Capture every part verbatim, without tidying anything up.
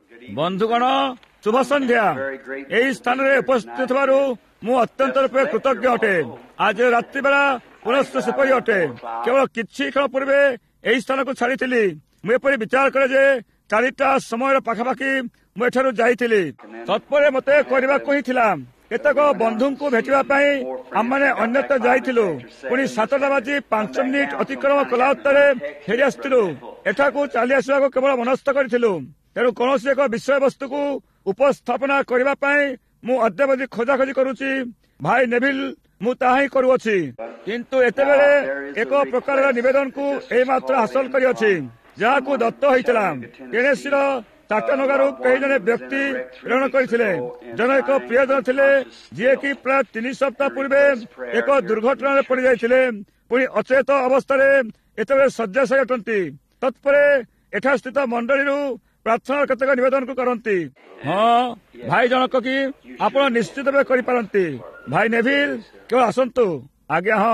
ବନ୍ଧୁଗଣ, ଶୁଭ ସନ୍ଧ୍ୟା। ଏହି ସ୍ଥାନରେ ଉପସ୍ଥିତ ଥିବାରୁ ମୁଁ ଅତ୍ୟନ୍ତ ରୂପେ କୃତଜ୍ଞ ଅଟେ। ଆଜି ରାତ୍ରି ବେଳା ପୁନଶ୍ଚ ସେପରି ଅଟେ। କେବଳ କିଛି କ୍ଷଣ ପୂର୍ବେ ଏହି ସ୍ଥାନକୁ ଛାଡ଼ିଥିଲି। ମୁଁ ଏପରି ବିଚାର କରେ ଯେ ଚାରିଟା ସମୟର ପାଖାପାଖି ମୁଁ ଏଠାରୁ ଯାଇଥିଲି। ତତ୍ପରେ ମୋତେ କରିବାକୁ ହିଁ ଥିଲା। କେତେକ ବନ୍ଧୁଙ୍କୁ ଭେଟିବା ପାଇଁ ଆମମାନେ ଅନ୍ୟତ୍ର ଯାଇଥିଲୁ। ପୁଣି ସାତଟା ବାଜି ପାଞ୍ଚ ମିନିଟ୍ ଅତିକ୍ରମ କଲା ଉତ୍ତରେ ଫେରି ଆସିଥିଲୁ। ଏଠାକୁ ଚାଲି ଆସିବାକୁ କେବଳ ମନସ୍ଥ କରିଥିଲୁ। ତେଣୁ କୌଣସି ଏକ ବିଷୟବସ୍ତୁକୁ ଉପସ୍ଥାପନା କରିବା ପାଇଁ ମୁଁ ଅଦ୍ୟାବଧି ଖୋଜାଖୋଜି କରୁଛି। ଭାଇ ନେଭିଲ୍, ମୁଁ ତାହା ହିଁ କରୁଅଛି। କିନ୍ତୁ ଏତେବେଳେ ଏକ ପ୍ରକାରର ନିବେଦନକୁ ଏହି ମାତ୍ର ହାସଲ କରିଅଛି, ଯାହାକୁ ଦତ୍ତ ହୋଇଥିଲା। ଟେନେସିର ଚାଟନଗାରୁ କେହି ଜଣେ ବ୍ୟକ୍ତି ପ୍ରେରଣ କରିଥିଲେ। ଜଣେ ଏକ ପ୍ରିୟଜନ ଥିଲେ, ଯିଏକି ପ୍ରାୟ ତିନି ସପ୍ତାହ ପୂର୍ବେ ଏକ ଦୁର୍ଘଟଣାରେ ପଡ଼ିଯାଇଥିଲେ। ପୁଣି ଅଚେତ ଅବସ୍ଥାରେ ଏତେବେଳେ ଶଯ୍ୟାଶାୟୀ ଅଟନ୍ତି। ତତ୍ପରେ ଏଠା ସ୍ଥିତ ମଣ୍ଡଳୀରୁ ପ୍ରାର୍ଥନାର କେତେକ ନିବେଦନକୁ କରନ୍ତି। ହଁ, ଭାଇ ଜଣକ କି ଆପଣ ନିଶ୍ଚିତ ଭାବେ କରିପାରନ୍ତି। ଭାଇ ନେଭିଲ୍, କେବଳ ଆସନ୍ତୁ। ଆଜ୍ଞା, ହଁ,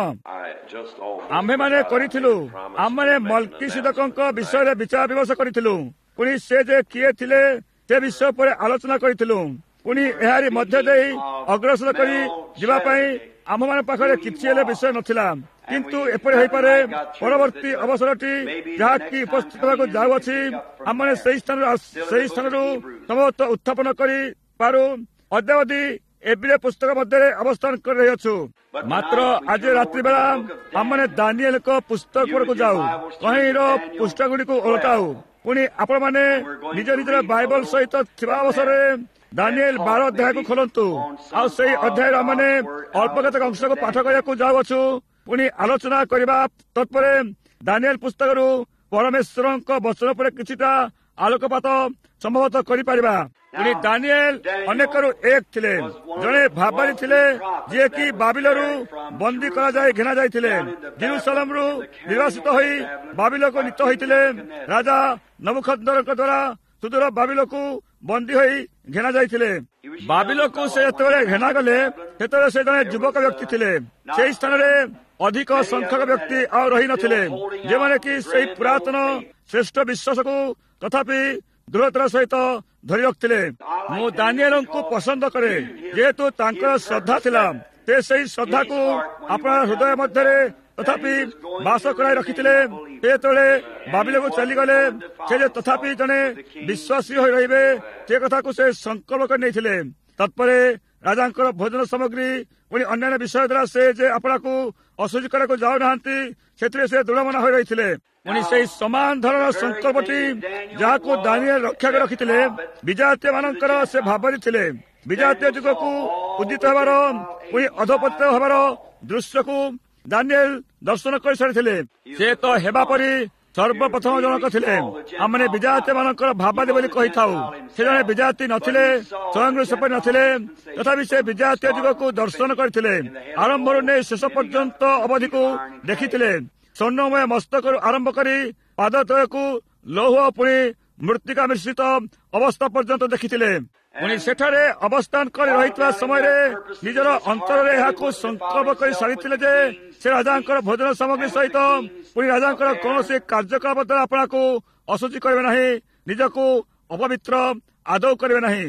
ଆମ୍ଭେମାନେ କରିଥିଲୁ। ଆମମାନେ ମଲ୍କିସିଦକଙ୍କ ବିଷୟରେ ବିଚାର ବିମର୍ଶ କରିଥିଲୁ। ପୁଣି ସେ ଯେ କିଏ ଥିଲେ ସେ ବିଷୟ ଉପରେ ଆଲୋଚନା କରିଥିଲୁ। ପୁଣି ଏହାରି ମଧ୍ୟ ଦେଇ ଅଗ୍ରସର କରି ଯିବା ପାଇଁ ଆମ୍ଭମାନଙ୍କ ପାଖରେ କିଛି ହେଲେ ବିଷୟ ନଥିଲା। କିନ୍ତୁ ଏପରି ହୋଇପାରେ ପରବର୍ତ୍ତୀ ଅବସରଟି ଯାହାକି ଉପସ୍ଥିତ ହେବାକୁ ଯାଉଅଛି, ଆମମାନେ ସେହି ସ୍ଥାନରୁ ସେହି ସ୍ଥାନରୁ ସମ୍ଭବତଃ ଉତ୍ଥାପନ କରିପାରୁ। ଅଦ୍ୟାବଧି ଏବିରେ ପୁସ୍ତକ ମଧ୍ୟରେ ଅବସ୍ଥାନ କରି ରହିଅଛୁ। ମାତ୍ର ଆଜି ରାତ୍ରି ବେଳା ଆମମାନେ ଦାନିଏଲଙ୍କ ପୁସ୍ତକ ଉପରକୁ ଯାଉ, କହିଁର ପୁସ୍ତକଗୁଡ଼ିକୁ ଓଲଟାଉ। ପୁଣି ଆପଣମାନେ ନିଜ ନିଜର ବାଇବଲ ସହିତ ଥିବା ଅବସରରେ ଦାନିଏଲ ବାର ଅଧ୍ୟାୟକୁ ଖୋଲନ୍ତୁ। ଆଉ ସେହି ଅଧ୍ୟାୟର ଆମମାନେ ଅଳ୍ପ କେତେକ ଅଂଶକୁ ପାଠ କରିବାକୁ ଯାଉଅଛୁ। ପୁଣି ଆଲୋଚନା କରିବା ତତ୍ପରେ ଦାନିଏଲ ପୁସ୍ତକରୁ ପରମେଶ୍ୱରଙ୍କ ବଚନ ଉପରେ କିଛିଟା ଆଲୋକପାତ ସମ୍ଭବତଃ କରିପାରିବା। ପୁଣି ଦାନିଏଲ ଅନେକରୁ ଏକ ଥିଲେ। ଜଣେ ଭାବାରୀ ଥିଲେ, ଯିଏକି ବାବିଲରୁ ବନ୍ଦୀ କରାଯାଇ ଘେନା ଯାଇଥିଲେ। ଜେରୁସାଲେମରୁ ନିର୍ବାସିତ ହୋଇ ବାବିଲକୁ ନୀତ ହୋଇଥିଲେ। ରାଜା ନବୁକଦ୍ନେଜରଙ୍କ ଦ୍ୱାରା ସୁଦୂର ବାବିଲକୁ ବନ୍ଦୀ ହୋଇ ଘେନା ଯାଇଥିଲେ। ବାବିଲକୁ ସେ ଯେତେବେଳେ ଘେନା ଗଲେ, ସେତେବେଳେ ସେ ଜଣେ ଯୁବକ ବ୍ୟକ୍ତି ଥିଲେ। ସେହି ସ୍ଥାନରେ ଅଧିକ ସଂଖ୍ୟକ ବ୍ୟକ୍ତି ଆଉ ରହିନଥିଲେ, ଯେଉଁମାନେ କି ସେହି ପୁରାତନ ଶ୍ରେଷ୍ଠ ବିଶ୍ୱାସକୁ ତଥାପି ଦୃଢ଼ତାର ସହିତ ଧରି ରଖିଥିଲେ। ମୁଁ ଦାନିଏଲଙ୍କୁ ପସନ୍ଦ କରେ, ଯେହେତୁ ତାଙ୍କର ଶ୍ରଦ୍ଧା ଥିଲା। ସେ ସେହି ଶ୍ରଦ୍ଧାକୁ ଆପଣଙ୍କ ହୃଦୟ ମଧ୍ୟରେ ତଥାପି ବାସ କରାଇ ରଖିଥିଲେ। ସେ ଯେତେବେଳେ ବାବିଲକୁ ଚାଲିଗଲେ, ସେ ଯେ ତଥାପି ଜଣେ ବିଶ୍ୱାସୀ ହୋଇ ରହିବେ, ସେ କଥାକୁ ସେ ସଂକଳ୍ପ କରି ନେଇଥିଲେ। ତତ୍ପରେ ରାଜାଙ୍କର ଭୋଜନ ସାମଗ୍ରୀ ପୁଣି ଅନ୍ୟାନ୍ୟ ବିଷୟ ଦ୍ୱାରା ସେ ଯେ ଆପଣଙ୍କୁ ଅସୁଜି କରିବାକୁ ଯାଉନାହାନ୍ତି, ସେଥିରେ ସେ ଦୃଢ଼ମନା ହୋଇ ରହିଥିଲେ। ପୁଣି ସେହି ସମାନ ଧରଣର ସଂକଳ୍ପଟି ଯାହାକୁ ଦାନିଏଲ ରକ୍ଷା କରି ରଖିଥିଲେ, ବିଜାତୀୟ ମାନଙ୍କର ସେ ଭାବରେ ଥିଲେ। ବିଜାତୀୟ ଯୁଗକୁ ଉଦ୍ଦିତ ହେବାର ପୁଣି ଅଧପତିତ ହେବାର ଦୃଶ୍ୟକୁ ଦାନିଏଲ ଦର୍ଶନ କରିସାରିଥିଲେ। ସେ ତ ହେବା ପରି ସର୍ବପ୍ରଥମ ଜଣକ ଥିଲେ। ଆମମାନେ ବିଜାତୀୟ ମାନଙ୍କର ଭାବାଦୀ ବୋଲି କହିଥାଉ। ସେ ଜଣେ ବିଜାତି ନଥିଲେ, ସ୍ୱୟଂରୁ ସେପରି ନଥିଲେ। ତଥାପି ସେ ବିଜାତୀୟ ଯୁଗକୁ ଦର୍ଶନ କରିଥିଲେ। ଆରମ୍ଭରୁ ନେଇ ଶେଷ ପର୍ଯ୍ୟନ୍ତ ଅବଧିକୁ ଦେଖିଥିଲେ। ସ୍ୱର୍ଣ୍ଣମୟ ମସ୍ତକରୁ ଆରମ୍ଭ କରି ପାଦ ତଳକୁ ଲୌହ ପୁଣି ମୃତ୍ତିକା ମିଶ୍ରିତ ଅବସ୍ଥା ପର୍ଯ୍ୟନ୍ତ ଦେଖିଥିଲେ। ପୁଣି ସେଠାରେ ଅବସ୍ଥାନ କରି ରହିଥିବା ସମୟରେ ନିଜର ଅନ୍ତରରେ ଏହାକୁ ସଂକଳ୍ପ କରି ସାରିଥିଲେ ଯେ ସେ ରାଜାଙ୍କର ଭୋଜନ ସାମଗ୍ରୀ ସହିତ ପୁଣି ରାଜାଙ୍କର କୌଣସି କାର୍ଯ୍ୟକଳାପ ଦ୍ୱାରା ଆପଣଙ୍କୁ ଅଶୁଚି କରିବେ ନାହିଁ, ନିଜକୁ ଅପବିତ୍ର ଆଦୌ କରିବେ ନାହିଁ।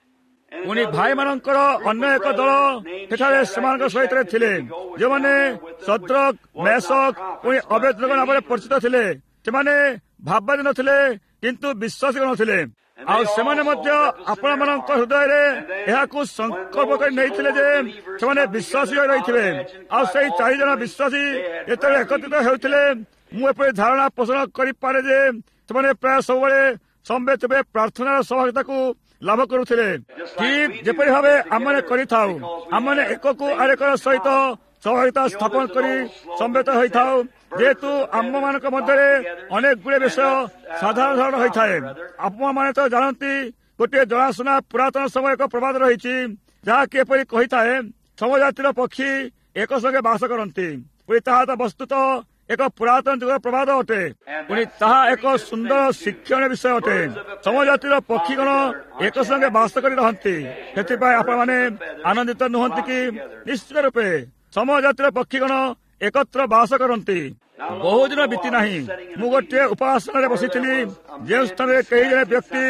ପୁଣି ଭାଇମାନଙ୍କର ଅନ୍ୟ ଏକ ଦଳ ସେଠାରେ ସେମାନଙ୍କ ସହିତ ଥିଲେ, ଯେଉଁମାନେ ସଦ୍ରକ୍, ମେଶକ୍ ପୁଣି ଅବେଦ୍ନେଗୋ ନାମରେ ପରିଚିତ ଥିଲେ। ସେମାନେ ଭାବାଦୀ ନଥିଲେ, କିନ୍ତୁ ବିଶ୍ୱାସୀ ନଥିଲେ। ଆଉ ସେମାନେ ମଧ୍ୟ ଆପଣମାନଙ୍କ ହୃଦୟରେ ଏହାକୁ ସଂକଳ୍ପ କରି ନେଇଥିଲେ ଯେ ସେମାନେ ବିଶ୍ୱାସୀ ହୋଇ ରହିଥିବେ। ଆଉ ସେହି ଚାରି ଜଣ ବିଶ୍ୱାସୀ ଯେତେବେଳେ ଏକତ୍ରିତ ହେଉଥିଲେ, ମୁଁ ଏପରି ଧାରଣା ପୋଷଣ କରିପାରେ ଯେ ସେମାନେ ପ୍ରାୟ ସବୁବେଳେ ସମ୍ବେତ ପ୍ରାର୍ଥନାର ସହଭାଗିତାକୁ ଲାଭ କରୁଥିଲେ। ଠିକ୍ ଯେପରି ଭାବେ ଆମମାନେ କରିଥାଉ, ଆମମାନେ ଏକକୁ ଆରେକର ସହିତ ସହଭାଗିତା ସ୍ଥାପନ କରି ସମ୍ବେତ ହୋଇଥାଉ। ଯେହେତୁ ଆମମାନଙ୍କ ମଧ୍ୟରେ ଅନେକ ଗୁଡ଼ିଏ ବିଷୟ ସାଧାରଣ ଧରଣ ହୋଇଥାଏ। ଆପଣମାନେ ତ ଜାଣନ୍ତି, ଗୋଟିଏ ଜଣାଶୁଣା ପୁରାତନ ସମୟ ଏକ ପ୍ରବାଦ ରହିଛି, ଯାହାକି ଏପରି କହିଥାଏ, ସମଜାତିର ପକ୍ଷୀ ଏକ ସଙ୍ଗେ ବାସ କରନ୍ତି। ପୁଣି ତାହା ତ ବସ୍ତୁତ ଏକ ପୁରାତନ ଯୁଗର ପ୍ରବାଦ ଅଟେ। ପୁଣି ତାହା ଏକ ସୁନ୍ଦର ଶିକ୍ଷଣୀୟ ବିଷୟ ଅଟେ। ସମଜାତିର ପକ୍ଷୀଗଣ ଏକ ସଙ୍ଗେ ବାସ କରି ରହନ୍ତି। ସେଥିପାଇଁ ଆପଣମାନେ ଆନନ୍ଦିତ ନୁହନ୍ତି କି? ନିଶ୍ଚିତ ରୂପେ ସମଜାତିର ପକ୍ଷୀଗଣ ଏକତ୍ର ବାସ କରନ୍ତି। ବହୁଦିନ ବିତି ନାହିଁ, ମୁଁ ଗୋଟିଏ ଉପାସନାରେ ବସିଥିଲି, ଯେଉଁ ସ୍ଥାନରେ କେହି ଜଣେ ବ୍ୟକ୍ତି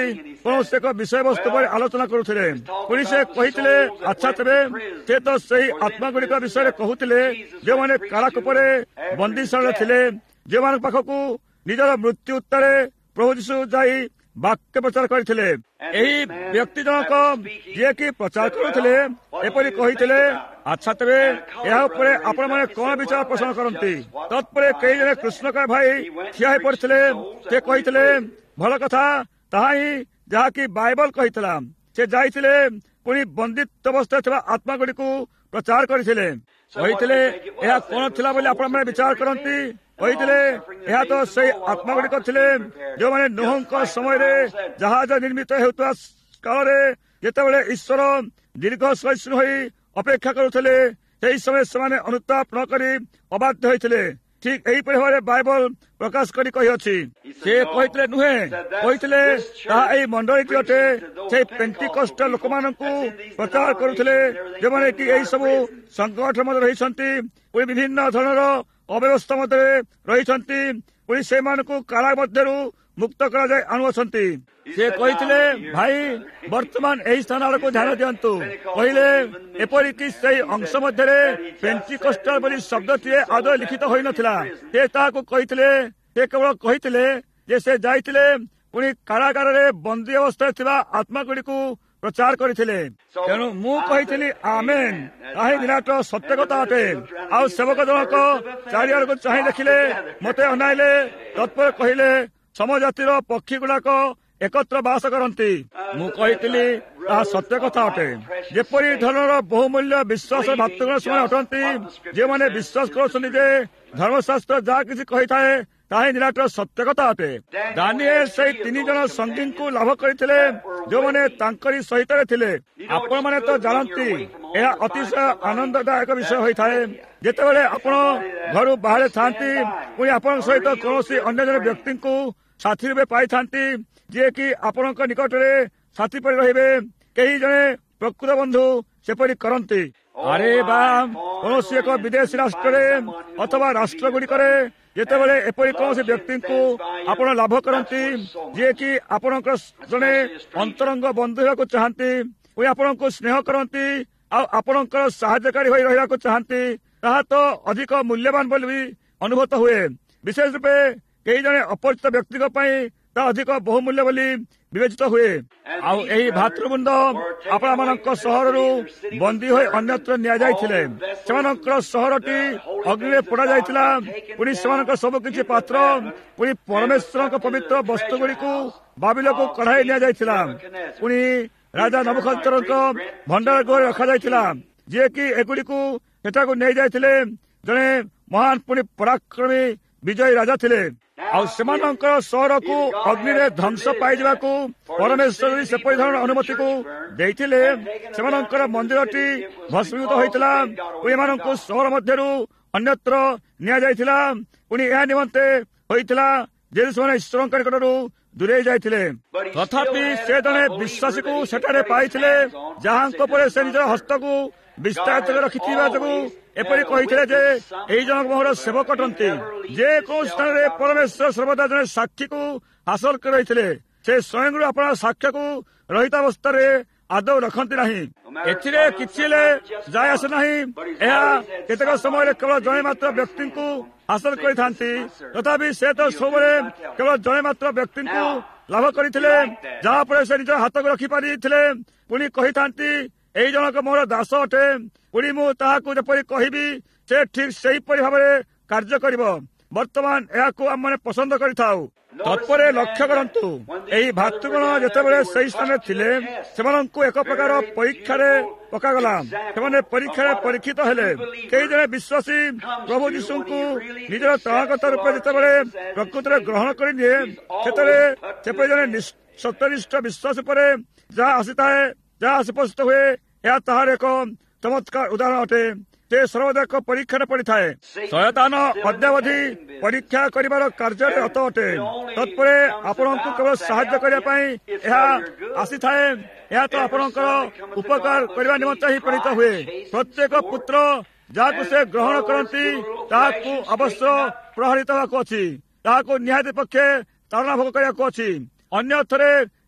କୌଣସି ଏକ ବିଷୟବସ୍ତୁ ଉପରେ ଆଲୋଚନା କରୁଥିଲେ। ପୁଣି ସେ କହିଥିଲେ, ଆଚ୍ଛା ତେବେ ସେ ତ ସେହି ଆତ୍ମା ଗୁଡ଼ିକ ବିଷୟରେ କହୁଥିଲେ ଯେଉଁମାନେ କାରାକୂପରେ ବନ୍ଦୀଶାଳରେ ଥିଲେ, ଯେଉଁମାନଙ୍କ ପାଖକୁ ନିଜର ମୃତ୍ୟୁ ଉତ୍ତାରେ ପ୍ରଭୁ ଯୀଶୁ ଯାଇ ବାକ୍ୟ ପ୍ରଚାର କରିଥିଲେ। ଏହି ବ୍ୟକ୍ତି ଜଣକ ଯିଏକି ପ୍ରଚାର କରୁଥିଲେ ଏପରି କହିଥିଲେ, ଆଚ୍ଛା ତେବେ ଏହା ଉପରେ ଆପଣମାନେ କଣ ବିଚାର ପୋଷଣ କରନ୍ତି? ତତ୍ପରେ କେହି ଜଣେ କୃଷ୍ଣକାୟ ଭାଇ ଠିଆ ହୋଇ ପଡ଼ିଥିଲେ। ସେ କହିଥିଲେ, ଭଲ କଥା, ତାହା ହିଁ ଯାହାକି ବାଇବଲ କହିଥିଲା। ସେ ଯାଇଥିଲେ ପୁଣି ବନ୍ଦିତ୍ୱ ଅବସ୍ଥାରେ ଥିବା ଆତ୍ମା ଗୁଡ଼ିକୁ ପ୍ରଚାର କରିଥିଲେ। କହିଥିଲେ, ଏହା କଣ ଥିଲା ବୋଲି ଆପଣମାନେ ବିଚାର କରନ୍ତି? କହିଥିଲେ, ଏହା ତ ସେହି ଆତ୍ମା ଗୁଡ଼ିକ ଥିଲେ ଯେଉଁମାନେ ନୋହଙ୍କ ସମୟରେ ଜାହାଜ ନିର୍ମିତ ହେଉଥିବା କାଳରେ ଯେତେବେଳେ ଈଶ୍ୱର ଦୀର୍ଘ ସହିଷ୍ଣୁ ହୋଇ ଅପେକ୍ଷା କରୁଥିଲେ, ସେହି ସମୟରେ ସେମାନେ ଅନୁତାପ ନ କରି ଅବାଧ୍ୟ ହୋଇଥିଲେ। ଠିକ୍ ଏହିପରି ଭାବରେ ବାଇବଲ ପ୍ରକାଶ କରି କହିଅଛି। ସେ କହିଥିଲେ ନୁହେଁ, କହିଥିଲେ ତାହା ଏହି ମଣ୍ଡଳୀଟି ଅଟେ। ସେହି ପେଣ୍ଟିକଷ୍ଟ ଲୋକମାନଙ୍କୁ ପ୍ରଚାର କରୁଥିଲେ ଯେଉଁମାନେ କି ଏହି ସବୁ ସଂଗଠନ ମଧ୍ୟରେ ରହିଛନ୍ତି, ପୁଣି ବିଭିନ୍ନ ଧରଣର ଅବ୍ୟବସ୍ଥା ମଧ୍ୟରେ ରହିଛନ୍ତି, ପୁଣି ସେମାନଙ୍କୁ କାରା ମଧ୍ୟରୁ ମୁକ୍ତ କରାଯାଇ ଆଣୁଅଛନ୍ତି। ସେ କହିଥିଲେ, ଭାଇ ବର୍ତ୍ତମାନ ଏହି ସ୍ଥାନ ଆଡ଼କୁ ଧ୍ୟାନ ଦିଅନ୍ତୁ। କହିଲେ, ଏପରିକି ସେହି ଅଂଶ ମଧ୍ୟରେ ପେଣ୍ଟିକଷ୍ଟାଲ ବୋଲି ଶବ୍ଦଟିଏ ଆଦୌ ଲିଖିତ ହୋଇନଥିଲା। ସେ ତାହାକୁ କହିଥିଲେ, ସେ କେବଳ କହିଥିଲେ ଯେ ସେ ଯାଇଥିଲେ ପୁଣି କାରାଗାରରେ ବନ୍ଦୀ ଅବସ୍ଥାରେ ଥିବା ଆତ୍ମା ଗୁଡ଼ିକୁ ପ୍ରଚାର କରିଥିଲେ। ତେଣୁ ମୁଁ କହିଥିଲି, ଆମେନ୍, ତାହା ନିରାଟ ସତ୍ୟ କଥା ଅଟେ। ଆଉ ସେବକ ଜଣକ ଚାରିଆଡ଼କୁ ଚାହିଁ ଦେଖିଲେ, ମୋତେ ଅନାଇଲେ, ତତ୍ପରେ କହିଲେ, ସମଜାତିର ପକ୍ଷୀ ଗୁଡାକ ଏକତ୍ର ବାସ କରନ୍ତି। ମୁଁ କହିଥିଲି, ତାହା ସତ୍ୟ କଥା ଅଟେ। ଯେପରି ଧରଣର ବହୁମୂଲ୍ୟ ବିଶ୍ୱାସ ଭାତୃଗଣ ସେମାନେ ଅଟନ୍ତି, ଯେଉଁମାନେ ବିଶ୍ୱାସ କରୁଛନ୍ତି ଯେ ଧର୍ମଶାସ୍ତ୍ର ଯାହା କିଛି କହିଥାଏ ତାହା ନିରାଟ ସତ୍ୟ କଥା ଅଟେ। ଦାନିଏଲ ସେହି ତିନି ଜଣ ସଙ୍ଗୀଙ୍କୁ ଲାଭ କରିଥିଲେ ଯେଉଁମାନେ ତାଙ୍କରି ସହିତରେ ଥିଲେ। ଆପଣମାନେ ତ ଜାଣନ୍ତି, ଏହା ଅତିଶୟ ଆନନ୍ଦଦାୟକ ବିଷୟ ହୋଇଥାଏ ଯେତେବେଳେ ଆପଣ ଘରୁ ବାହାରେ ଥାଆନ୍ତି, ପୁଣି ଆପଣଙ୍କ ସହିତ କୌଣସି ଅନ୍ୟ ଜଣେ ବ୍ୟକ୍ତିଙ୍କୁ ସାଥୀ ରୂପେ ପାଇଥାନ୍ତି, ଯିଏକି ଆପଣଙ୍କ ନିକଟରେ ସାଥୀ ପରି ରହିବେ। କେହି ଜଣେ ପ୍ରକୃତ ବନ୍ଧୁ ସେପରି କରନ୍ତି। ଆରେ ବା, କୌଣସି ଏକ ବିଦେଶୀ ରାଷ୍ଟ୍ରରେ ଅଥବା ରାଷ୍ଟ୍ର ଗୁଡ଼ିକରେ ଯେତେବେଳେ ଏପରି କୌଣସି ବ୍ୟକ୍ତିଙ୍କୁ ଆପଣ ଲାଭ କରନ୍ତି, ଯିଏକି ଆପଣଙ୍କର ଜଣେ ଅନ୍ତରଙ୍ଗ ବନ୍ଧୁ ହେବାକୁ ଚାହାନ୍ତି, ପୁଣି ଆପଣଙ୍କୁ ସ୍ନେହ କରନ୍ତି, ଆଉ ଆପଣଙ୍କର ସାହାଯ୍ୟକାରୀ ହୋଇ ରହିବାକୁ ଚାହାନ୍ତି, ତାହା ତ ଅଧିକ ମୂଲ୍ୟବାନ ବୋଲି ଅନୁଭୂତ ହୁଏ। ବିଶେଷ ରୂପେ କେହି ଜଣେ ଅପରିଚିତ ବ୍ୟକ୍ତିଙ୍କ ପାଇଁ ତାହା ଅଧିକ ବହୁମୂଲ୍ୟ ବୋଲି ବିବେଚିତ ହୁଏ। ଆଉ ଏହି ଭାତୃବୃନ୍ଦ ଆପଣମାନଙ୍କ ସହରରୁ ବନ୍ଦୀ ହୋଇ ଅନ୍ୟତ୍ର ନିଆଯାଇଥିଲେ। ସେମାନଙ୍କର ସହରଟି ଅଗ୍ନିରେ ପୋଡ଼ା ଯାଇଥିଲା। ପୁଣି ସେମାନଙ୍କ ସବୁ କିଛି ପାତ୍ର, ପୁଣି ପରମେଶ୍ୱରଙ୍କ ପବିତ୍ର ବସ୍ତୁ ଗୁଡ଼ିକୁ ବାବିଲକୁ କଢ଼ାଇ ନିଆଯାଇଥିଲା। ପୁଣି ରାଜା ନବୁକଦ୍ନେଛରଙ୍କ ଭଣ୍ଡାର ଗୃହରେ ରଖାଯାଇଥିଲା, ଯିଏକି ଏଗୁଡ଼ିକୁ ସେଠାକୁ ନେଇଯାଇଥିଲେ। ଜଣେ ମହାନ ପୁଣି ପରାକ୍ରମୀ ବିଜୟୀ ରାଜା ଥିଲେ। ଆଉ ସେମାନଙ୍କର ସହରକୁ ଅଗ୍ନିରେ ଧ୍ୱଂସ ପାଇଯିବାକୁ ପରମେଶ୍ୱର ସେପରି ଧରଣର ଅନୁମତିକୁ ଦେଇଥିଲେ। ସେମାନଙ୍କର ମନ୍ଦିରଟି ଭସ୍ମୀଭୂତ ହୋଇଥିଲା, ପୁଣି ଏମାନଙ୍କୁ ସହର ମଧ୍ୟରୁ ଅନ୍ୟତ୍ର ନିଆଯାଇଥିଲା। ପୁଣି ଏହା ନିମନ୍ତେ ହୋଇଥିଲା ଯେ ସେମାନେ ଈଶ୍ୱରଙ୍କ ନିକଟରୁ ଦୂରେଇ ଯାଇଥିଲେ। ତଥାପି ସେ ଜଣେ ବିଶ୍ୱାସୀକୁ ସେଠାରେ ପାଇଥିଲେ, ଯାହାଙ୍କ ଉପରେ ସେ ନିଜର ହସ୍ତକୁ ବିସ୍ତାରିତ ରଖିଥିବା ଯୋଗୁଁ ଏପରି କହିଥିଲେ ଯେ ଏହି ଜଣକ ମୋର ସେବକ ଅଟନ୍ତି। ଯେ କୌଣସି ସ୍ଥାନରେ ପରମେଶ୍ୱର ସର୍ବଦା ଜଣେ ସାକ୍ଷୀକୁ ହାସଲ କରି ରହିଥିଲେ। ସେ ସ୍ୱୟଂରୁ ଆପଣ ସାକ୍ଷ୍ୟକୁ ରହିତା ଅବସ୍ଥାରେ ଆଦୌ ରଖନ୍ତି ନାହିଁ। ଏଥିରେ କିଛି ହେଲେ ଯାଏ ଆସେ ନାହିଁ। ଏହା କେତେକ ସମୟରେ କେବଳ ଜଣେ ମାତ୍ର ବ୍ୟକ୍ତିଙ୍କୁ ହାସଲ କରିଥାନ୍ତି। ତଥାପି ସେ ତ ସବୁବେଳେ କେବଳ ଜଣେ ମାତ୍ର ବ୍ୟକ୍ତିଙ୍କୁ ଲାଭ କରିଥିଲେ, ଯାହାଫଳରେ ସେ ନିଜ ହାତକୁ ରଖିପାରିଥିଲେ। ପୁଣି କହିଥାନ୍ତି, ଏହି ଜଣକ ମୋର ଦାସ ଅଟେ, ପୁଣି ମୁଁ ତାହାକୁ ଯେପରି କହିବି ସେ ଠିକ୍ ସେହିପରି ଭାବରେ କାର୍ଯ୍ୟ କରିବ। ବର୍ତ୍ତମାନ ଏହାକୁ ଆମମାନେ ପସନ୍ଦ କରିଥାଉ। ତତ୍ପରେ ଲକ୍ଷ୍ୟ କରନ୍ତୁ, ଏହି ଭାତୃଗଣ ଯେତେବେଳେ ସେହି ସ୍ଥାନରେ ଥିଲେ, ସେମାନଙ୍କୁ ଏକ ପ୍ରକାର ପରୀକ୍ଷାରେ ପକାଗଲା। ସେମାନେ ପରୀକ୍ଷାରେ ପରୀକ୍ଷିତ ହେଲେ। କେହି ଜଣେ ବିଶ୍ୱାସୀ ପ୍ରଭୁ ଯୀଶୁଙ୍କୁ ନିଜର ତ୍ରାଣକର୍ତ୍ତା ରୂପେ ଯେତେବେଳେ ପ୍ରକୃତରେ ଗ୍ରହଣ କରିନିଏ, ସେତେବେଳେ ସେପରି ଜଣେ ସତ୍ୟନିଷ୍ଠ ବିଶ୍ୱାସ ଉପରେ ଯାହା ଆସିଥାଏ, ଯାହା ସ୍ପଷ୍ଟ ହୁଏ, ଏହା ତାହାର ଏକ ଚମତ୍କାର ଉଦାହରଣ ଅଟେ। ସେ ସର୍ବଦା ଏକ ପରୀକ୍ଷାରେ ପଡ଼ିଥାଏ। ଶୟତାନ ଅଦ୍ୟାବଧି ପରୀକ୍ଷା କରିବାର କାର୍ଯ୍ୟରେ ରତ ଅଟେ। ତତ୍ପରେ ଆପଣଙ୍କୁ କେବଳ ସାହାଯ୍ୟ କରିବା ପାଇଁ ଏହା ଆସିଥାଏ। ଏହା ତ ଆପଣଙ୍କର ଉପକାର କରିବା ନିମନ୍ତେ ହିଁ ପ୍ରେରିତ ହୁଏ। ପ୍ରତ୍ୟେକ ପୁତ୍ର ଯାହାକୁ ସେ ଗ୍ରହଣ କରନ୍ତି ତାହାକୁ ଅବଶ୍ୟ ପ୍ରହରିତ ହେବାକୁ ଅଛି, ତାହାକୁ ନିହାତି ପକ୍ଷେ ତାଳନା ଭୋଗ କରିବାକୁ ଅଛି। ଅନ୍ୟଥରେ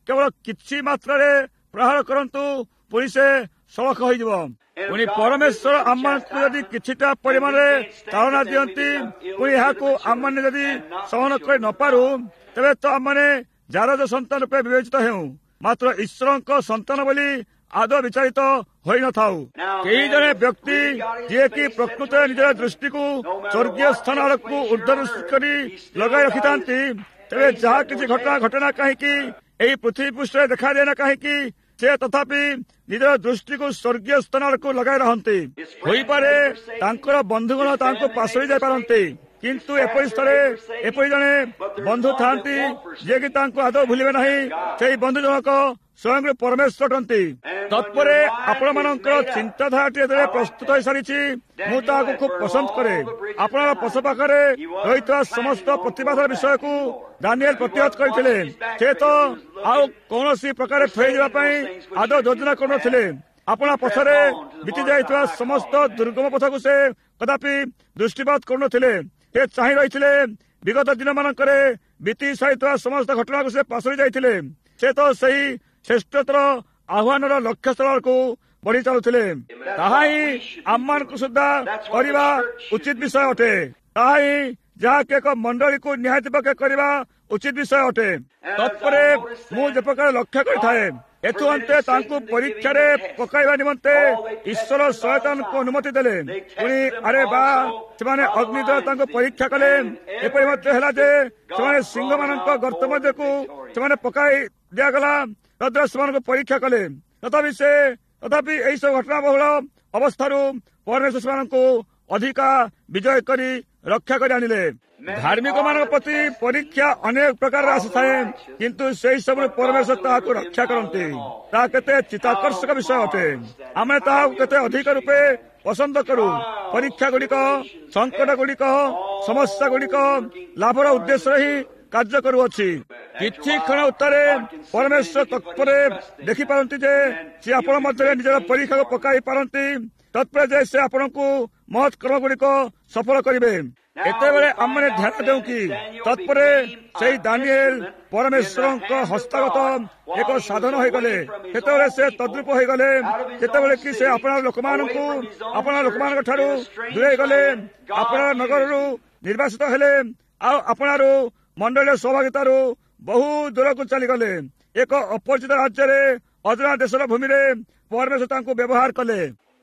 କେବଳ କିଛି ମାତ୍ରାରେ ପ୍ରହାର କରନ୍ତୁ, ପୁଣି ସେ ସଳଖ ହୋଇଯିବ। ପୁଣି ପରମେଶ୍ୱର ଆମମାନଙ୍କୁ ଯଦି କିଛିଟା ପରିମାଣରେ ତାଳନା ଦିଅନ୍ତି, ପୁଣି ଏହାକୁ ଆମମାନେ ଯଦି ସହନ କରି ନପାରୁ, ତେବେ ତ ଆମମାନେ ଜାରଜ ସନ୍ତାନ ରୂପେ ବିବେଚିତ ହେଉ, ମାତ୍ର ଈଶ୍ୱରଙ୍କ ସନ୍ତାନ ବୋଲି ଆଦୌ ବିଚାରିତ ହୋଇନଥାଉ। କେହି ଜଣେ ବ୍ୟକ୍ତି ଯିଏକି ପ୍ରକୃତରେ ନିଜର ଦୃଷ୍ଟିକୁ ସ୍ୱର୍ଗୀୟ ସ୍ଥାନ ଆଡ଼କୁ ଉର୍ଦ୍ଧ୍ୱ କରି ଲଗାଇ ରଖିଥାନ୍ତି, ତେବେ ଯାହା କିଛି ଘଟଣା ଘଟଣା କାହିଁକି ଏହି ପୃଥିବୀ ପୃଷ୍ଠରେ ଦେଖାଦିଏ ନା କାହିଁକି, ସେ ତଥାପି ନିଜର ଦୃଷ୍ଟିକୁ ସ୍ୱର୍ଗୀୟ ସ୍ଥାନ ଆଡ଼କୁ ଲଗାଇ ରହନ୍ତି। ହୋଇପାରେ ତାଙ୍କର ବନ୍ଧୁଗଣ ତାଙ୍କୁ ପାଶୋରି ଯାଇପାରନ୍ତି, କିନ୍ତୁ ଏପରି ସ୍ଥଳେ ଏପରି ଜଣେ ବନ୍ଧୁ ଥାନ୍ତି ଯିଏକି ତାଙ୍କୁ ଆଦୌ ଭୁଲିବେ ନାହିଁ। ସେହି ବନ୍ଧୁ ଜଣକ ସ୍ୱୟଂ ପରମେଶ୍ୱର ଅଟନ୍ତି। ତତ୍ପରେ ଆପଣମାନଙ୍କର ଚିନ୍ତାଧାରାଟି ଯେତେବେଳେ ପ୍ରସ୍ତୁତ ହୋଇସାରିଛି, ମୁଁ ତାହାକୁ ଖୁବ୍ ପସନ୍ଦ କରେ। ଆପଣଙ୍କ ପଛ ପାଖରେ ରହିଥିବା ସମସ୍ତ ପ୍ରତିବାଦର ବିଷୟକୁ ଦାନିଏଲ ପ୍ରତିହତ କରିଥିଲେ। ସେ ତ ଆଉ କୌଣସି ପ୍ରକାରେ ଫେରି ଯିବା ପାଇଁ ଆଦୌ ଯୋଜନା କରୁନଥିଲେ। ଆପଣ ପଛରେ ବିତି ଯାଇଥିବା ସମସ୍ତ ଦୁର୍ଗମ ପଥକୁ ସେ କଦାପି ଦୃଷ୍ଟିପାତ କରୁନଥିଲେ। ସେ ଚାହିଁ ରହିଥିଲେ ବିଗତ ଦିନମାନଙ୍କରେ ବିତି ସାରିଥିବା ସମସ୍ତ ଘଟଣାକୁ ସେ ପାଶୋରି ଯାଇଥିଲେ। ସେ ତ ସେହି ଶ୍ରେଷ୍ଠତର ଆହ୍ୱାନର ଲକ୍ଷ୍ୟସ୍ଥଳକୁ ବଢି ଚାଲୁଥିଲେ। ତାହା ହିଁ ଆମମାନଙ୍କୁ ସୁଦ୍ଧା କରିବା ଉଚିତ ବିଷୟ ଅଟେ। ତାହା ହିଁ ଯାହାକି ଏକ ମଣ୍ଡଳୀକୁ ନିହାତି ପକ୍ଷେ କରିବା ଉଚିତ ବିଷୟ ଅଟେ। ତତ୍ପରେ ମୁଁ ଯେ ପ୍ରକାର ଲକ୍ଷ୍ୟ କରିଥାଏ, ଏଥୁ ଅନ୍ତେ ତାଙ୍କୁ ପରୀକ୍ଷାରେ ପକାଇବା ନିମନ୍ତେ ଈଶ୍ୱର ଶୟତାନଙ୍କୁ ଅନୁମତି ଦେଲେ। ପୁଣି ଆରେ ବା, ସେମାନେ ଅଗ୍ନି ଦ୍ୱାରା ତାଙ୍କୁ ପରୀକ୍ଷା କଲେ। ଏପରି ମଧ୍ୟ ହେଲା ଯେ ସେମାନେ ସିଂହମାନଙ୍କ ଗର୍ତ୍ତ ମଧ୍ୟକୁ ସେମାନେ ପକାଇ ଦିଆଗଲା, ତଦ୍ୱାରା ସେମାନଙ୍କୁ ପରୀକ୍ଷା କଲେ। ତଥାପି ସେ ତଥାପି ଏହିସବୁ ଘଟଣା ବହୁଳ ଅବସ୍ଥାରୁ ପରମେଶ୍ୱର ସେମାନଙ୍କୁ ଅଧିକା ବିଜୟ କରି ରକ୍ଷା କରି ଆଣିଲେ। ଧାର୍ମିକ ମାନଙ୍କ ପ୍ରତି ପରୀକ୍ଷା ଅନେକ ପ୍ରକାରର ଆସିଥାଏ, କିନ୍ତୁ ସେହି ସବୁରୁ ପରମେଶ୍ୱର ତାହାକୁ ରକ୍ଷା କରନ୍ତି। ତାହା କେତେ ଚିତ୍ତାକର୍ଷକ ବିଷୟ ଅଟେ। ଆମେ ତାହାକୁ କେତେ ଅଧିକ ରୂପେ ପସନ୍ଦ କରୁ। ପରୀକ୍ଷା ଗୁଡ଼ିକ, ସଙ୍କଟ ଗୁଡ଼ିକ, ସମସ୍ୟା ଗୁଡ଼ିକ ଲାଭର ଉଦ୍ଦେଶ୍ୟରେ ହିଁ କାର୍ଯ୍ୟ କରୁଅଛି। କିଛି କ୍ଷଣ ଉତ୍ତରେ ପରମେଶ୍ୱର ତତ୍ପରେ ଦେଖିପାରନ୍ତି ଯେ ସେ ଆପଣ ମଧ୍ୟରେ ନିଜର ପରୀକ୍ଷାକୁ ପକାଇ ପାରନ୍ତି, ତତ୍ପରେ ଯେ ସେ ଆପଣଙ୍କୁ ମହତ୍ କର୍ମ ଗୁଡ଼ିକ ସଫଳ କରିବେ। ଏତେବେଳେ ଆମମାନେ ଧ୍ୟାନ ଦେଉ କି ତତ୍ପରେ ସେହି ଦାନିଏଲ ପରମେଶ୍ୱରଙ୍କ ହସ୍ତଗତ ଏକ ସାଧନ ହୋଇଗଲେ। ସେତେବେଳେ ସେ ତଦ୍ରୂପ ହୋଇଗଲେ, ଯେତେବେଳେ କି ସେ ଆପଣା ଲୋକମାନଙ୍କୁ ଆପଣା ଲୋକମାନଙ୍କ ଠାରୁ ଦୂରେଇ ଗଲେ, ଆପଣା ନଗରରୁ ନିର୍ବାସିତ ହେଲେ, ଆଉ ଆପଣାରୁ ମଣ୍ଡଳୀୟ ସହଭାଗିତାରୁ ବହୁ ଦୂରକୁ ଚାଲିଗଲେ। ଏକ ଅପରିଚିତ ରାଜ୍ୟରେ, ଅଜଣା ଦେଶର ଭୂମିରେ ପରମେଶ୍ୱର ତାଙ୍କୁ ବ୍ୟବହାର କଲେ।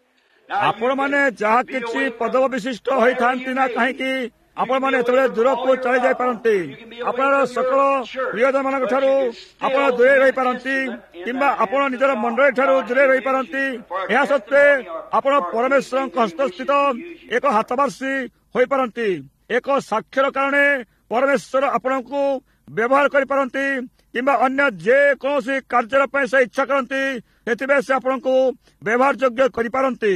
ଆପଣମାନେ ଯାହା କିଛି ପଦବ ବିଶିଷ୍ଟ ହୋଇଥାନ୍ତି ନା କାହିଁକି, ଆପଣମାନେ ଯେତେବେଳେ ଦୂରକୁ ଚାଲି ଯାଇପାରନ୍ତି, ଆପଣର ସକଳ ପ୍ରିୟଜନମାନଙ୍କ ଠାରୁ ଆପଣ ଦୂରେଇ ରହିପାରନ୍ତି, କିମ୍ବା ଆପଣ ନିଜର ମଣ୍ଡଳୀ ଠାରୁ ଦୂରେଇ ରହିପାରନ୍ତି। ଏହା ସତ୍ତ୍ୱେ ଆପଣ ପରମେଶ୍ୱରଙ୍କ ହସ୍ତସ୍ଥିତ ଏକ ହାତବାର୍ଷୀ ହୋଇପାରନ୍ତି। ଏକ ସାକ୍ଷର କାରଣେ ପରମେଶ୍ୱର ଆପଣଙ୍କୁ ବ୍ୟବହାର କରିପାରନ୍ତି, କିମ୍ବା ଅନ୍ୟ ଯେକୌଣସି କାର୍ଯ୍ୟ ପାଇଁ ସେ ଇଚ୍ଛା କରନ୍ତି, ସେଥିପାଇଁ ସେ ଆପଣଙ୍କୁ ବ୍ୟବହାର ଯୋଗ୍ୟ କରିପାରନ୍ତି।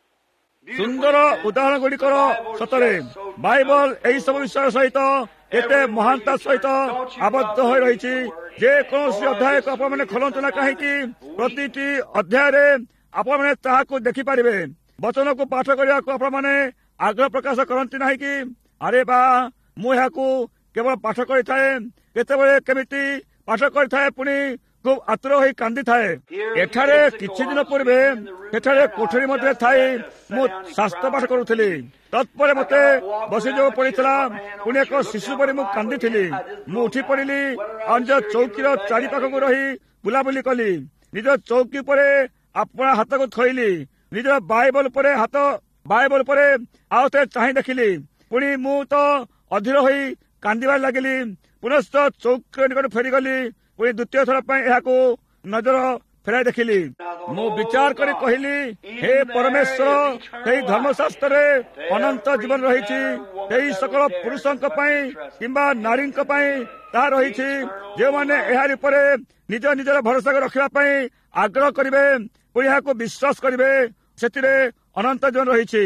ସୁନ୍ଦର ଉଦାହରଣ ଗୁଡ଼ିକର ସତରେ ବାଇବଲ ଏହି ସବୁ ବିଷୟ ସହିତ କେତେ ମହାନତା ସହିତ ଆବଦ୍ଧ ହୋଇ ରହିଛି। ଯେକୌଣସି ଅଧ୍ୟାୟକୁ ଆପଣମାନେ ଖୋଲନ୍ତୁ ନା କାହିଁକି, ପ୍ରତିଟି ଅଧ୍ୟାୟରେ ଆପଣମାନେ ତାହାକୁ ଦେଖିପାରିବେ। ବଚନକୁ ପାଠ କରିବାକୁ ଆପଣମାନେ ଆଗ୍ରହ ପ୍ରକାଶ କରନ୍ତି ନାହିଁ କି? ଆରେ ବା, ମୁଁ ଏହାକୁ କେବଳ ପାଠ କରିଥାଏ, କେତେବେଳେ କେମିତି ପାଠ କରିଥାଏ, ପୁଣି ଖୁବ୍ ଆତୁର ହୋଇ କାନ୍ଦିଥାଏ। ଏଠାରେ କିଛି ଦିନ ପୂର୍ବେ ଏଠାରେ କୋଠରୀ ମଧ୍ୟରେ ଥାଇ ମୁଁ ଶାସ୍ତ୍ର ପାଠ କରୁଥିଲି। ତତ୍ପରେ ମୋତେ ବସିଯିବାକୁ ପଡ଼ିଥିଲା। ପୁଣି ଏକ ଶିଶୁ ପରି ମୁଁ କାନ୍ଦିଥିଲି। ମୁଁ ଉଠି ପଡ଼ିଲି, ଆଉ ନିଜ ଚୌକିର ଚାରି ପାଖକୁ ରହି ବୁଲାବୁଲି କଲି। ନିଜ ଚୌକି ଉପରେ ଆପଣା ହାତକୁ ଥୋଇଲି, ନିଜର ବାଇବଲ ଉପରେ ହାତ ବାଇବଲ ଉପରେ ଆଉ ଥରେ ଚାହିଁ ଦେଖିଲି। ପୁଣି ମୁଁ ତ ଅଧୀର ହୋଇ କାନ୍ଦିବାରେ ଲାଗିଲି। ପୁନଶ୍ଚ ଚୌକିର ନିକଟ ଫେରିଗଲି। ପୁଣି ଦ୍ୱିତୀୟ ଥର ପାଇଁ ଏହାକୁ ନଜର ଫେରାଇ ଦେଖିଲି। ମୁଁ ବିଚାର କରି କହିଲି, ହେ ପରମେଶ୍ୱର, ସେହି ଧର୍ମଶାସ୍ତ୍ରରେ ଅନନ୍ତ ଜୀବନ ରହିଛି। ସେହି ସକଳ ପୁରୁଷଙ୍କ ପାଇଁ କିମ୍ବା ନାରୀଙ୍କ ପାଇଁ ତାହା ରହିଛି, ଯେଉଁମାନେ ଏହାରି ଉପରେ ନିଜ ନିଜର ଭରସାକୁ ରଖିବା ପାଇଁ ଆଗ୍ରହ କରିବେ, ପୁଣି ଏହାକୁ ବିଶ୍ୱାସ କରିବେ, ସେଥିରେ ଅନନ୍ତ ଜୀବନ ରହିଛି।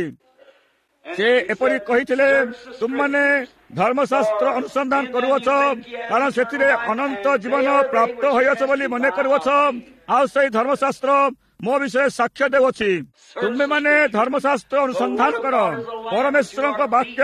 ସେ ଏପରି କହିଥିଲେ, ତୁମମାନେ ଧର୍ମଶାସ୍ତ୍ର ଅନୁସନ୍ଧାନ କରୁଅଛ, କାରଣ ସେଥିରେ ଅନନ୍ତ ଜୀବନ ପ୍ରାପ୍ତ ହୋଇଅଛ ବୋଲି ମନେ କରୁଅଛ, ଆଉ ସେହି ଧର୍ମଶାସ୍ତ୍ର ମୋ ବିଷୟରେ ସାକ୍ଷ୍ୟ ଦେଉଅଛି। ତୁମେମାନେ ଧର୍ମଶାସ୍ତ୍ର ଅନୁସନ୍ଧାନ କର। ପରମେଶ୍ୱରଙ୍କ ବାକ୍ୟ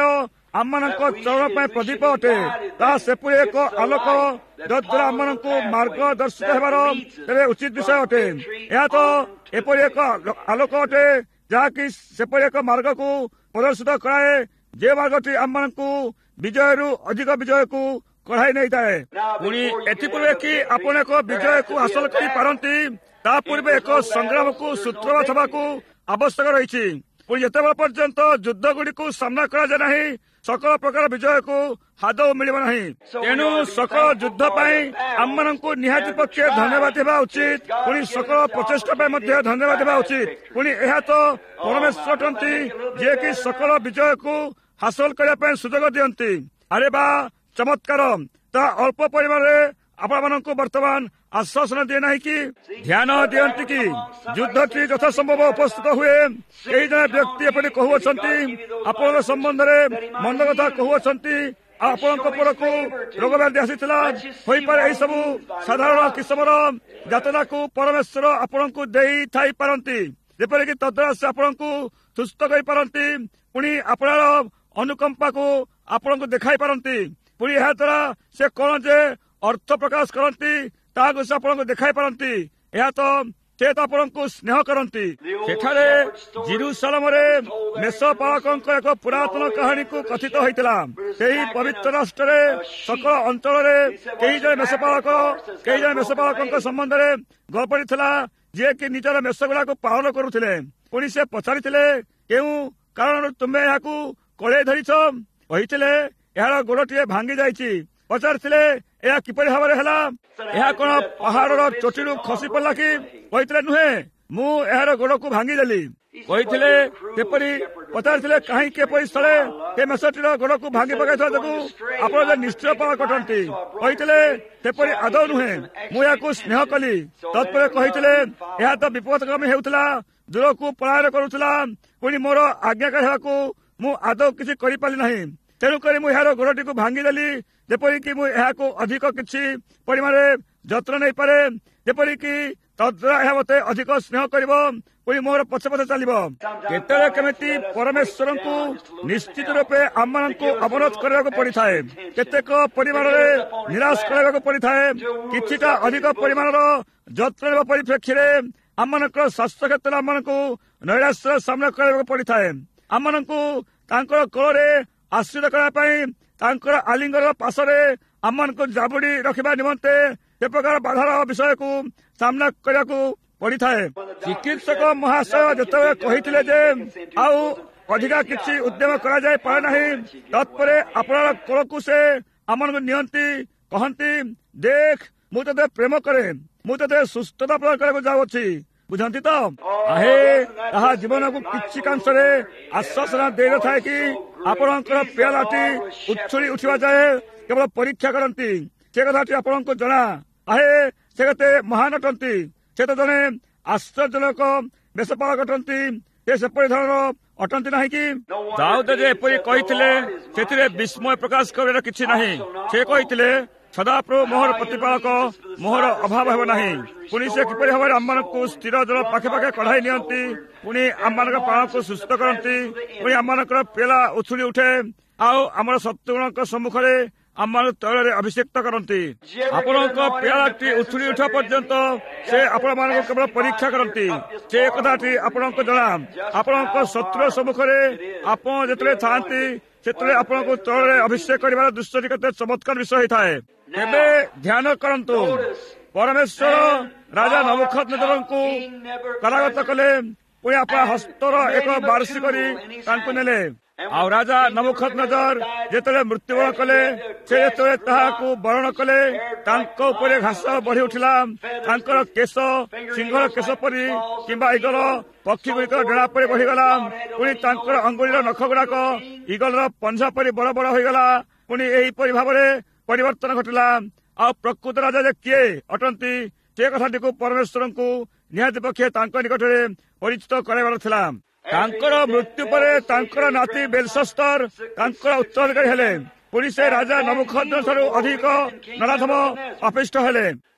ଆମମାନଙ୍କ ଚରଣ ପାଇଁ ପ୍ରଦୀପ ଅଟେ। ତାହା ସେପରି ଏକ ଆଲୋକ ଯଦ୍ୱାରା ଆମମାନଙ୍କୁ ମାର୍ଗଦର୍ଶିତ ହେବାର ତେବେ ଉଚିତ ବିଷୟ ଅଟେ। ଏହା ତ ଏପରି ଏକ ଆଲୋକ ଅଟେ ଯାହାକି ସେପରି ଏକ ମାର୍ଗକୁ ପ୍ରଦର୍ଶିତ କରାଏ, ଯେ ମାର୍ଗଟି ଆମମାନଙ୍କୁ ବିଜୟରୁ ଅଧିକ ବିଜୟକୁ କଢାଇ ନେଇଥାଏ। ପୁଣି ଏଥିପୂର୍ବେ କି ଆପଣ ଏକ ବିଜୟକୁ ହାସଲ କରିପାରନ୍ତି, ତା ପୂର୍ବେ ଏକ ସଂଗ୍ରାମକୁ ସୂତ୍ରପାତ ହେବାକୁ ଆବଶ୍ୟକ ରହିଛି। ପୁଣି ଯେତେବେଳେ ପର୍ଯ୍ୟନ୍ତ ଯୁଦ୍ଧ ଗୁଡ଼ିକୁ ସାମ୍ନା କରାଯାଏ ନାହିଁ, ସକଳ ପ୍ରକାର ବିଜୟକୁ ହାଦଉ ମିଳିବ ନାହିଁ। ତେଣୁ ସକଳ ଯୁଦ୍ଧ ପାଇଁ ଆମମାନଙ୍କୁ ନିହାତି ପକ୍ଷେ ଧନ୍ୟବାଦ ଦେବା ଉଚିତ। ପୁଣି ସକଳ ପ୍ରଚେଷ୍ଟା ପାଇଁ ମଧ୍ୟ ଧନ୍ୟବାଦ ଦେବା ଉଚିତ। ପୁଣି ଏହା ତ ପରମେଶ୍ୱର ଅଟନ୍ତି ଯିଏକି ସକଳ ବିଜୟକୁ ହାସଲ କରିବା ପାଇଁ ସୁଯୋଗ ଦିଅନ୍ତି। ଆରେ ବା ଚମତ୍କାର! ତା ଅଳ୍ପ ପରିମାଣରେ ଆପଣମାନଙ୍କୁ ବର୍ତ୍ତମାନ ଆଶ୍ୱାସନା ଦିଏ ନାହିଁ କି? ଧ୍ୟାନ ଦିଅନ୍ତି କି ଯୁଦ୍ଧଟି ଯଥାସମ୍ଭବ ଉପସ୍ଥିତ ହୁଏ। କେହି ଜଣେ ବ୍ୟକ୍ତି ଏପରି କହୁଅଛନ୍ତି, ଆପଣଙ୍କ ସମ୍ବନ୍ଧରେ ମନ୍ଦ କଥା କହୁଅଛନ୍ତି, ଆଉ ଆପଣଙ୍କ ଉପରକୁ ରୋଗ ବ୍ୟାଧି ଆସିଥିଲା। ହୋଇପାରେ ଏହି ସବୁ ସାଧାରଣ କିସମର ଯାତନାକୁ ପରମେଶ୍ୱର ଆପଣଙ୍କୁ ଦେଇଥାଇ ପାରନ୍ତି, ଯେପରିକି ତଦ୍ୱାରା ସେ ଆପଣଙ୍କୁ ସୁସ୍ଥ କରିପାରନ୍ତି। ପୁଣି ଆପଣର ଅନୁକମ୍ପାକୁ ଆପଣଙ୍କୁ ଦେଖାଇ ପାରନ୍ତି। ପୁଣି ଏହା ଦ୍ୱାରା ସେ କଣ ଯେ ଅର୍ଥ ପ୍ରକାଶ କରନ୍ତି ତାହାକୁ ସେ ଆପଣଙ୍କୁ ଦେଖାଇ ପାରନ୍ତି। ଏହା ତ ସେ ତ ଆପଣଙ୍କୁ ସ୍ନେହ କରନ୍ତି। ସେଠାରେ ଜେରୁସାଲେମରେ ମେଷପାଳକଙ୍କ ଏକ ପୁରାତନ କାହାଣୀକୁ କଥିତ ହୋଇଥିଲା। ସେହି ପବିତ୍ର ରାଷ୍ଟ୍ରରେ ସକଳ ଅଞ୍ଚଳରେ କେହି ଜଣେ ମେଷପାଳକ କେହି ଜଣେ ମେଷପାଳକଙ୍କ ସମ୍ବନ୍ଧରେ ଗଳ୍ପଟି ଥିଲା, ଯିଏକି ନିଜର ମେଷ ଗୁଡାକୁ ପାଳନ କରୁଥିଲେ। ପୁଣି ସେ ପଚାରିଥିଲେ, କେଉଁ କାରଣରୁ ତୁମେ ଏହାକୁ କଳେଇ ଧରିଛ? କହିଥିଲେ, ଏହାର ଗୋଡଟିଏ ଭାଙ୍ଗି ଯାଇଛି। ପଚାରିଥିଲେ, ଏହା କିପରି ଭାବରେ ହେଲା? ଏହା କଣ ପାହାଡର ଚୋଟିରୁ ଖସି ପଡିଲା କି? କହିଥିଲେ, ନୁହେଁ, ମୁଁ ଏହାର ଗୋଡକୁ ଭାଙ୍ଗିଦେଲି। କହିଥିଲେ, ସେପରି ପଚାରିଥିଲେ, କାହିଁକି ଏପରି ସ୍ଥଳେ ସେ ମେଷଟିର ଗୋଡକୁ ଭାଙ୍ଗି ପକାଇଥିବା ଯୋଗୁଁ ଆପଣ ଯେ ନିଶ୍ଚୟ ପାଳକ ଅଟନ୍ତି? କହିଥିଲେ, ସେପରି ଆଦୌ ନୁହେଁ, ମୁଁ ଏହାକୁ ସ୍ନେହ କଲି। ତତ୍ପରେ କହିଥିଲେ, ଏହା ତ ବିପଦଗାମୀ ହେଉଥିଲା, ଦୂରକୁ ପଳାୟନ କରୁଥିଲା। ପୁଣି ମୋର ଆଜ୍ଞାକାରୀ ହେବାକୁ ମୁଁ ଆଦୌ କିଛି କରିପାରିଲି ନାହିଁ। ତେଣୁକରି ମୁଁ ଏହାର ଗୋଡଟିକୁ ଭାଙ୍ଗିଦେଲି, ଯେପରିକି ମୁଁ ଏହାକୁ ଅଧିକ କିଛି ପରିମାଣରେ ଯତ୍ନ ନେଇପାରେ, ଯେପରିକି ତଦ୍ୱାରା ଏହା ମୋତେ ଅଧିକ ସ୍ନେହ କରିବ, ପୁଣି ମୋର ପଛେ ପଛେ ଚାଲିବ। କେତେବେଳେ କେମିତି ପରମେଶ୍ୱରଙ୍କୁ ନିଶ୍ଚିତ ରୂପେ ଆମମାନଙ୍କୁ ଅବରୋଧ କରିବାକୁ ପଡିଥାଏ। କେତେକ ପରିମାଣରେ ନିରାଶ କରିବାକୁ ପଡିଥାଏ। କିଛିଟା ଅଧିକ ପରିମାଣର ଯତ୍ନ ନେବା ପରିପ୍ରେକ୍ଷୀରେ ଆମମାନଙ୍କର ସ୍ୱାସ୍ଥ୍ୟ କ୍ଷେତ୍ରରେ ଆମମାନଙ୍କୁ ନୈରାଶ୍ୟର ସାମ୍ନା କରିବାକୁ ପଡିଥାଏ। ଆମମାନଙ୍କୁ ତାଙ୍କର କୋଳରେ ଆଶ୍ରିତ କରିବା ପାଇଁ ତାଙ୍କର ଆଲିଙ୍ଗର ପାଶରେ ଆମମାନଙ୍କୁ ଜାବୁଡି ରଖିବା ନିମନ୍ତେ ସେ ପ୍ରକାର ବାଧାର ବିଷୟକୁ ସାମ୍ନା କରିବାକୁ ପଡିଥାଏ। ଚିକିତ୍ସକ ମହାଶୟ ଯେତେବେଳେ କହିଥିଲେ ଯେ ଆଉ ଅଧିକା କିଛି ଉଦ୍ୟମ କରାଯାଇ ପାରେ ନାହିଁ, ତତ୍ପରେ ଆପଣଙ୍କ କୋଳକୁ ସେ ଆମମାନଙ୍କୁ ନିଅନ୍ତି, କହନ୍ତି, ଦେଖ ମୁଁ ତତେ ପ୍ରେମ କରେ, ମୁଁ ତତେ ସୁସ୍ଥତା ପ୍ରଦାନ କରିବାକୁ ଯାଉଅଛି। ବୁଝନ୍ତି ତ? ଆହେ, ତାହା ଜୀବନକୁ କିଛି କାଂଶରେ ଆଶ୍ୱାସନା ଦେଇନଥାଏ କି ଆପଣଙ୍କର ପିଆଲାଟି ଉଛୁଳି ଉଠିବା ଯାଏ କେବଳ ପରୀକ୍ଷା କରନ୍ତି। ସେ କଥାଟି ଆପଣଙ୍କୁ ଜଣା। ଆହେ, ସେ କେତେ ମହାନ ଅଟନ୍ତି। ସେ ତ ଜଣେ ଆଶ୍ଚର୍ଯ୍ୟଜନକ ମେଷପାଳକ ଅଟନ୍ତି। ସେ ସେପରି ଧରଣର ଅଟନ୍ତି ନାହିଁ କି? ଦାଉଦ ଯେ ଏପରି କହିଥିଲେ, ସେଥିରେ ବିସ୍ମୟ ପ୍ରକାଶ କରିବାର କିଛି ନାହିଁ। ସେ କହିଥିଲେ, ସଦାପ୍ରଭୁ ମୋହର ପ୍ରତିପାଳକ, ମୋହର ଅଭାବ ହେବ ନାହିଁ। ପୁଣି ସେ କିପରି ଭାବରେ ଆମମାନଙ୍କୁ ସ୍ଥିର ଜଳ ପାଖେ ପାଖେ କଢାଇ ନିଅନ୍ତି, ପୁଣି ଆମମାନଙ୍କ ପ୍ରାଣକୁ ସୁସ୍ଥ କରନ୍ତି, ପୁଣି ଆମମାନଙ୍କର ପିଲା ଉଛୁଳି ଉଠେ, ଆଉ ଆମର ଶତ୍ରୁଙ୍କ ସମ୍ମୁଖରେ ଆମମାନଙ୍କୁ ତୈଳରେ ଅଭିଷେକ୍ତ କରନ୍ତି। ଆପଣଙ୍କ ପିଲାଟି ଉଛୁଳି ଉଠିବା ପର୍ଯ୍ୟନ୍ତ ସେ ଆପଣମାନଙ୍କୁ କେବଳ ପରୀକ୍ଷା କରନ୍ତି। ସେ କଥାଟି ଆପଣଙ୍କୁ ଜଣା। ଆପଣଙ୍କ ଶତ୍ରୁ ସମ୍ମୁଖରେ ଆପଣ ଯେତେବେଳେ ଥାଆନ୍ତି, ସେତେବେଳେ ଆପଣଙ୍କୁ ତୈଳରେ ଅଭିଷେକ କରିବାର ଦୃଶ୍ୟଟି କେତେ ଚମତ୍କାର ବିଷୟ ହୋଇଥାଏ। ଏବେ ଧ୍ୟାନ କରନ୍ତୁ, ପରମେଶ୍ୱର ରାଜା ନବୁକଦନେସରଙ୍କୁ କାରାଗତ କଲେ, ପୁଣି ଆପଣ ହସ୍ତର ଏକ ବାରସି କରି ତାଙ୍କୁ ନେଲେ। ଆଉ ରାଜା ନବୁକଦନେସର ଯେତେବେଳେ ମୃତ୍ୟୁବରଣ କଲେ, ସେ ଯେତେବେଳେ ତାହାକୁ ବରଣ କଲେ, ତାଙ୍କ ଉପରେ ଘାସ ବଢି ଉଠିଲା। ତାଙ୍କର କେଶ ସିଂହର କେଶ ପରି କିମ୍ବା ଇଗଲ ପକ୍ଷୀ ଗୁଡ଼ିକର ଡେଣା ପରି ବଢିଗଲା। ପୁଣି ତାଙ୍କର ଅଙ୍ଗୁଳିର ନଖ ଗୁଡାକ ଇଗଲର ପଞ୍ଝା ପରି ବଡ ବଡ ହୋଇଗଲା। ପୁଣି ଏହିପରି ଭାବରେ ପରିବର୍ତ୍ତନ ଘଟିଲା। ଆଉ ପ୍ରକୃତ ରାଜା ଯେ କିଏ ଅଟନ୍ତି, ସେ କଥାଟିକୁ ପରମେଶ୍ୱରଙ୍କୁ ନିହାତି ପକ୍ଷେ ତାଙ୍କ ନିକଟରେ ପରିଚିତ କରାଇବାର ଥିଲା। ତାଙ୍କର ମୃତ୍ୟୁ ପରେ ତାଙ୍କର ନାତି ବେଲଶସ୍ତର ତାଙ୍କର ଉତ୍ତରାଧିକାରୀ ହେଲେ। ପୁଣି ସେ ରାଜା ନବୁକଦନେସରଠାରୁ ଅଧିକ ନରାଧମ ଅପିଷ୍ଟ ହେଲେ।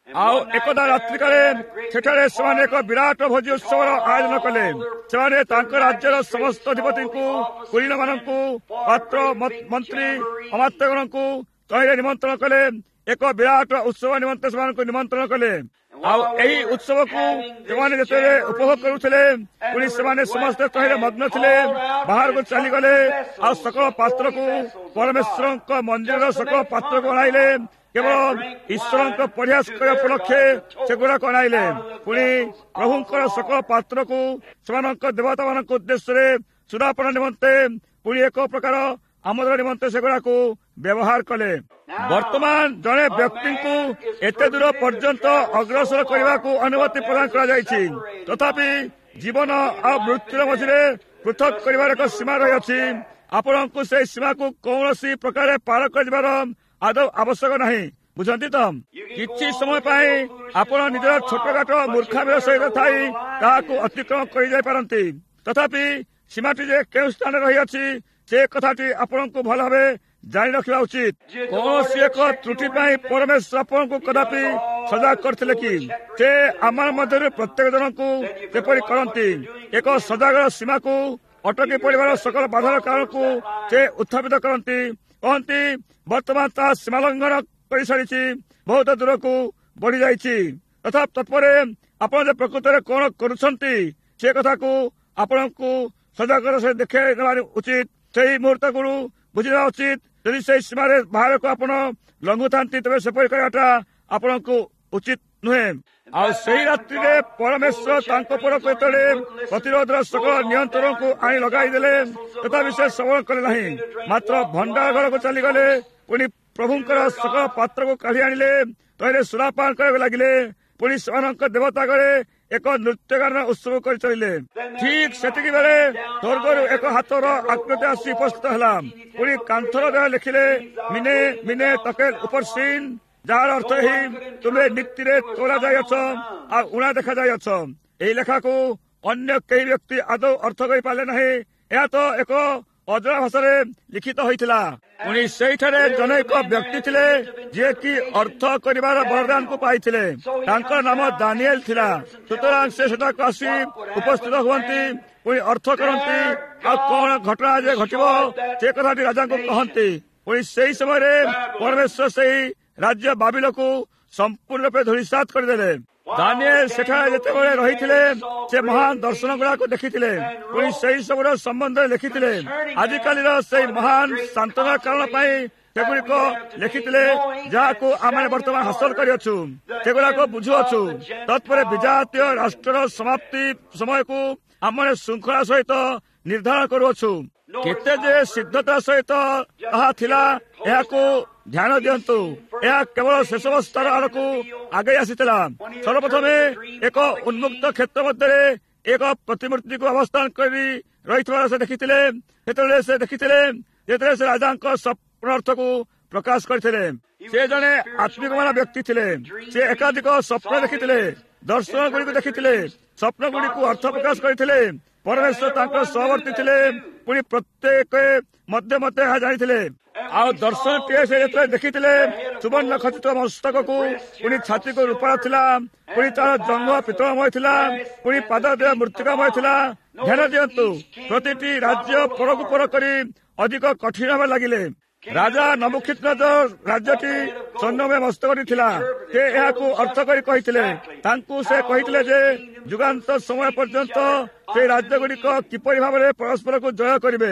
ଆଉ ଏକଦା ରାତ୍ରିକାଳେ ସେଠାରେ ସେମାନେ ଏକ ବିରାଟ ଭୋଜି ଉତ୍ସବର ଆୟୋଜନ କଲେ। ସେମାନେ ତାଙ୍କ ରାଜ୍ୟର ସମସ୍ତ ଅଧିପତିଙ୍କୁ, କୁଳୀନମାନଙ୍କୁ, ପାତ୍ର ମନ୍ତ୍ରୀ, ଅମାତ୍ୟଗଣଙ୍କୁ ତହିଁରେ ନିମନ୍ତ୍ରଣ କଲେ। ଏକ ବିରାଟ ଉତ୍ସବ ନିମନ୍ତେ ସେମାନଙ୍କୁ ନିମନ୍ତ୍ରଣ କଲେ। ଆଉ ଏହି ଉତ୍ସବକୁ ସେମାନେ ଯେତେବେଳେ ଉପଭୋଗ କରୁଥିଲେ, ପୁଣି ସେମାନେ ସମସ୍ତେ ତହିଁରେ ମଗ୍ନ ଥିଲେ। ବାହାରକୁ ଚାଲିଗଲେ ଆଉ ସକଳ ପାତ୍ରକୁ, ପରମେଶ୍ୱରଙ୍କ ମନ୍ଦିରର ସକଳ ପାତ୍ରକୁ ଅଣାଇଲେ। କେବଳ ଈଶ୍ୱରଙ୍କ ପରିହାସ କରିବା ଉପଲକ୍ଷେ ସେଗୁଡାକ ଅଣାଇଲେ। ପୁଣି ପ୍ରଭୁଙ୍କର ସକଳ ପାତ୍ରକୁ ସେମାନଙ୍କ ଦେବତାମାନଙ୍କ ଉଦ୍ଦେଶ୍ୟରେ ସୁରାପଣ ନିମନ୍ତେ, ପୁଣି ଏକ ପ୍ରକାର ଆମୋଦ ନିମନ୍ତେ ସେଗୁଡାକୁ ବ୍ୟବହାର କଲେ। ବର୍ତ୍ତମାନ ଜଣେ ବ୍ୟକ୍ତିଙ୍କୁ ଏତେ ଦୂର ପର୍ଯ୍ୟନ୍ତ ଅଗ୍ରସର କରିବାକୁ ଅନୁମତି ପ୍ରଦାନ କରାଯାଇଛି। ତଥାପି ଜୀବନ ଆଉ ମୃତ୍ୟୁର ମଝିରେ ପୃଥକ କରିବାର ଏକ ସୀମା ରହିଅଛି। ଆପଣଙ୍କୁ ସେହି ସୀମାକୁ କୌଣସି ପ୍ରକାରେ ପାର କରିବାର ଆଦୌ ଆବଶ୍ୟକ ନାହିଁ। ବୁଝନ୍ତି ତ? କିଛି ସମୟ ପାଇଁ ଆପଣ ନିଜର ଛୋଟକାଟ ମୂର୍ଖାମିର ସହିତ ଥାଇ ତାହାକୁ ଅତିକ୍ରମ କରିଯାଇପାରନ୍ତି। ତଥାପି ସୀମାଟି ଯେ କେଉଁ ସ୍ଥାନରେ ରହିଅଛି ସେ କଥାଟି ଆପଣଙ୍କୁ ଭଲ ଭାବେ ଜାଣି ରଖିବା ଉଚିତ। କୌଣସି ଏକ ତ୍ରୁଟି ପାଇଁ ପରମେଶ୍ୱର ଆପଣଙ୍କୁ କଦାପି ସଜାଗ କରିଥିଲେ କି? ସେ ଆମ ମଧ୍ୟରୁ ପ୍ରତ୍ୟେକ ଜଣଙ୍କୁ ସେପରି କରନ୍ତି। ଏକ ସଜାଗର ସୀମାକୁ ଅଟକି ପଡ଼ିବାର ସକଳ ବାଧାର କାରଣକୁ ସେ ଉତ୍ଥାପିତ କରନ୍ତି। କହନ୍ତି ବର୍ତ୍ତମାନ ତାହା ସୀମା ଲଙ୍ଘନ କରିସାରିଛି, ବହୁତ ଦୂରକୁ ବଢିଯାଇଛି। ତଥାପି ତତ୍ପରେ ଆପଣ ଯେ ପ୍ରକୃତରେ କଣ କରୁଛନ୍ତି ସେ କଥାକୁ ଆପଣଙ୍କୁ ସଜାଗର ସେ ଦେଖାଇ ଦେବା ଉଚିତ। ସେହି ମୁହୂର୍ତ୍ତକୁ ବୁଝିବା ଉଚିତ। ଯଦି ସେହି ସୀମାରେ ବାହାରକୁ ଆପଣ ଲଙ୍ଘୁଥାନ୍ତି ତେବେ ସେପରି କରିବାଟା ଆପଣଙ୍କୁ ଉଚିତ ନୁହେଁ। ଆଉ ସେହି ରାତ୍ରିରେ ପରମେଶ୍ୱର ତାଙ୍କ ଉପରକୁ ଯେତେବେଳେ ପ୍ରତିରୋଧର ସକଳ ନିୟନ୍ତ୍ରଣକୁ ଆଣି ଲଗାଇଦେଲେ, ତଥାପି ସେ ସବଳ କଲେ ନାହିଁ। ମାତ୍ର ଭଣ୍ଡାର ଘରକୁ ଚାଲିଗଲେ। ପୁଣି ପ୍ରଭୁଙ୍କର ସକଳ ପାତ୍ରକୁ କାଢି ଆଣିଲେ, ତହିଁରେ ସୁରାପାନ କରିବାକୁ ଲାଗିଲେ। ପୁଣି ସେମାନଙ୍କ ଦେବତାଗରେ ଏକ ନୃତ୍ୟଗାନ ଉତ୍ସବ କରି ଚାଲିଲେ। ଠିକ୍ ସେତିକି ବେଳେ ସ୍ୱର୍ଗରୁ ଏକ ହାତର ଆକୃତି ଆସି ଉପସ୍ଥିତ ହେଲା। ପୁଣି କାନ୍ଥର ଦେହ ଲେଖିଲେ, ମିନେ ମିନେ ତକେଲ ଉପରସିନ୍, ଯାହାର ଅର୍ଥ ଏହି ତୁମେ ନୀତିରେ ତୋଳା ଯାଇଅଛ ଆଉ ଉଣା ଦେଖାଯାଇଅଛ। ଏହି ଲେଖାକୁ ଅନ୍ୟ କେହି ବ୍ୟକ୍ତି ଆଦୌ ଅର୍ଥ କରିପାରିଲେ ନାହିଁ। ଏହା ତ ଏକ ଅଜଣା ଭାଷାରେ ଲିଖିତ ହୋଇଥିଲା। ପୁଣି ସେଇଠାରେ ଜଣେ ଏକ ବ୍ୟକ୍ତି ଥିଲେ ଯିଏକି ଅର୍ଥ କରିବାର ବରଦାନକୁ ପାଇଥିଲେ। ତାଙ୍କର ନାମ ଦାନିଏଲ ଥିଲା। ସୁତରାଂ ସେ ସେଠାକୁ ଆସି ଉପସ୍ଥିତ ହୁଅନ୍ତି, ପୁଣି ଅର୍ଥ କରନ୍ତି ଆଉ କଣ ଘଟଣା ଯେ ଘଟିବ ସେ କଥାଟି ରାଜାଙ୍କୁ କହନ୍ତି। ପୁଣି ସେହି ସମୟରେ ପରମେଶ୍ୱର ସେହି ରାଜ୍ୟ ବାବିଲକୁ ସମ୍ପୂର୍ଣ୍ଣ ରୂପେ ଧୂଳିସାତ କରିଦେଲେ। ଦାନିଏଲ ସେଠାରେ ଯେତେବେଳେ ରହିଥିଲେ ସେ ମହାନ ଦର୍ଶନ ଗୁଡାକୁ ଦେଖିଥିଲେ, ପୁଣି ସେହି ସବୁର ସମ୍ବନ୍ଧରେ ଲେଖିଥିଲେ। ଆଜିକାଲିର ସେହି ମହାନ ସାନ୍ତ୍ୱନା କାରଣ ପାଇଁ ସେଗୁଡିକ ଲେଖିଥିଲେ, ଯାହାକୁ ଆମେ ବର୍ତ୍ତମାନ ହାସଲ କରିଅଛୁ, ସେଗୁଡାକ ବୁଝୁଅଛୁ। ତତ୍ପରେ ବିଜାତୀୟ ରାଷ୍ଟ୍ରର ସମାପ୍ତି ସମୟକୁ ଆମେ ଶୃଙ୍ଖଳା ସହିତ ନିର୍ଦ୍ଧାରଣ କରୁଅଛୁ। କେତେ ଯେ ସିଦ୍ଧତା ସହିତ ତାହା ଥିଲା ଏହାକୁ ଧ୍ୟାନ ଦିଅନ୍ତୁ। ଏହା କେବଳ ଶେଷ ଅବସ୍ଥାର ଆଡ଼କୁ ଆଗେଇ ଆସିଥିଲା। ସର୍ବପ୍ରଥମେ ଏକ ଉନ୍ମୁକ୍ତ କ୍ଷେତ୍ର ମଧ୍ୟରେ ଏକ ପ୍ରତିମୂର୍ତ୍ତିକୁ ଅବସ୍ଥାନ କରି ରହିଥିବାର ସେ ଦେଖିଥିଲେ। ସେତେବେଳେ ସେ ଦେଖିଥିଲେ ଯେତେବେଳେ ସେ ରାଜାଙ୍କ ସ୍ୱପ୍ନ ଅର୍ଥକୁ ପ୍ରକାଶ କରିଥିଲେ। ସେ ଜଣେ ଆତ୍ମିକମାନ ବ୍ୟକ୍ତି ଥିଲେ। ସେ ଏକାଧିକ ସ୍ୱପ୍ନ ଦେଖିଥିଲେ, ଦର୍ଶନ ଗୁଡ଼ିକୁ ଦେଖିଥିଲେ, ସ୍ୱପ୍ନ ଗୁଡ଼ିକୁ ଅର୍ଥ ପ୍ରକାଶ କରିଥିଲେ। ପରମେଶ୍ୱର ତାଙ୍କ ସହବର୍ତ୍ତୀ ଥିଲେ। ପୁଣି ପ୍ରତ୍ୟେକ ମଧ୍ୟ ମଧ୍ୟ ଏହା ଜାଣିଥିଲେ। ଆଉ ଦର୍ଶନଟିଏ ସେ ଯେତେବେଳେ ଦେଖିଥିଲେ, ସୁବର୍ଣ୍ଣ ଖଚିତ ମସ୍ତକକୁ, ପୁଣି ଛାତିକୁ ରୂପାର ଥିଲା, ପୁଣି ତାର ଜଙ୍ଘ ପିତ୍ତଳମୟ ଥିଲା, ପୁଣି ପାଦ ଦେହ ମୃତ୍ତିକାମୟ ଥିଲା। ଧ୍ୟାନ ଦିଅନ୍ତୁ, ପ୍ରତିଟି ରାଜ୍ୟ ପରକୁ ପର କରି ଅଧିକ କଠିନ ହେବା ଲାଗିଲେ। ରାଜା ନବୁକଦ୍ନେଚ୍ଛର ରାଜ୍ୟଟି ସ୍ୱର୍ଣ୍ଣମୟ ମସ୍ତକଟି ଥିଲା। ସେ ଏହାକୁ ଅର୍ଥ କରି କହିଥିଲେ। ତାଙ୍କୁ ସେ କହିଥିଲେ ଯେ ଯୁଗାନ୍ତ ସମୟ ପର୍ଯ୍ୟନ୍ତ ସେ ରାଜ୍ୟଗୁଡ଼ିକ କିପରି ଭାବରେ ପରସ୍ପରକୁ ଜୟ କରିବେ।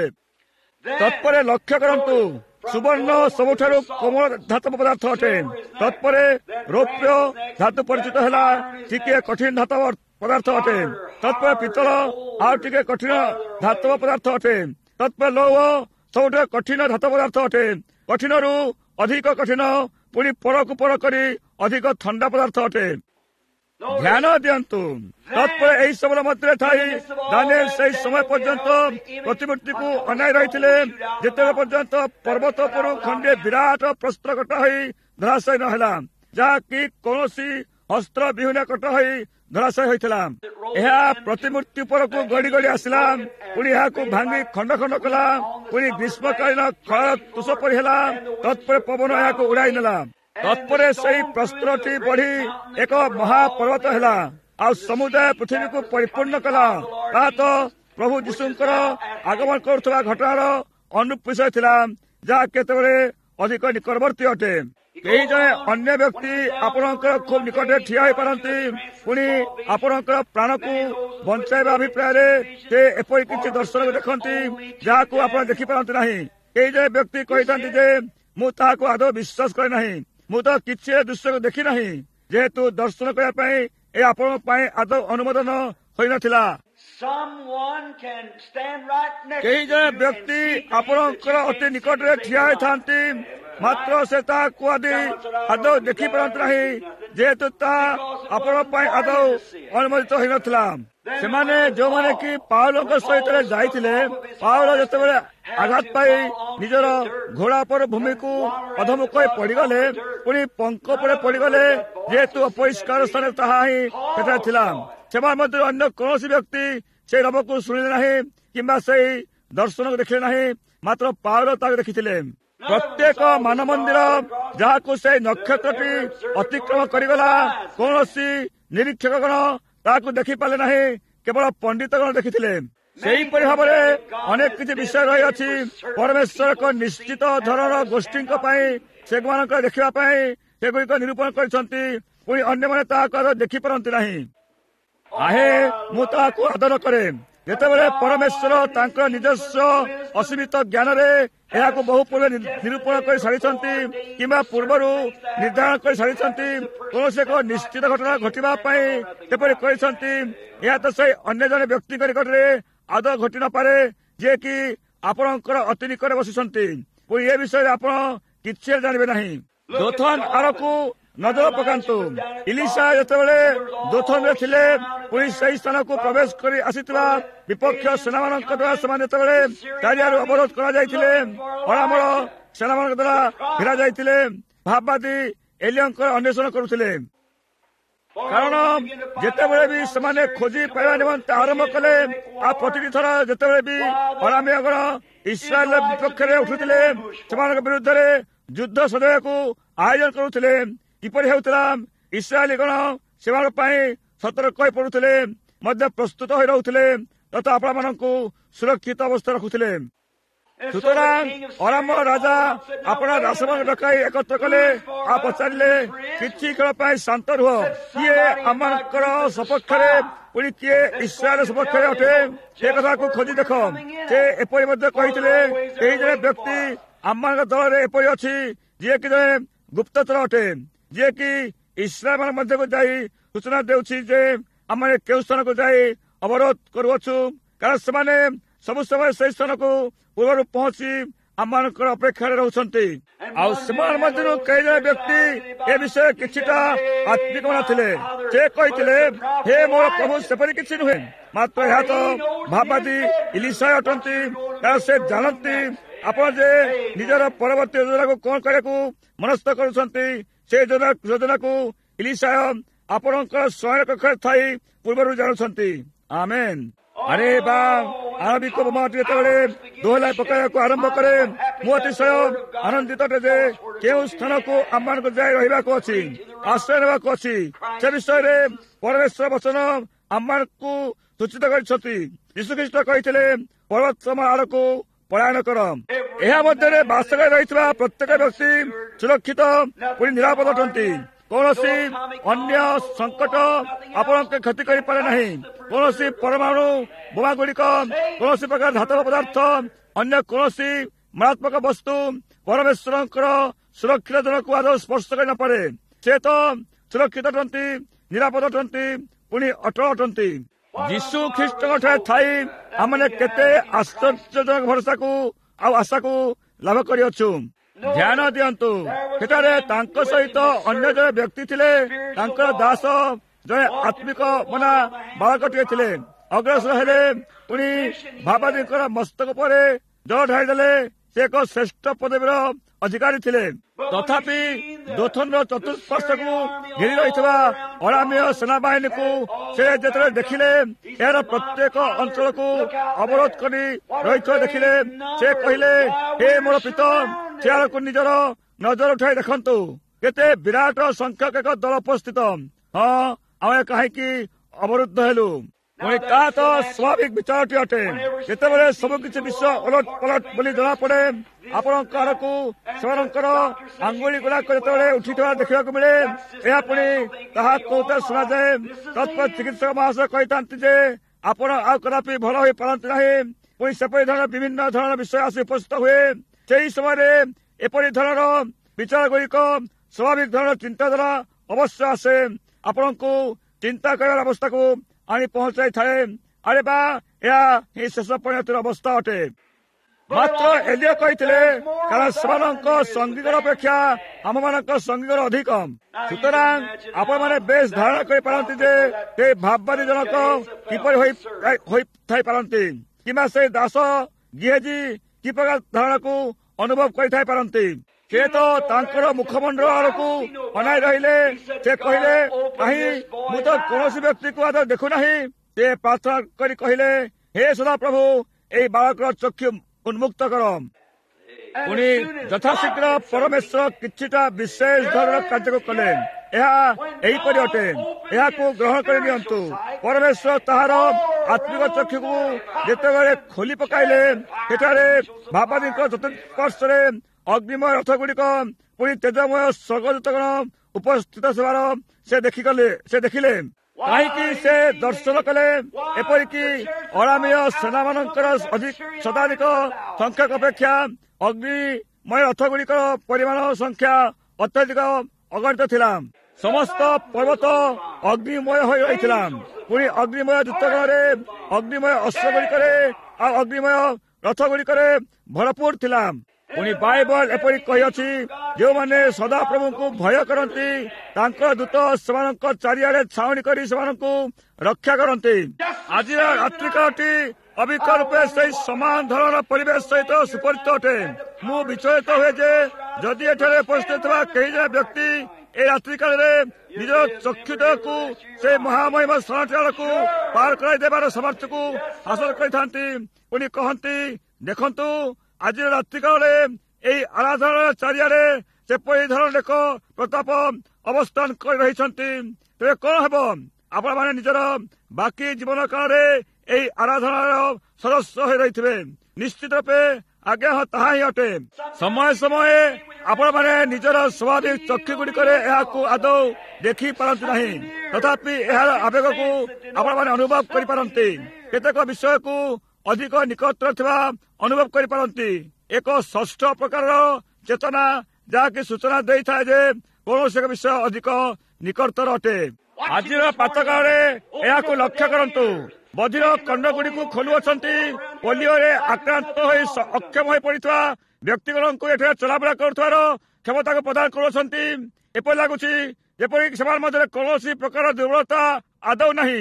ତତ୍ପରେ ଲକ୍ଷ୍ୟ କରନ୍ତୁ, ସୁବର୍ଣ୍ଣ ସବୁଠାରୁ କୋମଳ ଧାତବ ପଦାର୍ଥ ଅଟେ। ତତ୍ପରେ ରୌପ୍ୟ ଧାତୁ ପରିଚିତ ହେଲା, ଟିକେ କଠିନ ଧାତବ ପଦାର୍ଥ ଅଟେ। ତତ୍ପରେ ପିତ୍ତଳ ଆଉ ଟିକେ କଠିନ ଧାତବ ପଦାର୍ଥ ଅଟେ। ତତ୍ପରେ ଲୌହ ସବୁଠାରୁ କଠିନ ଧାତବ ପଦାର୍ଥ ଅଟେ। କଠିନରୁ ଅଧିକ କଠିନ, ପୁଣି ପରକୁ ପର କରି ଅଧିକ ଥଣ୍ଡା ପଦାର୍ଥ ଅଟେ। ଧ୍ୟାନ ଦିଅନ୍ତୁ। ତତ୍ପରେ ଏହି ସବୁର ମଧ୍ୟରେ ଥାଇ ଦାନିଏଲ ସେହି ସମୟ ପର୍ଯ୍ୟନ୍ତ ପ୍ରତିମୂର୍ତ୍ତିକୁ ଅନାଇ ରହିଥିଲେ, ଯେତେବେଳେ ପର୍ଯ୍ୟନ୍ତ ପର୍ବତ ଉପରୁ ଖଣ୍ଡିଏ ବିରାଟ ପ୍ରସ୍ତ୍ର କଟା ହୋଇ ଧରାଶୟ ନ ହେଲା, ଯାହାକି କୌଣସି ଅସ୍ତ୍ର ବିହୀନ କଟା ହୋଇ ଧରାଶୟ ହୋଇଥିଲା। ଏହା ପ୍ରତିମୂର୍ତ୍ତି ଉପରକୁ ଗଡ଼ି ଗଡ଼ି ଆସିଲା, ପୁଣି ଏହାକୁ ଭାଙ୍ଗି ଖଣ୍ଡ ଖଣ୍ଡ କଲା। ପୁଣି ଗ୍ରୀଷ୍ମକାଳୀନ ଖଳ ତୁଷ ପରି ହେଲା। ତତ୍ପରେ ପବନ ଏହାକୁ ଉଡ଼ାଇ ନେଲା। ତତ୍ପରେ ସେହି ପ୍ରସ୍ତରଟି ବଢି ଏକ ମହାପର୍ବତ ହେଲା ଆଉ ସମୁଦାୟ ପୃଥିବୀକୁ ପରିପୂର୍ଣ୍ଣ କଲା। ତାହା ତ ପ୍ରଭୁ ଯୀଶୁଙ୍କର ଆଗମନ କରୁଥିବା ଘଟଣାର ଅନୁରୂପ ବିଷୟ ଥିଲା, ଯାହା କେତେବେଳେ ଅଧିକ ନିକଟବର୍ତ୍ତୀ ଅଟେ। କେହି ଜଣେ ଅନ୍ୟ ବ୍ୟକ୍ତି ଆପଣଙ୍କର ଖୁବ୍ ନିକଟରେ ଠିଆ ହୋଇପାରନ୍ତି, ପୁଣି ଆପଣଙ୍କର ପ୍ରାଣକୁ ବଞ୍ଚାଇବା ଅଭିପ୍ରାୟରେ ସେ ଏପରି କିଛି ଦର୍ଶନକୁ ଦେଖନ୍ତି ଯାହାକୁ ଆପଣ ଦେଖିପାରନ୍ତି ନାହିଁ। କେହି ଜଣେ ବ୍ୟକ୍ତି କହିଥାନ୍ତି ଯେ ମୁଁ ତାହାକୁ ଆଦୌ ବିଶ୍ୱାସ କରେ ନାହିଁ, ମୁଁ ତ କିଛି ଦୃଶ୍ୟକୁ ଦେଖି ନାହିଁ, ଯେହେତୁ ଦର୍ଶନ କରିବା ପାଇଁ ଏ ଆପଣଙ୍କ ପାଇଁ ଆଦୌ ଅନୁମୋଦନ ହୋଇନଥିଲା। କେହି ଜଣେ ବ୍ୟକ୍ତି ଆପଣଙ୍କର ଅତି ନିକଟରେ ଠିଆ ହୋଇଥାନ୍ତି, ମାତ୍ର ସେ ତାହାକୁ ଆଦି ଆଦୌ ଦେଖିପାରନ୍ତି ନାହିଁ, ଯେହେତୁ ତାହା ଆପଣଙ୍କ ପାଇଁ ଆଦୌ ଅନୁମୋଦିତ ହୋଇନଥିଲା। ସେମାନେ ଯେଉଁମାନେ କି ପାଉଲଙ୍କ ସହିତ ଯାଇଥିଲେ, ପାଉଲ ଯେତେବେଳେ ଆଘାତ ପାଇ ନିଜର ଘୋଡ଼ା ପର ଭୂମିକୁ ଅଧମୁଖ ହୋଇ ପଡ଼ିଗଲେ, ପୁଣି ପଙ୍କ ଉପରେ ପଡ଼ିଗଲେ, ଯେହେତୁ ଅପରିଷ୍କାର ସ୍ଥାନ ତାହା ହିଁ ସେଠାରେ ଥିଲା। ସେମାନେ ମଧ୍ୟରୁ ଅନ୍ୟ କୌଣସି ବ୍ୟକ୍ତି ସେହି ରବକୁ ଶୁଣିଲେ ନାହିଁ କିମ୍ବା ସେହି ଦର୍ଶନକୁ ଦେଖିଲେ ନାହିଁ, ମାତ୍ର ପାଉଲ ତାକୁ ଦେଖିଥିଲେ। ପ୍ରତ୍ୟେକ ମାନମନ୍ଦିର ଯାହାକୁ ସେହି ନକ୍ଷତ୍ରଟି ଅତିକ୍ରମ କରିଗଲା, କୌଣସି ନିରୀକ୍ଷକଗଣ ତାହାକୁ ଦେଖିପାରିଲେ ନାହିଁ, କେବଳ ପଣ୍ଡିତଗଣ ଦେଖିଥିଲେ। ସେହିପରି ଭାବରେ ଅନେକ କିଛି ବିଷୟ ରହିଅଛି। ପରମେଶ୍ୱର ଏକ ନିଶ୍ଚିତ ଧରଣର ଗୋଷ୍ଠୀଙ୍କ ପାଇଁ ସେମାନଙ୍କ ଦେଖିବା ପାଇଁ ସେଗୁଡ଼ିକ ନିରୂପଣ କରିଛନ୍ତି, ପୁଣି ଅନ୍ୟମାନେ ତାହାକୁ ଦେଖିପାରନ୍ତି ନାହିଁ। ଆହେ, ମୁଁ ତାହାକୁ ଆଦର କରେ। ଯେତେବେଳେ ପରମେଶ୍ୱର ତାଙ୍କର ନିଜସ୍ୱ ଅସୀମିତ ଜ୍ଞାନରେ ଏହାକୁ ବହୁ ପୂର୍ବେ ନିରୂପଣ କରି ସାରିଛନ୍ତି କିମ୍ବା ପୂର୍ବରୁ ନିର୍ଦ୍ଧାରଣ କରି ସାରିଛନ୍ତି, କୌଣସି ଏକ ନିଶ୍ଚିତ ଘଟଣା ଘଟିବା ପାଇଁ ଯେପରି କରିଛନ୍ତି, ଏହା ତ ସେହି ଅନ୍ୟ ଜଣେ ବ୍ୟକ୍ତିଙ୍କ ନିକଟରେ ଆଦୌ ଘଟି ନପାରେ ଯିଏକି ଆପଣଙ୍କର ଅତି ନିକଟରେ ବସିଛନ୍ତି। ପୁଣି ଏ ବିଷୟରେ ଆପଣ କିଛି ଜାଣିବେ ନାହିଁ। ଦୋଥନ ଆଡ଼କୁ ନଜର ପକାନ୍ତୁ। ଇଲିଶା ଯେତେବେଳେ ଦୋଥନରେ ଥିଲେ, ପୁଣି ସେହି ସ୍ଥାନକୁ ପ୍ରବେଶ କରି ଆସିଥିବା ବିପକ୍ଷ ସେନାମାନଙ୍କ ଦ୍ୱାରା ସେମାନେ ଯେତେବେଳେ ଚାରିଆଡୁ ଅବରୋଧ କରାଯାଇଥିଲେ, ଅରାମର ସେନାମାନଙ୍କ ଦ୍ୱାରା ଘେରା ଯାଇଥିଲେ, ଭାବବାଦୀ ଏଲିୟଙ୍କର ଅନ୍ୱେଷଣ କରୁଥିଲେ। କାରଣ ଯେତେବେଳେ ବି ସେମାନେ ଖୋଜି ପାଇବା ନିମନ୍ତେ ଆରମ୍ଭ କଲେ, ଆଉ ପ୍ରତିଟି ଥର ଯେତେବେଳେ ବି ଅରାମୀୟଗଣ ଇସ୍ରାଏଲ ବିପକ୍ଷରେ ଉଠୁଥିଲେ, ସେମାନଙ୍କ ବିରୁଦ୍ଧରେ ଯୁଦ୍ଧ ସଜାଇବାକୁ ଆୟୋଜନ କରୁଥିଲେ। କିପରି ହେଉଥିଲା, ଇସ୍ରାଏଲୀଗଣ ସେମାନଙ୍କ ପାଇଁ ସତର୍କ ହୋଇ ପଡୁଥିଲେ, ମଧ୍ୟ ପ୍ରସ୍ତୁତ ହୋଇ ରହୁଥିଲେ ତଥା ଆପଣମାନଙ୍କୁ ସୁରକ୍ଷିତ ଅବସ୍ଥା ରଖୁଥିଲେ। ସୁତରାଂ ଅରାମ ରାଜା ଆପଣ ଦାସମାନଙ୍କୁ ଡକାଇ ଏକତ୍ର କଲେ ଆଉ ପଚାରିଲେ, କିଛି କାଳ ପାଇଁ ଶାନ୍ତ ରୁହ। କିଏ ଆମମାନଙ୍କର ସପକ୍ଷରେ, ପୁଣି କିଏ ଇସ୍ରାଏଲ ସପକ୍ଷରେ ଅଟେ, ସେ କଥାକୁ ଖୋଜି ଦେଖ। ସେ ଏପରି ମଧ୍ୟ କହିଥିଲେ, ଏହି ଜଣେ ବ୍ୟକ୍ତି ଆମମାନଙ୍କ ଦଳରେ ଏପରି ଅଛି, ଯିଏକି ଜଣେ ଗୁପ୍ତଚର ଅଟେ, ଯିଏକି ଇସ୍ରାଏଲ ମାନଙ୍କ ମଧ୍ୟକୁ ଯାଇ ସୂଚନା ଦେଉଛି ଯେ ଆମେ କେଉଁ ସ୍ଥାନକୁ ଯାଇ ଅବରୋଧ କରୁଅଛୁ, କାରଣ ସେମାନେ ସବୁ ସମୟ ସେହି ସ୍ଥାନକୁ ପୂର୍ବରୁ ପହଞ୍ଚି ଆମମାନଙ୍କର ଅପେକ୍ଷାରେ ରହୁଛନ୍ତି। ଆଉ ସେମାନଙ୍କ ମଧ୍ୟରୁ କେହି ଜଣେ ବ୍ୟକ୍ତି ଏ ବିଷୟରେ କିଛିଟା ଆତ୍ମିକମାନ ଥିଲେ। ସେ କହିଥିଲେ, ହେ ମୋର ପ୍ରଭୁ, ସେପରି କିଛି ନୁହେଁ, ମାତ୍ର ଏହା ତ ଭାବବାଦୀ ଇଲିଶା ଅଟନ୍ତି। କାରଣ ସେ ଜାଣନ୍ତି ଆପଣ ଯେ ନିଜର ପରବର୍ତ୍ତୀ ଯୋଜନାକୁ କଣ କରିବାକୁ ମନସ୍ଥ କରୁଛନ୍ତି। ସେ ଯୋଜନାକୁ ଇଲିଶା ଆପଣଙ୍କର ଶୟନ କକ୍ଷରେ ଥାଇ ପୂର୍ବରୁ ଜାଣୁଛନ୍ତି। ଆମେନ୍। ଆରେ ବା, ଆଣବିକ ବୋମାଟି ଯେତେବେଳେ ଦୋହଲାଇ ପକାଇବାକୁ ଆରମ୍ଭ କରେ, ମୁଁ ଅତିଶୟ ଆନନ୍ଦିତ ଅଟେ ଯେ କେଉଁ ସ୍ଥାନକୁ ଆମମାନଙ୍କୁ ଯାଇ ରହିବାକୁ ଅଛି, ଆଶ୍ରୟ ନେବାକୁ ଅଛି, ସେ ବିଷୟରେ ପରମେଶ୍ୱର ବଚନ ଆମମାନଙ୍କୁ ସୂଚିତ କରିଛନ୍ତି। ଯୀଶୁଖ୍ରୀଷ୍ଟ କହିଥିଲେ, ପର୍ବତସମ ଆଡ଼କୁ ପଳାୟନ କର। ଏହା ମଧ୍ୟରେ ବାସ କରି ରହିଥିବା ପ୍ରତ୍ୟେକ ବ୍ୟକ୍ତି ସୁରକ୍ଷିତ ପୁଣି ନିରାପଦ ଅଟନ୍ତି। କୌଣସି ଅନ୍ୟ ସଙ୍କଟ ଆପଣଙ୍କ କ୍ଷତି କରିପାରେ ନାହିଁ। କୌଣସି ପରମାଣୁ ବୋମା ଗୁଡ଼ିକ, କୌଣସି ପ୍ରକାର ଧାତବ ପଦାର୍ଥ, ଅନ୍ୟ କୌଣସି ମାରାତ୍ମକ ବସ୍ତୁ ପରମେଶ୍ୱରଙ୍କର ସୁରକ୍ଷିତ ଜନକୁ ଆଦୌ ସ୍ପର୍ଶ କରି ନପାରେ। ସେ ତ ସୁରକ୍ଷିତ ଅଟନ୍ତି, ନିରାପଦ ଅଟନ୍ତି, ପୁଣି ଅଟଳ ଅଟନ୍ତି। ଯୀଶୁ ଖ୍ରୀଷ୍ଟଙ୍କ ଠାରେ ଥାଇ ଆମେ କେତେ ଆଶ୍ଚର୍ଯ୍ୟଜନକ ଭରସାକୁ ଆଉ ଆଶାକୁ ଲାଭ କରିଅଛୁ। ଧ୍ୟାନ ଦିଅନ୍ତୁ, ସେଠାରେ ତାଙ୍କ ସହିତ ଅନ୍ୟ ଜଣେ ବ୍ୟକ୍ତି ଥିଲେ। ତାଙ୍କର ଦାସ ଜଣେ ଆତ୍ମିକ ମନା ବାଳକଟିଏ ଥିଲେ। ଅଗ୍ରସର ହେଲେ, ପୁଣି ଭାବାଦୀଙ୍କର ମସ୍ତକ ପରେ ଜଳ ଢାଳିଦେଲେ। ସେ ଏକ ଶ୍ରେଷ୍ଠ ପଦବୀର ଅଧିକାରୀ ଥିଲେ। ତଥାପି ଦୋଥନର ଚତୁଃପାର୍ଶ୍ୱକୁ ଘେରି ରହିଥିବା ଅରାମୀୟ ସେନାବାହିନୀକୁ ସେ ଯେତେବେଳେ ଦେଖିଲେ, ଏହାର ପ୍ରତ୍ୟେକ ଅଞ୍ଚଳକୁ ଅବରୋଧ କରି ରହିଥିବା ଦେଖିଲେ, ସେ କହିଲେ, ହେ ମୋର ପିତ, ସେ ଆଡ଼କୁ ନିଜର ନଜର ଉଠାଇ ଦେଖନ୍ତୁ। କେତେ ବିରାଟ ସଂଖ୍ୟକ ଏକ ଦଳ ଉପସ୍ଥିତ। ହଁ, ଆମେ କାହିଁକି ଅବରୁଦ୍ଧ ହେଲୁ? ପୁଣି ତାହା ତ ସ୍ୱାଭାବିକ ବିଚାରଟି ଅଟେ। ଯେତେବେଳେ ସବୁକିଛି ବିଶ୍ୱ ଓଲଟ ପଲଟ ବୋଲି ଜଣାପଡେ, ଆପଣଙ୍କ ଆଡ଼କୁ ସେମାନଙ୍କର ଆଙ୍ଗୁଳି ଗୁଡାକ ଯେତେବେଳେ ଉଠିଥିବା ଦେଖିବାକୁ ମିଳେ, ଏହା ପୁଣି ତାହା କହୁଥିବା ଶୁଣାଯାଏ। ତତ୍ପରେ ଚିକିତ୍ସକ ମହାଶୟ କହିଥାନ୍ତି ଯେ ଆପଣ ଆଉ କଦାପି ଭଲ ହୋଇପାରନ୍ତି ନାହିଁ। ପୁଣି ସେପରି ଧରଣର ବିଭିନ୍ନ ଧରଣର ବିଷୟ ଆସି ଉପସ୍ଥିତ ହୁଏ। ସେହି ସମୟରେ ଏପରି ଧରଣର ବିଚାର ଗୁଡିକ ସ୍ୱାଭାବିକ ଧରଣର ଚିନ୍ତାଧାରା ଅବଶ୍ୟ ଆସେ, ଆପଣଙ୍କୁ ଚିନ୍ତା କରିବାର ଅବସ୍ଥାକୁ ଆଣି ପହଞ୍ଚାଇଥାଏ। ଆରେ ବା, ଏହା ହିଁ ଶେଷ ପରିଣତିର ଅବସ୍ଥା ଅଟେ। ମାତ୍ର ଏଲିୟ କହିଥିଲେ, କାରଣ ସେମାନଙ୍କ ସଙ୍ଗୀଙ୍କର ଅପେକ୍ଷା ଆମମାନଙ୍କ ସଙ୍ଗୀଙ୍କର ଅଧିକ। ସୁତରାଂ ଆପଣମାନେ ବେଶ ଧାରଣା କରିପାରନ୍ତି ଯେ ସେ ଭାବବାଦୀ ଜଣକ କିପରି ହୋଇଥାଇପାରନ୍ତି, କିମ୍ବା ସେ ଦାସ ଗିହେଜୀ କି ପ୍ରକାର ଧାରଣାକୁ ଅନୁଭବ କରିଥାଇ ପାରନ୍ତି। ସେ ତ ତାଙ୍କର ମୁଖମଣ୍ଡଳ ଆଡ଼କୁ ଅନାଇ ରହିଲେ। ସେ କହିଲେ, କାହିଁ ମୁଁ ତ କୌଣସି ବ୍ୟକ୍ତିକୁ ଆଦৌ ଦେଖୁନାହିଁ। ସେ ପ୍ରାର୍ଥନା କରି କହିଲେ, ହେ ସଦାପ୍ରଭୁ, ଏହି ବାଳକର ଚକ୍ଷୁ ଉନ୍ମୁକ୍ତ କର। ପୁଣି ଯଥାଶୀଘ୍ର ପରମେଶ୍ୱର କିଛିଟା ବିଶେଷ ଧରଣର କାର୍ଯ୍ୟକୁ କଲେ। ଏହା ଏହିପରି ଅଟେ, ଏହାକୁ ଗ୍ରହଣ କରି ନିଅନ୍ତୁ। ପରମେଶ୍ୱର ତାହାର ଆତ୍ମିକ ଚକ୍ଷୁକୁ ଯେତେବେଳେ ଖୋଲି ପକାଇଲେ, ସେଠାରେ ଭାବାଦୀଙ୍କ ଚତୁଃପାର୍ଶ୍ୱରେ ଅଗ୍ନିମୟ ରଥ ଗୁଡିକ ପୁଣି ତେଜମୟ ସ୍ୱର୍ଗଦୂତଗଣ ଉପସ୍ଥିତ ଥିବାର ସେ ଦେଖିଗଲେ ସେ ଦେଖିଲେ କାହିଁକି ସେ ଦର୍ଶନ କଲେ? ଏପରିକି ଅରାମୀୟ ସେନାମାନଙ୍କର ଶତାଧିକ ସଂଖ୍ୟକ ଅପେକ୍ଷା ଅଗ୍ନିମୟ ରଥ ଗୁଡିକର ପରିମାଣ ସଂଖ୍ୟା ଅତ୍ୟଧିକ ଅଗଣିତ ଥିଲା। ସମସ୍ତ ପର୍ବତ ଅଗ୍ନିମୟ ହୋଇ ରହିଥିଲା। ପୁଣି ଅଗ୍ନିମୟ ଦୂତଗଣରେ, ଅଗ୍ନିମୟ ଅସ୍ତ୍ର ଗୁଡିକରେ ଆଉ ଅଗ୍ନିମୟ ରଥ ଗୁଡିକରେ ଭରପୁର ଥିଲା। ପୁଣି ବାଇବଲ ଏପରି କହିଅଛି, ଯେଉଁମାନେ ସଦାପ୍ରଭୁଙ୍କୁ ଭୟ କରନ୍ତି, ତାଙ୍କର ଦୂତ ସେମାନଙ୍କ ଚାରିଆଡେ ଛାଉଣି କରି ସେମାନଙ୍କୁ ରକ୍ଷା କରନ୍ତି। ଆଜିର ରାତ୍ରିକାଳଟି ଅବିକଳ ରୂପେ ସେହି ସମାନ ଧରଣର ପରିବେଶ ସହିତ ସୁପରିଚିତ ଅଟେ। ମୁଁ ବିଚଳିତ ହୁଏ ଯେ ଯଦି ଏଠାରେ ଉପସ୍ଥିତ ଥିବା କେହି ଜଣେ ବ୍ୟକ୍ତି ଏ ରାତ୍ରିକାଳରେ ନିଜ ଚକ୍ଷୁଦୟକୁ ସେ ମହାମହିମ ସ୍ଥାନଟି ଆଡ଼କୁ ପାର କରାଇ ଦେବାର ସାମର୍ଥ୍ୟକୁ ହାସଲ କରିଥାନ୍ତି। ପୁଣି କହନ୍ତି, ଦେଖନ୍ତୁ, ଆଜିର ରାତ୍ରିକାଳରେ ଏହି ଆରାଧନାର ଚାରିଆଡେ ସେପରି ଧରଣର ଏକ ପ୍ରତାପ ଅବସ୍ଥାନ କରି ରହିଛନ୍ତି। ତେବେ କଣ ହେବ? ଆପଣମାନେ ନିଜର ବାକି ଜୀବନ କାଳରେ ଏହି ଆରାଧନାର ସଦସ୍ୟ ହୋଇ ରହିଥିବେ। ନିଶ୍ଚିତ ରୂପେ ଆଜ୍ଞା, ହଁ, ତାହା ହିଁ ଅଟେ। ସମୟ ସମୟରେ ଆପଣମାନେ ନିଜର ସ୍ୱାଭାବିକ ଚକ୍ଷୁ ଗୁଡିକରେ ଏହାକୁ ଆଦୌ ଦେଖିପାରନ୍ତି ନାହିଁ, ତଥାପି ଏହାର ଆବେଗକୁ ଆପଣମାନେ ଅନୁଭବ କରିପାରନ୍ତି। କେତେକ ବିଷୟକୁ ଅଧିକ ନିକଟରେ ଥିବା ଅନୁଭବ କରିପାରନ୍ତି। ଏକ ଷଷ୍ଠ ପ୍ରକାରର ଚେତନା ଯାହାକି ସୂଚନା ଦେଇଥାଏ ଯେ କୌଣସି ଏକ ବିଷୟ ଅଧିକ ନିକଟତର ଅଟେ। ଆଜିର ପ୍ରାତଃକାଳରେ ଏହାକୁ ଲକ୍ଷ୍ୟ କରନ୍ତୁ। ବଧିର କର୍ଣ୍ଣଗୁଡ଼ିକୁ ଖୋଲୁଅଛନ୍ତି। ପୋଲିଓରେ ଆକ୍ରାନ୍ତ ହୋଇ ଅକ୍ଷମ ହୋଇ ପଡିଥିବା ବ୍ୟକ୍ତିମାନଙ୍କୁ ଏଠାରେ ଚଲାବୁଲା କରୁଥିବାର କ୍ଷମତାକୁ ପ୍ରଦାନ କରୁଅଛନ୍ତି। ଏପରି ଲାଗୁଛି ଯେପରିକି ସେମାନଙ୍କ ମଧ୍ୟରେ କୌଣସି ପ୍ରକାର ଦୁର୍ବଳତା ଆଦୌ ନାହିଁ।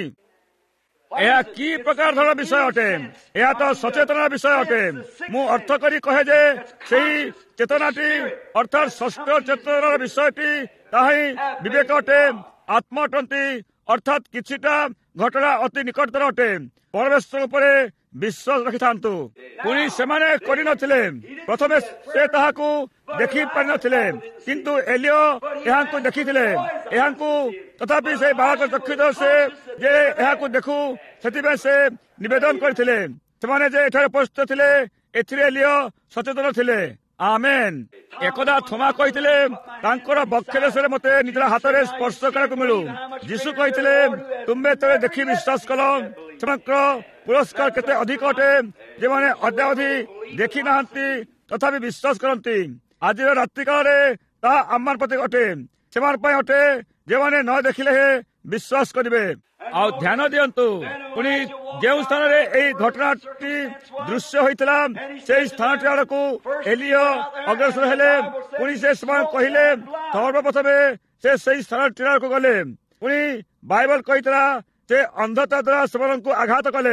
ଏହା କି ପ୍ରକାର ଧରଣର ବିଷୟ ଅଟେ? ଏହା ତ ସଚେତନାର ବିଷୟ ଅଟେ। ମୁଁ ଅର୍ଥ କରି କହେ ଯେ ସେହି ଚେତନାଟି ଅର୍ଥାତ୍ ଷଷ୍ଠ ଚେତନାର ବିଷୟଟି ତାହା ହିଁ ବିବେକ ଅଟେ, ଆତ୍ମ ଅଟନ୍ତି, ଅର୍ଥାତ୍ କିଛିଟା ଘଟଣା ଅତି ନିକଟତର ଅଟେ। ପରମେଶ୍ୱର ଉପରେ ବିଶ୍ୱାସ ରଖିଥାନ୍ତୁ। ପୁଣି ସେମାନେ କରିନଥିଲେ। ପ୍ରଥମେ ସେ ତାହାକୁ ଦେଖି ପାରିନଥିଲେ, କିନ୍ତୁ ଏଲିଓ ଏହାଙ୍କୁ ଦେଖିଥିଲେ। ଏହାଙ୍କୁ ତଥାପି ସେ ବାଳକ ଚକ୍ଷୁଦ ସେ ଯେ ଏହାକୁ ଦେଖୁ, ସେଥିପାଇଁ ସେ ନିବେଦନ କରିଥିଲେ। ସେମାନେ ଯେ ଏଠାରେ ଉପସ୍ଥିତ ଥିଲେ, ଏଥିରେ ଏଲିଓ ସଚେତନ ଥିଲେ। ଆମେନ୍। ଏକଦା ଥୋମା କହିଥିଲେ, ତାଙ୍କର ବକ୍ଷଦେଶରେ ମୋତେ ନିଜର ହାତରେ ସ୍ପର୍ଶ କରିବାକୁ ମିଳୁ। ଯୀଶୁ କହିଥିଲେ, ତୁମେ ତେବେ ଦେଖି ବିଶ୍ୱାସ କଲ। ସେମାନଙ୍କର ପୁରସ୍କାର କେତେ ଅଧିକ ଅଟେ ଯେଉଁମାନେ ଅଦ୍ୟାବଧି ଦେଖି ନାହାନ୍ତି ତଥାପି ବିଶ୍ୱାସ କରନ୍ତି। ଆଜିର ରାତ୍ରିକାଳରେ ତାହା ଆମମାନ ପ୍ରତି ଅଟେ। ସେମାନଙ୍କ ପାଇଁ ଅଟେ ଯେଉଁମାନେ ନ ଦେଖିଲେ ହେ ବିଶ୍ୱାସ କରିବେ। ଆଉ ଧ୍ୟାନ ଦିଅନ୍ତୁ, ପୁଣି ଯେଉଁ ସ୍ଥାନରେ ଏହି ଘଟଣାଟି ଦୃଶ୍ୟ ହୋଇଥିଲା, ସେହି ସ୍ଥାନଟି ଆଡ଼କୁ ଏଲିଓ ଅଗ୍ରସର ହେଲେ। ପୁଣି ସେ ସେମାନଙ୍କୁ କହିଲେ, ସର୍ବପ୍ରଥମେ ସେ ସେହି ସ୍ଥାନଟି ଆଡ଼କୁ ଗଲେ। ପୁଣି ବାଇବଲ କହିଥିଲା, ସେ ଅନ୍ଧତା ଦ୍ୱାରା ସେମାନଙ୍କୁ ଆଘାତ କଲେ,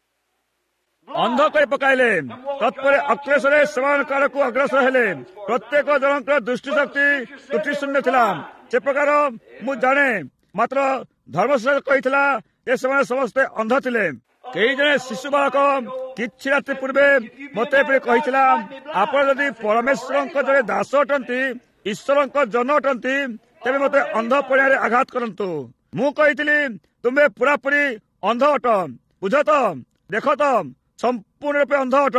ଅନ୍ଧ କରି ପକାଇଲେ। ତତ୍ପରେ ଅକ୍ଲେଶରେ ସେମାନଙ୍କ ଆଡ଼କୁ ଅଗ୍ରସର ହେଲେ। ପ୍ରତ୍ୟେକ ଜଣଙ୍କର ଦୃଷ୍ଟି ଶକ୍ତି ତ୍ରୁଟି ଶୂନ୍ୟ ଥିଲା। ସେ ପ୍ରକାର ମୁଁ ଜାଣେ, ମାତ୍ର ଧର୍ମଶାସ୍ତ୍ର କହିଥିଲା ଯେ ସେମାନେ ସମସ୍ତେ ଅନ୍ଧ ଥିଲେ। କେହି ଜଣେ ଶିଶୁ ବାଳକ କିଛି ରାତ୍ରି ପୂର୍ବେ ମୋତେ ଏପରି କହିଥିଲା, ଆପଣ ଯଦି ପରମେଶ୍ୱରଙ୍କ ଜଣେ ଦାସ ଅଟନ୍ତି, ଈଶ୍ୱରଙ୍କ ଜନ ଅଟନ୍ତି ତେବେ ମୋତେ ଅନ୍ଧ ପଡ଼ିଆରେ ଆଘାତ କରନ୍ତୁ। ମୁଁ କହିଥିଲି ତୁମେ ପୁରାପୁରି ଅନ୍ଧ ଅଟ, ବୁଝ ତ, ଦେଖ ତ, ସମ୍ପୂର୍ଣ୍ଣ ରୂପେ ଅନ୍ଧ ଅଟ।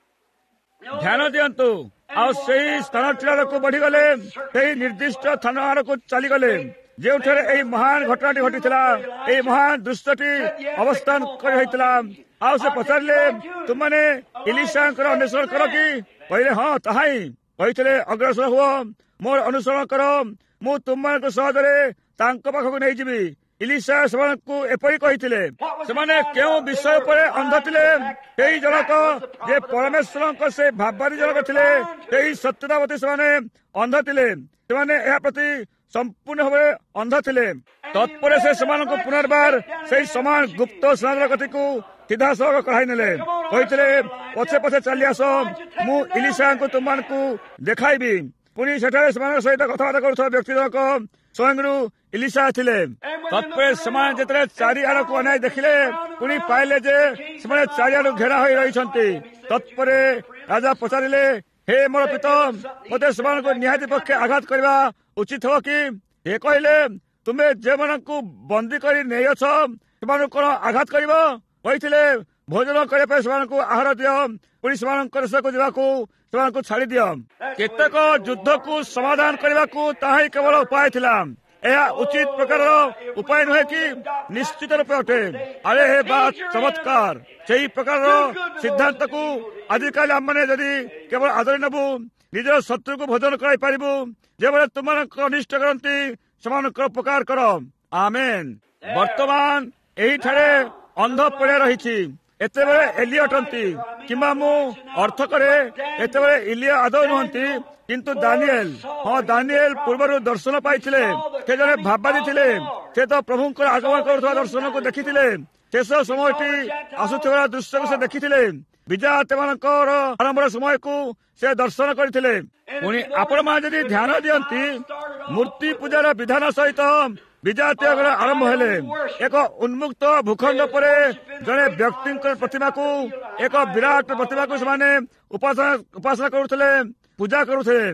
ଧ୍ୟାନ ଦିଅନ୍ତୁ। ଆଉ ସେହି ସ୍ଥାନଟି ଆଡ଼କୁ ବଢିଗଲେ, ସେହି ନିର୍ଦ୍ଦିଷ୍ଟ ସ୍ଥାନ ଆଡ଼କୁ ଚାଲିଗଲେ ଯେଉଁଠାରେ ଏହି ମହାନ ଘଟଣାଟି ଘଟିଥିଲା, ଏହି ମହାନ ଦୃଶ୍ୟଟି ଅବସ୍ଥାନ କରି ରହିଥିଲା। ଆଉ ସେ ପଚାରିଲେ, ତୁମମାନେ ଇଲିଶାଙ୍କର ଅନୁସରଣ କର କି? କହିଲେ, ହଁ ତାହା ହିଁ। କହିଥିଲେ, ଅଗ୍ରସର ହୁଅ, ମୋର ଅନୁସରଣ କର, ମୁଁ ତୁମମାନଙ୍କୁ ସହଜରେ ତାଙ୍କ ପାଖକୁ ନେଇଯିବି। ଇଲିଶା ସେମାନଙ୍କୁ ଏପରି କହିଥିଲେ। ସେମାନେ କେଉଁ ବିଷୟ ଉପରେ ଅନ୍ଧ ଥିଲେ? ସେହି ଜଣକ ଯେ ପରମେଶ୍ୱରଙ୍କ ସେ ଭାବାରୀ ଜଣକ ଥିଲେ, ସେହି ସତ୍ୟତା ପ୍ରତି ସେମାନେ ଅନ୍ଧ ଥିଲେ। ସେମାନେ ଏହା ପ୍ରତି ସମ୍ପୂର୍ଣ୍ଣ ଭାବରେ ଅନ୍ଧ ଥିଲେ। ତତ୍ପରେ ସେ ସେମାନଙ୍କୁ ପୁନର୍ବାର ସେହି ସମାନ ଗୁପ୍ତ ସ୍ନାନର ଗତିକୁ ସିଧାସଳଖ କଢାଇ ନେଲେ। କହିଥିଲେ, ପଛେ ପଛେ ଚାଲି ଆସ, ମୁଁ ଇଲିଶାଙ୍କୁ ତୁମମାନଙ୍କୁ ଦେଖାଇବି। ପୁଣି ସେଠାରେ ସେମାନଙ୍କ ସହିତ କଥାବାର୍ତ୍ତା କରୁଥିବା ବ୍ୟକ୍ତି ଜଣକ ସ୍ୱୟଂରୁ ଇଲିଶା ଥିଲେ। ତତ୍ପରେ ସେମାନେ ଯେତେବେଳେ ଚାରିଆଡ଼କୁ ଅନାଇ ଦେଖିଲେ, ପୁଣି ପାଇଲେ ଯେ ସେମାନେ ଚାରିଆଡ଼ୁ ଘେରା ହୋଇ ରହିଛନ୍ତି। ତତ୍ପରେ ରାଜା ପଚାରିଲେ, ହେ ମୋର ପିତ, ମୋତେ ସେମାନଙ୍କୁ ନିହାତି ପକ୍ଷେ ଆଘାତ କରିବା ଉଚିତ ହେବ କି? ସେ କହିଲେ, ତୁମେ ଯେଉଁମାନଙ୍କୁ ବନ୍ଦୀ କରି ନେଇଅଛ ସେମାନଙ୍କୁ କଣ ଆଘାତ କରିବ? କହିଥିଲେ, ଭୋଜନ କରିବା ପାଇଁ ସେମାନଙ୍କୁ ଆହାର ଦିଅ, ପୁଣି ସେମାନଙ୍କ ଦେଶକୁ ଯିବାକୁ ସେମାନଙ୍କୁ ଛାଡ଼ି ଦିଅ। କେତେକ ଯୁଦ୍ଧକୁ ସମାଧାନ କରିବାକୁ ତାହା ହିଁ କେବଳ ଉପାୟ ଥିଲା। ଏହା ଉଚିତ ପ୍ରକାରର ଉପାୟ ନୁହେଁ କି? ନିଶ୍ଚିତ ରୂପେ ଅଟେ। ଆରେ ହେ ବା ଚମତ୍କାର! ସେହି ପ୍ରକାରର ସିଦ୍ଧାନ୍ତକୁ ଆଜିକାଲି ଆମମାନେ ଯଦି କେବଳ ଆଦରି ନେବୁ, ନିଜର ଶତ୍ରୁକୁ ଭୋଜନ କରାଇ ପାରିବୁ। ଯେଭଳି ତୁମମାନଙ୍କ ଅନିଷ୍ଟ କରନ୍ତି ସେମାନଙ୍କର ଉପକାର କର। ଆମେନ୍। ବର୍ତ୍ତମାନ ଏହିଠାରେ ଅନ୍ଧ ପଡ଼ିଆ ରହିଛି। ଏତେବେଳେ ଏଲିଆ ଅଟନ୍ତି, କିମ୍ବା ମୁଁ ଅର୍ଥ କରେ ଏତେବେଳେ ଇଲିଆ ଆଦୌ ନୁହନ୍ତି, କିନ୍ତୁ ଦାନିଏଲ। ହଁ, ଦାନିଏଲ ପୂର୍ବରୁ ଦର୍ଶନ ପାଇଥିଲେ। ସେ ଜଣେ ଭାବାଦୀ ଥିଲେ। ସେ ତ ପ୍ରଭୁଙ୍କର ଆଗମନ କରୁଥିବା ଦର୍ଶନକୁ ଦେଖିଥିଲେ। ଶେଷ ସମୟଟି ଆସୁଥିବା ଦୃଶ୍ୟକୁ ସେ ଦେଖିଥିଲେ। ବିଜାତୀୟମାନଙ୍କର ଆରମ୍ଭର ସମୟକୁ ସେ ଦର୍ଶନ କରିଥିଲେ। ପୁଣି ଆପଣମାନେ ଯଦି ଧ୍ୟାନ ଦିଅନ୍ତି, ମୂର୍ତ୍ତି ପୂଜାର ବିଧାନ ସହିତ ବିଜାତୀୟଙ୍କର ଆରମ୍ଭ ହେଲେ। ଏକ ଉନ୍ମୁକ୍ତ ଭୂଖଣ୍ଡ ପରେ ଜଣେ ବ୍ୟକ୍ତିଙ୍କ ପ୍ରତିମାକୁ, ଏକ ବିରାଟ ପ୍ରତିମାକୁ ସେମାନେ ଉପାସନା ଉପାସନା କରୁଥିଲେ, ପୂଜା କରୁଥିଲେ।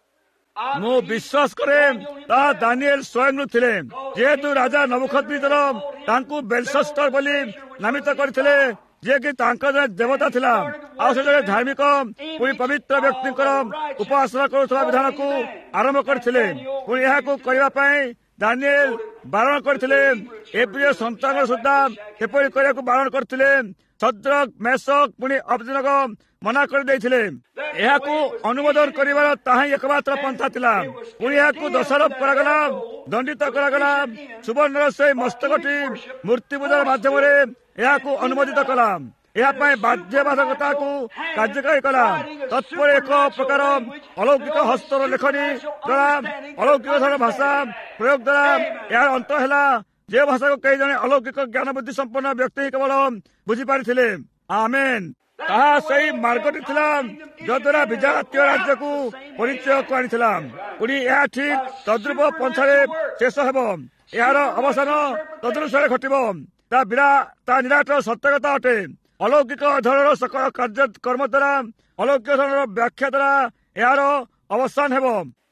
ମୁଁ ବିଶ୍ୱାସ କରେ ତାହା ଦାନିଏଲ ସ୍ୱୟଂରୁ ଥିଲେ। ଯେହେତୁ ରାଜା ନବୁକଦ୍ନେଜର ତାଙ୍କୁ ବେଲଶସ୍ତର ବୋଲି ନାମିତ କରିଥିଲେ, ଯିଏକି ତାଙ୍କ ଜଣେ ଦେବତା ଥିଲା। ଆଉ ସେ ଜଣେ ଧାର୍ମିକ ପୁଣି ପବିତ୍ର ବ୍ୟକ୍ତିଙ୍କର ଉପାସନା କରୁଥିବା ବିଧାନକୁ ଆରମ୍ଭ କରିଥିଲେ। ପୁଣି ଏହାକୁ କରିବା ପାଇଁ ଦାନିଏଲ ବାରଣ କରିଥିଲେ। ଏପ୍ରିୟ ସନ୍ତାନ ସୁଦ୍ଧା ଏପରି କରିବାକୁ ବାରଣ କରିଥିଲେ। ସଦ୍ରକ୍, ମେଶକ୍ ପୁଣି ଅବେଦନେଗୋ ମନା କରିଦେଇଥିଲେ। ଏହାକୁ ଅନୁମୋଦନ କରିବାର ତାହା ହିଁ ଏକମାତ୍ର ପନ୍ଥା ଥିଲା। ପୁଣି ଏହାକୁ ଦୋଷାରୋପ କରାଗଲା, ଦଣ୍ଡିତ କରାଗଲା। ସୁବର୍ଣ୍ଣର ସେହି ମସ୍ତକଟି ମୂର୍ତ୍ତି ପୂଜାର ମାଧ୍ୟମରେ ଏହାକୁ ଅନୁମୋଦିତ କଲା। ଏହା ପାଇଁ ବାଧ୍ୟବାଧକତାକୁ କାର୍ଯ୍ୟକାରୀ କଲା। ତତ୍ପରେ ଏକ ପ୍ରକାର ଅଲୌକିକ ହସ୍ତର ଲେଖନୀ ଦ୍ୱାରା, ଅଲୌକିକ ଧରଣ ଭାଷା ପ୍ରୟୋଗ ଦ୍ୱାରା ଏହାର ଅନ୍ତ ହେଲା। ଯେ ଭାଷାକୁ କେହି ଜଣେ ଅଲୌକିକ ଜ୍ଞାନ ବୁଦ୍ଧି ସମ୍ପନ୍ନ ବ୍ୟକ୍ତି ହିଁ କେବଳ ବୁଝିପାରିଥିଲେ। ଆମେନ୍। ତାହା ସେହି ମାର୍ଗଟି ଥିଲା ଯଦ୍ୱାରା ବିଜାତୀୟ ରାଜ୍ୟକୁ ପରିଚୟକୁ ଆଣିଥିଲା। ପୁଣି ଏହା ଠିକ୍ ତଦ୍ରୂପ ପନ୍ଥାରେ ଶେଷ ହେବ। ଏହାର ଅବସାନ ତଦନୁସାରେ ଘଟିବ। ତା ବିରା ତା ନିରାଟ ସତ୍ୟକତା ଅଟେ। ଅଲୌକିକ ଧରଣର ସକଳ କାର୍ଯ୍ୟକର୍ମ ଦ୍ୱାରା, ଅଲୌକିକ ଧରଣର ବ୍ୟାଖ୍ୟା ଦ୍ୱାରା ଏହାର ଅବସାନ ହେବ।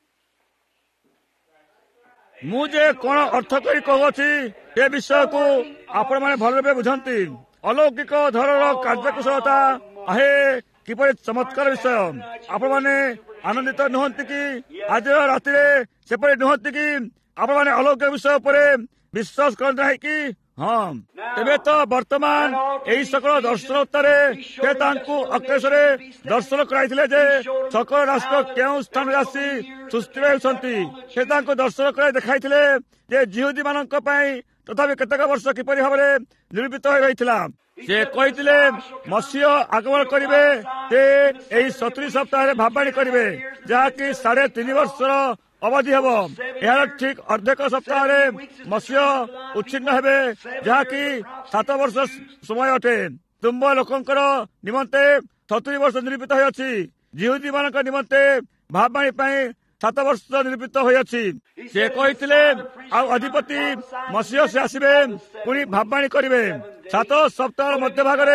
ମୁଁ ଯେ କଣ ଅର୍ଥ କରି କହୁଅଛି ଏ ବିଷୟକୁ ଆପଣମାନେ ଭଲ ଭାବେ ବୁଝନ୍ତି। ଅଲୌକିକ ଧରଣର କାର୍ଯ୍ୟକୁଶଳତା, ଆହେ କିପରି ଚମତ୍କାର ବିଷୟ! ଆପଣମାନେ ଆନନ୍ଦିତ ନୁହନ୍ତି କି? ଆଜିର ରାତିରେ ସେପରି ନୁହନ୍ତି କି? ଆପଣମାନେ ଅଲୌକିକ ବିଷୟ ଉପରେ ବିଶ୍ୱାସ କରନ୍ତି ନାହିଁ କି? ହଁ, ତେବେ ତ ବର୍ତ୍ତମାନ ଏହି ସକଳ ଦର୍ଶନ ଉତ୍ତାରେ ସେ ତାଙ୍କୁ ଅକ୍ଲେଶରେ ଦର୍ଶନ କରାଇଥିଲେ ଯେ ସକଳ ରାଷ୍ଟ୍ର କେଉଁ ସ୍ଥାନରେ ଆସି ସୁସ୍ଥିର ହେଉଛନ୍ତି। ସେ ତାଙ୍କୁ ଦର୍ଶନ କରାଇ ଦେଖାଇଥିଲେ ଯେ ଜିହୁଦୀ ମାନଙ୍କ ପାଇଁ ତଥାପି କେତେକ ବର୍ଷ କିପରି ଭାବରେ ନିରୂପିତ ହୋଇ ରହିଥିଲା। ସେ କହିଥିଲେ ମସିହ ଆଗମନ କରିବେ। ସେ ଏହି ସତୁରି ସପ୍ତାହରେ ଭାବାଣୀ କରିବେ, ଯାହାକି ସାଢେ ତିନି ବର୍ଷର ଅବଧି ହେବ। ଏହାର ଠିକ୍ ଅର୍ଦ୍ଧେକ ସପ୍ତାହରେ ମସିହ ଉଚ୍ଛିନ୍ନ ହେବେ, ଯାହାକି ସାତ ବର୍ଷ ସମୟ ଅଟେ। ତୁମ୍ବ ଲୋକଙ୍କର ନିମନ୍ତେ ସତୁରି ବର୍ଷ ନିରୂପିତ ହୋଇଅଛି। ଜିହୁଦୀ ମାନଙ୍କ ନିମନ୍ତେ ଭାବାଣୀ ପାଇଁ ସାତ ବର୍ଷ ନିରୂପିତ ହୋଇଅଛି। ସେ କହିଥିଲେ ଆଉ ଅଧିପତି ମସିହ ସେ ଆସିବେ, ପୁଣି ଭାବାଣୀ କରିବେ। ସାତ ସପ୍ତାହର ମଧ୍ୟ ଭାଗରେ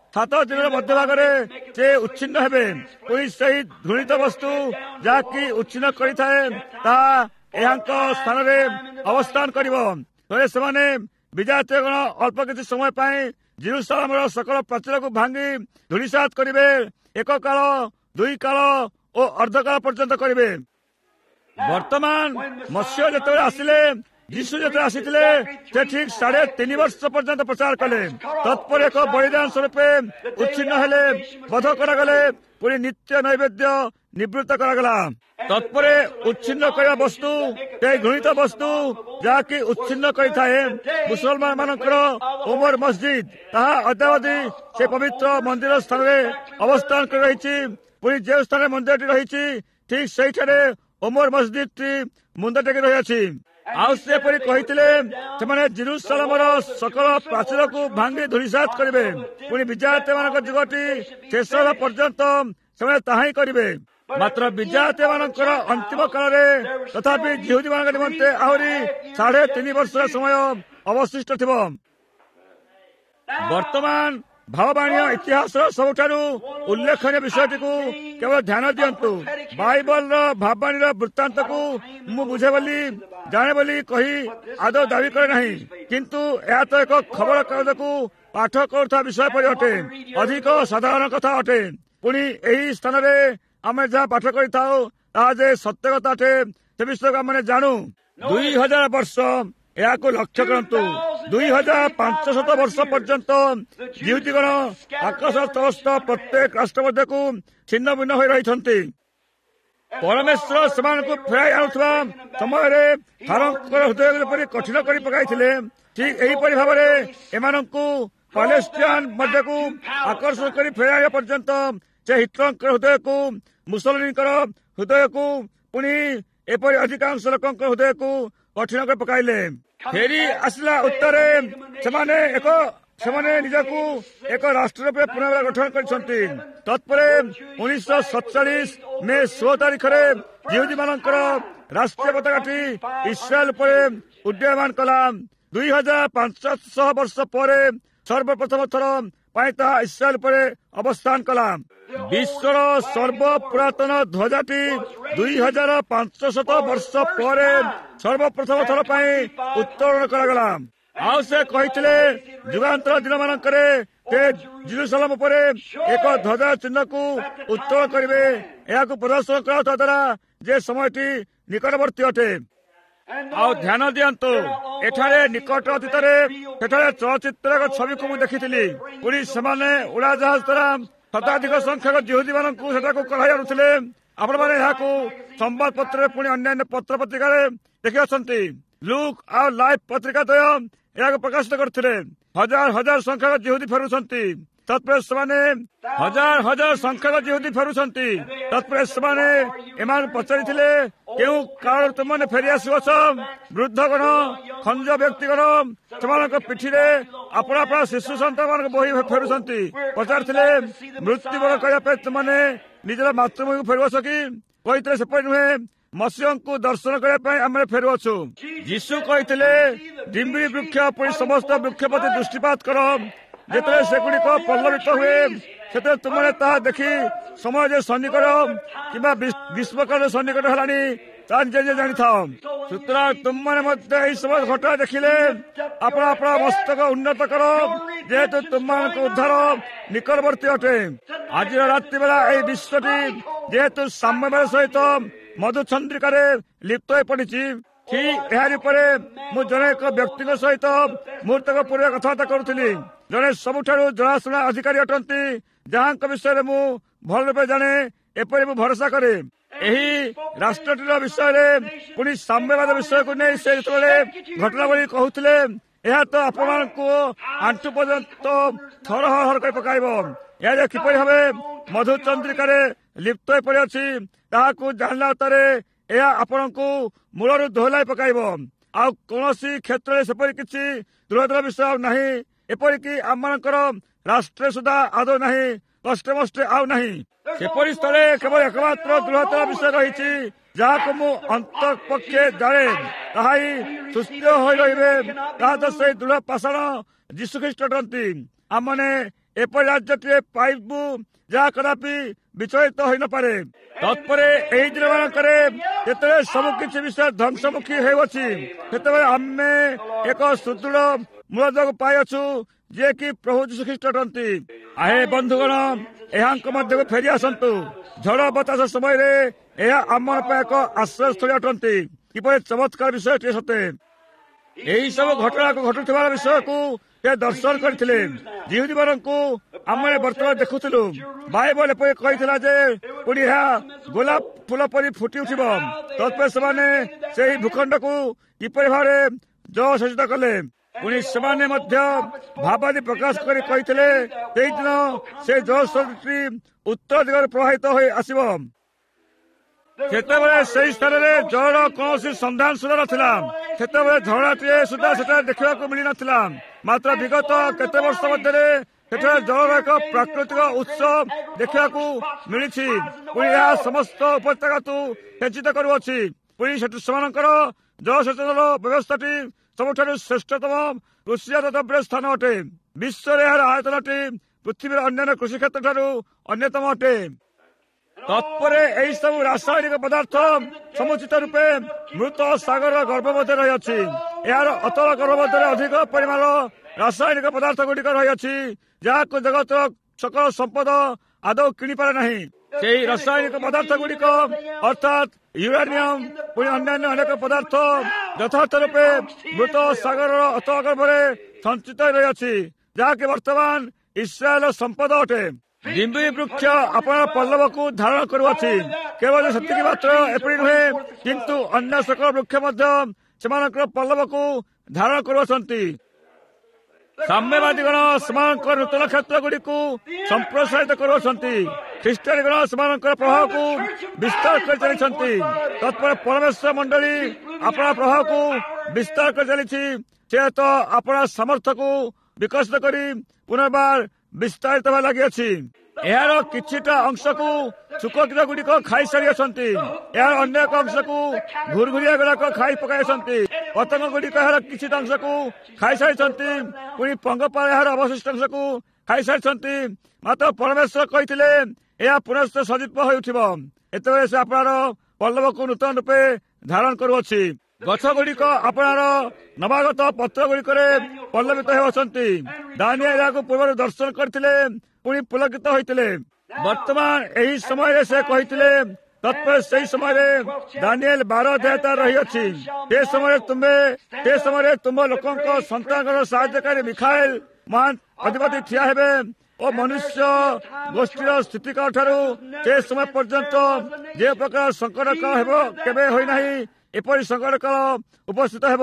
ସାତ ଦିନର ମଧ୍ୟଭାଗରେ ସେ ଉଚ୍ଛିନ୍ନ ହେବେ। ପୁଣି ସେହି ଘୃଣିତ ବସ୍ତୁ ଯାହାକି ଉଚ୍ଛିନ୍ନ କରିଥାଏ ତାହା ଏହାଙ୍କ ସ୍ଥାନରେ ଅବସ୍ଥାନ କରିବ। ସେମାନେ ବିଜାତୀୟଗଣ ଅଳ୍ପ କିଛି ସମୟ ପାଇଁ ଜେରୁସାଲେମର ସକଳ ପ୍ରାଚୀରକୁ ଭାଙ୍ଗି ଧୂଳିସାତ କରିବେ। ଏକ କାଳ, ଦୁଇ କାଳ ଓ ଅର୍ଦ୍ଧକାଳ ପର୍ଯ୍ୟନ୍ତ କରିବେ। ବର୍ତ୍ତମାନ ମସିହ ଯେତେବେଳେ ଆସିଲେ, ଯୀଶୁ ଯେତେବେଳେ ଆସିଥିଲେ, ସେ ଠିକ ସାଢେ ତିନି ବର୍ଷ ପର୍ଯ୍ୟନ୍ତ ପ୍ରଚାର କଲେ। ତତ୍ପରେ ଏକ ବଳିଦାନ ସ୍ୱରୂପେ ଉଚ୍ଛିନ୍ନ ହେଲେ, ବଧ କରାଗଲେ, ପୁଣି ନିତ୍ୟ ନୈବେଦ୍ୟ ନିବୃତ୍ତ କରାଗଲା। ତତ୍ପରେ ଉଚ୍ଛିନ୍ନ କରିବା ବସ୍ତୁ, ସେ ଘୃଣିତ ବସ୍ତୁ ଯାହାକି ଉଚ୍ଛିନ୍ନ କରିଥାଏ ମୁସଲମାନ ମାନଙ୍କର ଓମର ମସଜିଦ, ତାହା ଅଦ୍ୟାବଧି ସେ ପବିତ୍ର ମନ୍ଦିର ସ୍ଥାନରେ ଅବସ୍ଥାନ କରି ରହିଛି। ପୁଣି ଯେଉଁ ସ୍ଥାନରେ ମନ୍ଦିରଟି ରହିଛି, ଠିକ ସେଇଠାରେ ଓମର ମସଜିଦଟି ମୁଣ୍ଡ ଟେକି ରହିଅଛି। ଆଉ ସେପରି କହିଥିଲେ, ସେମାନେ ଜେରୁସାଲେମର ସକଳ ପ୍ରାଚୀରକୁ ଭାଙ୍ଗି ଧୂଳିସାତ କରିବେ। ପୁଣି ବିଜାତୀୟମାନଙ୍କ ଯୁଗଟି ଶେଷ ହେବା ପର୍ଯ୍ୟନ୍ତ ସେମାନେ ତାହା ହିଁ କରିବେ। ମାତ୍ର ବିଜାତୀୟମାନଙ୍କର ଅନ୍ତିମ କାଳରେ ତଥାପି ଯିହୁଦୀମାନଙ୍କ ନିମନ୍ତେ ଆହୁରି ସାଢେ ତିନି ବର୍ଷର ସମୟ ଅବଶିଷ୍ଟ ଥିବ। ବର୍ତ୍ତମାନ ଭାବବାଣୀୟ ଇତିହାସର ସବୁଠାରୁ ଉଲ୍ଲେଖନୀୟ ବିଷୟଟିକୁ କେବଳ ଧ୍ୟାନ ଦିଅନ୍ତୁ। ବାଇବଲର ଭାବବାଣୀର ବୃତ୍ତାନ୍ତକୁ ମୁଁ ବୁଝେ ବୋଲି ଜାଣେ ବୋଲି କହି ଆଦୌ ଦାବି କରେ ନାହିଁ, କିନ୍ତୁ ଏହା ତ ଏକ ଖବର କାଗଜକୁ ପାଠ କରୁଥିବା ବିଷୟ ପରି ଅଟେ, ଅଧିକ ସାଧାରଣ କଥା ଅଟେ। ପୁଣି ଏହି ସ୍ଥାନରେ ଆମେ ଯାହା ପାଠ କରିଥାଉ ତାହା ଯେ ସତ୍ୟ କଥା ଅଟେ, ସେ ବିଷୟକୁ ଆମେ ଜାଣୁ। ଦୁଇ ହଜାର ବର୍ଷ ଏହାକୁ ଲକ୍ଷ୍ୟ କରନ୍ତୁ। ଦୁଇ ହଜାର ପାଞ୍ଚଶତ ବର୍ଷ ପର୍ଯ୍ୟନ୍ତ ଯିହୁଦୀଗଣ ଆକାଶ ତଳସ୍ଥ ପ୍ରତ୍ୟେକ ରାଷ୍ଟ୍ର ମଧ୍ୟକୁ ଛିନ୍ନ ଭିନ୍ନ ହୋଇ ରହିଛନ୍ତି। ପରମେଶ୍ୱର ସେମାନଙ୍କୁ ଫେରାଇ ଆଣୁଥିବା ସମୟରେ ଫାରୋଙ୍କର ହୃଦୟ ଯେପରି କଠିନ କରି ପକାଇଥିଲେ, ଠିକ ଏହିପରି ଭାବରେ ଏମାନଙ୍କୁ ପାଲେଷ୍ଟିଆନ ମଧ୍ୟକୁ ଆକର୍ଷଣ କରି ଫେରାଇବା ପର୍ଯ୍ୟନ୍ତ ସେ ହିଟଲରଙ୍କର ହୃଦୟକୁ, ମୁସଲିନଙ୍କର ହୃଦୟକୁ, ପୁଣି ଏପରି ଅଧିକାଂଶ ଲୋକଙ୍କ ହୃଦୟକୁ କଠିନ କରି ପକାଇଲେ। ଫେରି ଆସିଲା ଉତ୍ତରେ ସେମାନେ ଏକ ସେମାନେ ନିଜକୁ ଏକ ରାଷ୍ଟ୍ର ରୂପେ ପୁନର୍ବାର ଗଠନ କରିଛନ୍ତି। ତତ୍ପରେ ଉଣେଇଶହ ସତଚାଳିଶ ମେ ଷୋହଳ ତାରିଖରେ ଯିହୁଦୀମାନଙ୍କର ରାଷ୍ଟ୍ରୀୟ ପତାକାଟି ଇସ୍ରାଏଲ ଉପରେ ଉଡ୍ଡୟମାନ କଲା। ଦୁଇ ହଜାର ପାଞ୍ଚଶହ ବର୍ଷ ପରେ ସର୍ବପ୍ରଥମ ଥର ପାଇଁ ତାହା ଇସ୍ରାଏଲ ଉପରେ ଅବସ୍ଥାନ କଲା। ବିଶ୍ୱର ସର୍ବ ପୁରାତନ ଧ୍ୱଜାଟି ଦୁଇ ହଜାର ପାଞ୍ଚଶତ ବର୍ଷ ପରେ ସର୍ବପ୍ରଥମ ଥର ପାଇଁ ଉତ୍ତୋଳନ କରାଗଲା। ଆଉ ସେ କହିଥିଲେ, ଯୁଗାନ୍ତର ଦିନମାନଙ୍କରେ ସେ ଜେରୁସାଲେମ ଉପରେ ଏକ ଧ୍ୱଜା ଚିହ୍ନକୁ ଉତ୍ତୋଳନ କରିବେ। ଏହାକୁ ପ୍ରଦର୍ଶନ କରାଉଥିବା ଦ୍ୱାରା ଯେ ସମୟଟି ନିକଟବର୍ତ୍ତୀ ଅଟେ। ଆଉ ଧ୍ୟାନ ଦିଅନ୍ତୁ, ଏଠାରେ ନିକଟ ଅତୀତରେ ସେଠାରେ ଚଳଚ୍ଚିତ୍ର ଏକ ଛବିକୁ ମୁଁ ଦେଖିଥିଲି। ପୁଣି ସେମାନେ ଉଡ଼ାଜାହାଜ ଦ୍ୱାରା ଶତାଧିକ ସଂଖ୍ୟକ ଯିହୁଦୀମାନଙ୍କୁ ସେଠାକୁ କଢ଼ାଇ ଆଣୁଥିଲେ। ଆପଣମାନେ ଏହାକୁ ସମ୍ବାଦପତ୍ରରେ ପୁଣି ଅନ୍ୟାନ୍ୟ ପତ୍ର ପତ୍ରିକାରେ ଦେଖି ଅଛନ୍ତି। ଲୁକ୍ ଆଉ ଲାଇଫ୍ ପତ୍ରିକା ଦ୍ୱୟ ଏହାକୁ ପ୍ରକାଶିତ କରିଥିଲେ। ହଜାର ହଜାର ସଂଖ୍ୟକ ଯିହୁଦୀ ଫେରୁଛନ୍ତି। ତତ୍ପରେ ସେମାନେ ହଜାର ହଜାର ସଂଖ୍ୟକ ଯିହୁଦୀ ଫେରୁଛନ୍ତି। ତତ୍ପରେ ସେମାନେ ଏମାନଙ୍କୁ ପଚାରିଥିଲେ, କେଉଁ କାଳରୁ ତୁମମାନେ ଫେରି ଆସିଅଛ? ବୃଦ୍ଧଗଣ, ଖଞ୍ଜ ବ୍ୟକ୍ତିଗଣ ସେମାନଙ୍କ ପିଠିରେ ଆପଣା ଆପଣା ଶିଶୁ ସନ୍ତାନମାନଙ୍କୁ ବୋହି ଫେରୁଛନ୍ତି। ପଚାରିଥିଲେ, ମୃତ୍ୟୁବରଣ କରିବା ପାଇଁ ତୁମମାନେ ନିଜର ମାତୃଭୂମିକୁ ଫେରୁଅଛ କି? କହିଥିଲେ, ସେପରି ନୁହେଁ, ମସିହଙ୍କୁ ଦର୍ଶନ କରିବା ପାଇଁ ଆମେ ଫେରୁଅଛୁ। ଯୀଶୁ କହିଥିଲେ, ଡିମ୍ବିଳି ବୃକ୍ଷ ପୁଣି ସମସ୍ତ ବୃକ୍ଷ ପ୍ରତି ଦୃଷ୍ଟିପାତ କର। ଯେତେବେଳେ ସେଗୁଡିକ ପଲ୍ଲବିତ ହୁଏ, ସେତେବେଳେ ତୁମେ ତାହା ଦେଖି ସମୟ ଯେ ସନ୍ନିକଟ କିମ୍ବା ଗ୍ରୀଷ୍ମକାଳ ସନ୍ନିକଟ ହେଲାଣି ତାହା ନିଜେ ନିଜେ ଜାଣିଥାଅ। ସୁତରାଂ ତୁମମାନେ ମଧ୍ୟ ଏହି ସମୟ ଘଟଣା ଦେଖିଲେ ଆପଣ ଆପଣ ମସ୍ତକ ଉନ୍ନତ କର, ଯେହେତୁ ତୁମମାନଙ୍କ ଉଦ୍ଧାର ନିକଟବର୍ତ୍ତୀ ଅଟେ। ଆଜିର ରାତ୍ରି ବେଳା ଏହି ବିଶ୍ୱଟି ଯେହେତୁ ସାମ୍ୟବାଦ ସହିତ ମଧୁଚନ୍ଦ୍ରିକାରେ ଲିପ୍ତ ହୋଇ ପଡିଛି, ଠିକ୍ ଏହାରି ଉପରେ ମୁଁ ଜଣେ ଏକ ବ୍ୟକ୍ତିଙ୍କ ସହିତ ମୁହୂର୍ତ୍ତକ ପୂର୍ବେ କଥାବାର୍ତ୍ତା କରୁଥିଲି। ଜଣେ ସବୁଠାରୁ ଜଣାଶୁଣା ଅଧିକାରୀ ଅଟନ୍ତି, ଯାହାଙ୍କ ବିଷୟରେ ମୁଁ ଭଲ ରୂପେ ଜାଣେ। ଏପରି ମୁଁ ଭରସା କରେ। ଏହି ରାଷ୍ଟ୍ରଟିର ବିଷୟରେ ପୁଣି ସାମ୍ୟବାଦ ବିଷୟକୁ ନେଇ ସେ ଯେତେବେଳେ ଘଟଣାବଳୀ କହୁଥିଲେ, ଏହା ତ ଆପଣମାନଙ୍କୁ ଆଣ୍ଠୁ ପର୍ଯ୍ୟନ୍ତ ଥର ହର କରି ପକାଇବ। ଏହା ଯେ କିପରି ଭାବେ ମଧୁଚନ୍ଦ୍ରିକାରେ ଲିପ୍ତ ହୋଇ ପଡ଼ିଅଛି ତାହାକୁ ଜାଣିଲା ଉତ୍ତାରେ ଏହା ଆପଣଙ୍କୁ ମୂଳରୁ ଦୋହଲାଇ ପକାଇବ। ଆଉ କୌଣସି କ୍ଷେତ୍ରରେ ସେପରି କିଛି ଦୃଢ଼ତାର ବିଷୟ ଆଉ ନାହିଁ। ଏପରିକି ଆମମାନଙ୍କର ରାଷ୍ଟ୍ରରେ ସୁଦ୍ଧା ଆଦୌ ନାହିଁ, କଷ୍ଟେ ମଷ୍ଟେ ଆଉ ନାହିଁ। ସେପରି ସ୍ଥଳେ କେବଳ ଏକମାତ୍ର ଦୃଢ଼ତାର ବିଷୟ ରହିଛି, ଯାହାକୁ ମୁଁ ଅନ୍ତଃପକ୍ଷେ ଜାଣେ, ତାହା ହିଁ ସୁସ୍ଥ ହୋଇ ରହିବେ। ତାହା ତ ସେଇ ଦୃଢ଼ ପାଷାଣ ଯୀଶୁଖ୍ରୀଷ୍ଟ ଅଟନ୍ତି। ଆମମାନେ ଏପରି ରାଜ୍ୟଟିଏ ପାଇବୁ ଯାହା କଦାପି ବିଚଳିତ ହୋଇନପାରେ। ତତ୍ପରେ ଏହି ଦିନ ମାନଙ୍କରେ ଯେତେବେଳେ ସବୁ କିଛି ବିଷୟ ଧ୍ୱଂସମୁଖୀ ହେଉଅଛି, ସେତେବେଳେ ଆମେ ଏକ ସୁଦୃଢ ମୂଳଦୁଆକୁ ପାଇଅଛୁ, ଯିଏକି ପ୍ରଭୁ ଯୀଶୁଖ୍ରୀଷ୍ଟ ଅଟନ୍ତି। ଆହେ ବନ୍ଧୁଗଣ, ଏହାଙ୍କ ମଧ୍ୟକୁ ଫେରି ଆସନ୍ତୁ। ଝଡ଼ ବତାସ ସମୟରେ ଏହା ଆମ ପାଇଁ ଏକ ଆଶ୍ରୟସ୍ଥଳୀ ଅଟନ୍ତି। କିପରି ଚମତ୍କାର ବିଷୟଟିଏ ସତେ! ଏହି ସବୁ ଘଟଣାକୁ ଘଟୁଥିବାର ବିଷୟକୁ ସେ ଦର୍ଶନ କରିଥିଲେ। ଯିହୁଦୀମାନଙ୍କୁ ଆମେ ବର୍ତ୍ତମାନ ଦେଖୁଥିଲୁ। ବାଇବଲ ଏପରି କହିଥିଲା ଯେ ପୁଣି ଏହା ଗୋଲାପ ଫୁଲ ପରି ଫୁଟି ଉଠିବ। ତତ୍ପରେ ସେମାନେ ସେହି ଭୂଖଣ୍ଡକୁ କିପରି ଭାବରେ ଜଳସେଚିତ କଲେ। ପୁଣି ସେମାନେ ମଧ୍ୟ ଭାବାଦୀ ପ୍ରକାଶ କରି କହିଥିଲେ ସେଇଦିନ ସେ ଜଳସ୍ରୋତଟି ଉତ୍ତର ଦିଗରେ ପ୍ରବାହିତ ହୋଇ ଆସିବ। ସେତେବେଳେ ସେହି ସ୍ଥାନରେ ଜଳର କୌଣସି ସନ୍ଧାନ ସୁଦ୍ଧା ନଥିଲା। ସେତେବେଳେ ଝରଣାଟିଏ ସୁଦ୍ଧା ସେଠାରେ ଦେଖିବାକୁ ମିଳିନଥିଲା। ମାତ୍ର ବିଗତ କେତେ ବର୍ଷ ମଧ୍ୟରେ ସେଠାରେ ଜଳର ଏକ ପ୍ରାକୃତିକ ଉତ୍ସ ଦେଖିବାକୁ ମିଳିଛି। ପୁଣି ଏହା ସମସ୍ତ ଉପତ୍ୟକାକୁ ସେଚିତ କରୁଅଛି। ପୁଣି ସେଠୁ ସେମାନଙ୍କର ଜଳସେଚନର ବ୍ୟବସ୍ଥାଟି ସବୁଠାରୁ ଶ୍ରେଷ୍ଠତମ କୃଷିଜାତ ଦ୍ରବ୍ୟ ସ୍ଥାନ ଅଟେ। ବିଶ୍ୱରେ ଏହାର ଆୟତନଟି ପୃଥିବୀର ଅନ୍ୟାନ୍ୟ କୃଷିକ୍ଷେତ୍ର ଠାରୁ ଅନ୍ୟତମ ଅଟେ। ତତ୍ପରେ ଏହି ସବୁ ରାସାୟନିକ ପଦାର୍ଥ ସମୁଚିତ ରୂପେ ମୃତ ସାଗରର ଗର୍ଭ ମଧ୍ୟରେ ରହିଅଛି। ଏହାର ଅତଳ ଗର୍ଭ ମଧ୍ୟରେ ଅଧିକ ପରିମାଣର ରାସାୟନିକ ପଦାର୍ଥ ଗୁଡ଼ିକ ରହିଅଛି, ଯାହାକୁ ଜଗତର ସକଳ ସମ୍ପଦ ଆଦୌ କିଣିପାରେ ନାହିଁ। ସେହି ରାସାୟନିକ ପଦାର୍ଥ ଗୁଡ଼ିକ ଅର୍ଥାତ୍ ୟୁରାନିୟମ, ପୁଣି ଅନ୍ୟାନ୍ୟ ଅନେକ ପଦାର୍ଥ ଯଥାର୍ଥ ରୂପେ ମୃତ ସାଗରର ଅତଳ ଗର୍ଭରେ ସଞ୍ଚିତ ରହିଅଛି, ଯାହାକି ବର୍ତ୍ତମାନ ଇସ୍ରାଏଲର ସମ୍ପଦ ଅଟେ। ଜିମ୍ବି ବୃକ୍ଷ ଆପଣଙ୍କ ପଲ୍ଲବକୁ ଧାରଣ କରୁଅଛି। କେବଳ ସେତିକି ମାତ୍ର ଏପରି ନୁହେଁ, କିନ୍ତୁ ଅନ୍ୟ ସକଳ ବୃକ୍ଷ ମଧ୍ୟ ସେମାନଙ୍କର ପଲ୍ଲବକୁ ଧାରଣ କରୁଅଛନ୍ତି। ସାମ୍ୟବାଦୀଗଣ ସେମାନଙ୍କ ନୂତନ କ୍ଷେତ୍ର ଗୁଡ଼ିକୁ ସମ୍ପ୍ରସାରିତ କରୁଅଛନ୍ତି। ଖ୍ରୀଷ୍ଟିଆନଗଣ ସେମାନଙ୍କର ପ୍ରଭାବକୁ ବିସ୍ତାର କରି ଚାଲିଛନ୍ତି। ତତ୍ପରେ ପରମେଶ୍ୱର ମଣ୍ଡଳୀ ଆପଣା ପ୍ରଭାବକୁ ବିସ୍ତାର କରି ଚାଲିଛି। ସେ ତ ଆପଣା ସାମର୍ଥ୍ୟକୁ ବିକଶିତ କରି ପୁନର୍ବାର ବିସ୍ତାରିତ ହେବା ଲାଗିଅଛି। ଏହାର କିଛିଟା ଅଂଶକୁ ଶୁକକୀଟ ଗୁଡ଼ିକ ଖାଇସାରିଅଛନ୍ତି। ଏହାର ଅନ୍ୟ ଏକ ଅଂଶକୁ ଘୁରଘୁରିଆ ଗୁଡ଼ାକ ଖାଇ ପକାଇଛନ୍ତି। ପତଙ୍ଗ ଗୁଡ଼ିକ ଏହାର କିଛିଟା ଅଂଶକୁ ଖାଇସାରିଛନ୍ତି। ପୁଣି ପଙ୍ଗପାଳ ଏହାର ଅବଶିଷ୍ଟ ଅଂଶକୁ ଖାଇସାରିଛନ୍ତି। ମାତ୍ର ପରମେଶ୍ୱର କହିଥିଲେ ଏହା ପୁନଶ୍ଚ ସଜୀବ ହୋଇଉଠିବ। ଏତେବେଳେ ସେ ଆପଣାର ପଲ୍ଲବକୁ ନୂତନ ରୂପେ ଧାରଣ କରୁଅଛି। ଗଛ ଗୁଡ଼ିକ ଆପଣାର ନବାଗତ ପତ୍ର ଗୁଡ଼ିକରେ ପଲ୍ଲବିତ ହେଉଅଛନ୍ତି। ଦାନିଏଲ ଏହାକୁ ପୂର୍ବରୁ ଦର୍ଶନ କରିଥିଲେ, ପୁଣି ପୁଲକିତ ହୋଇଥିଲେ। ବର୍ତ୍ତମାନ ଏହି ସମୟରେ ସେ କହିଥିଲେ, ତତ୍ପରେ ସେହି ସମୟରେ ଦାନିଏଲ ବାର ଅଧ୍ୟାୟ ରହିଅଛି। ସେ ସମୟରେ ତୁମେ ସେ ସମୟରେ ତୁମ ଲୋକଙ୍କ ସନ୍ତାନଙ୍କର ସାହାଯ୍ୟକାରୀ ମିଖାଏଲ ମହାନ ଅଧିପତି ଠିଆ ହେବେ ଓ ମନୁଷ୍ୟ ଗୋଷ୍ଠୀର ସ୍ଥିତିକାଳ ଠାରୁ ସେ ସମୟ ପର୍ଯ୍ୟନ୍ତ ଯେ ପ୍ରକାର ସଙ୍କଟ କାଳ ହେବ କେବେ ହୋଇନାହିଁ, ଏପରି ସଙ୍କଟ କାଳ ଉପସ୍ଥିତ ହେବ।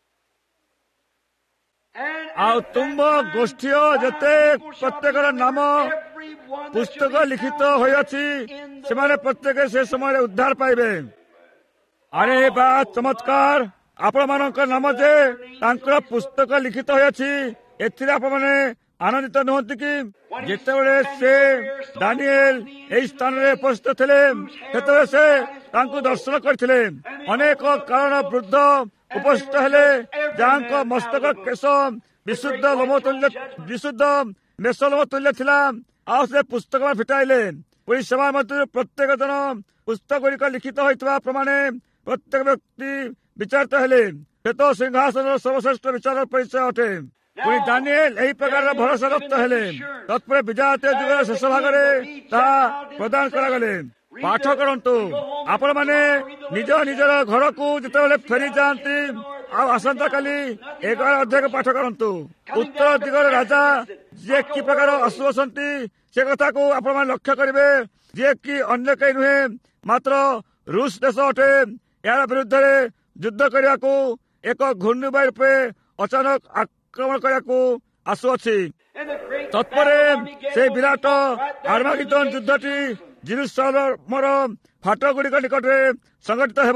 ଆଉ ତୁମ ଗୋଷ୍ଠୀୟ ଯେତେ ପ୍ରତ୍ୟେକର ନାମ ପୁସ୍ତକ ଲିଖିତ ହୋଇଅଛି, ସେମାନେ ପ୍ରତ୍ୟେକ ସେ ସମୟରେ ଉଦ୍ଧାର ପାଇବେ। ଆରେ ବା ଚମତ୍କାର! ଆପଣମାନଙ୍କ ନାମ ଯେ ତାଙ୍କର ପୁସ୍ତକ ଲିଖିତ ହୋଇଅଛି, ଏଥିରେ ଆପଣମାନେ ଆନନ୍ଦିତ ନୁହନ୍ତି କି? ଯେତେବେଳେ ସେ ଦାନିଏଲ ଏହି ସ୍ଥାନରେ ଉପସ୍ଥିତ ଥିଲେ, ସେତେବେଳେ ସେ ତାଙ୍କୁ ଦର୍ଶନ କରିଥିଲେ। ଅନେକ କାରଣ ବୃଦ୍ଧ ଉପସ୍ଥିତ ହେଲେ, ଯାହାଙ୍କ ମସ୍ତକ କେଶ ବିଶୁଦ୍ଧ ଲୋମ ତୁଲ୍ୟ ବିଶୁଦ୍ଧ ମେଷ ଲୋମ ତୁଲ୍ୟ ଥିଲା। ଆଉ ସେ ପୁସ୍ତକ ଫିଟାଇଲେ। ପୁଣି ସେମାନେ ମଧ୍ୟରୁ ପ୍ରତ୍ୟେକ ଜଣ ପୁସ୍ତକ ଗୁଡ଼ିକ ଲିଖିତ ହୋଇଥିବା ପ୍ରମାଣେ ପ୍ରତ୍ୟେକ ବ୍ୟକ୍ତି ବିଚାରିତ ହେଲେ। ସେ ତ ସିଂହାସନର ସର୍ବଶ୍ରେଷ୍ଠ ବିଚାର ପରିଚୟ ଅଟେ। ପୁଣି ଦାନିଏଲ ଏହି ପ୍ରକାରର ଭରସା ରକ୍ତ ହେଲେ। ତତ୍ପରେ ବିଜାତୀୟ ଯୁଗର ଶେଷ ଭାଗରେ ତାହା ପ୍ରଦାନ କରାଗଲେ। ପାଠ କରନ୍ତୁ। ଆପଣମାନେ ନିଜ ନିଜର ଘରକୁ ଯେତେବେଳେ ଫେରି ଯାଆନ୍ତି, ଆଉ ଆସନ୍ତାକାଲି ଏଗାର ଅଧ୍ୟାୟ ପାଠ କରନ୍ତୁ। ଉତ୍ତର ଦିଗର ରାଜା ଯିଏ କି ପ୍ରକାର ଆସୁଅଛନ୍ତି, ସେ କଥାକୁ ଆପଣମାନେ ଲକ୍ଷ୍ୟ କରିବେ, ଯିଏ କି ଅନ୍ୟ କେହି ନୁହେଁ ମାତ୍ର ରୁଷ ଦେଶ ଅଟେ। ଏହାର ବିରୁଦ୍ଧରେ ଯୁଦ୍ଧ କରିବାକୁ ଏକ ଘୂର୍ଣ୍ଣିବାୟୁ ରୂପେ ଅଚାନକ ଆକ୍ରମଣ କରିବାକୁ ଆସୁଅଛି। ତତ୍ପରେ ସେ ବିରାଟ ଆର୍ମାଗିଦନ ଯୁଦ୍ଧଟି ଜେରୁସାଲେମର ଫାଟ ଗୁଡ଼ିକ ନିକଟରେ ସଂଗଠିତ ହେବ।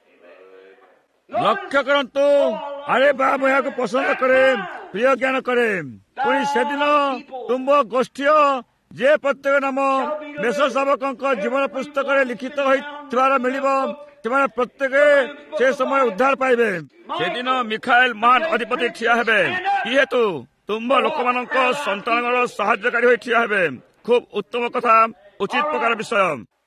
ଲକ୍ଷ୍ୟ କରନ୍ତୁ। ଆରେ ବା, ମୁଁ ଏହାକୁ ପସନ୍ଦ କରେ, ପ୍ରିୟ ଜ୍ଞାନ କରେ। ପୁଣି ସେଦିନ ତୁମ ଗୋଷ୍ଠୀୟ ଯେ ପ୍ରତ୍ୟେକ ନାମ ମେଷ ଶାବକଙ୍କ ଜୀବନ ପୁସ୍ତକରେ ଲିଖିତ ହୋଇଥିବାର ମିଳିବ, ସେମାନେ ପ୍ରତ୍ୟେକ ସେ ସମୟ ଉଦ୍ଧାର ପାଇବେ। ସେଦିନ ମିଖାଏଲ ମହାନ ଅଧିପତି ଠିଆ ହେବେ। କି ହେତୁ? ତୁମ୍ଭ ଲୋକମାନଙ୍କ ସନ୍ତାନଙ୍କର ସାହାଯ୍ୟକାରୀ ହୋଇ ଠିଆ ହେବେ। ଖୁବ୍ ଉତ୍ତମ କଥା, ଉଚିତ ପ୍ରକାର ବିଷୟ।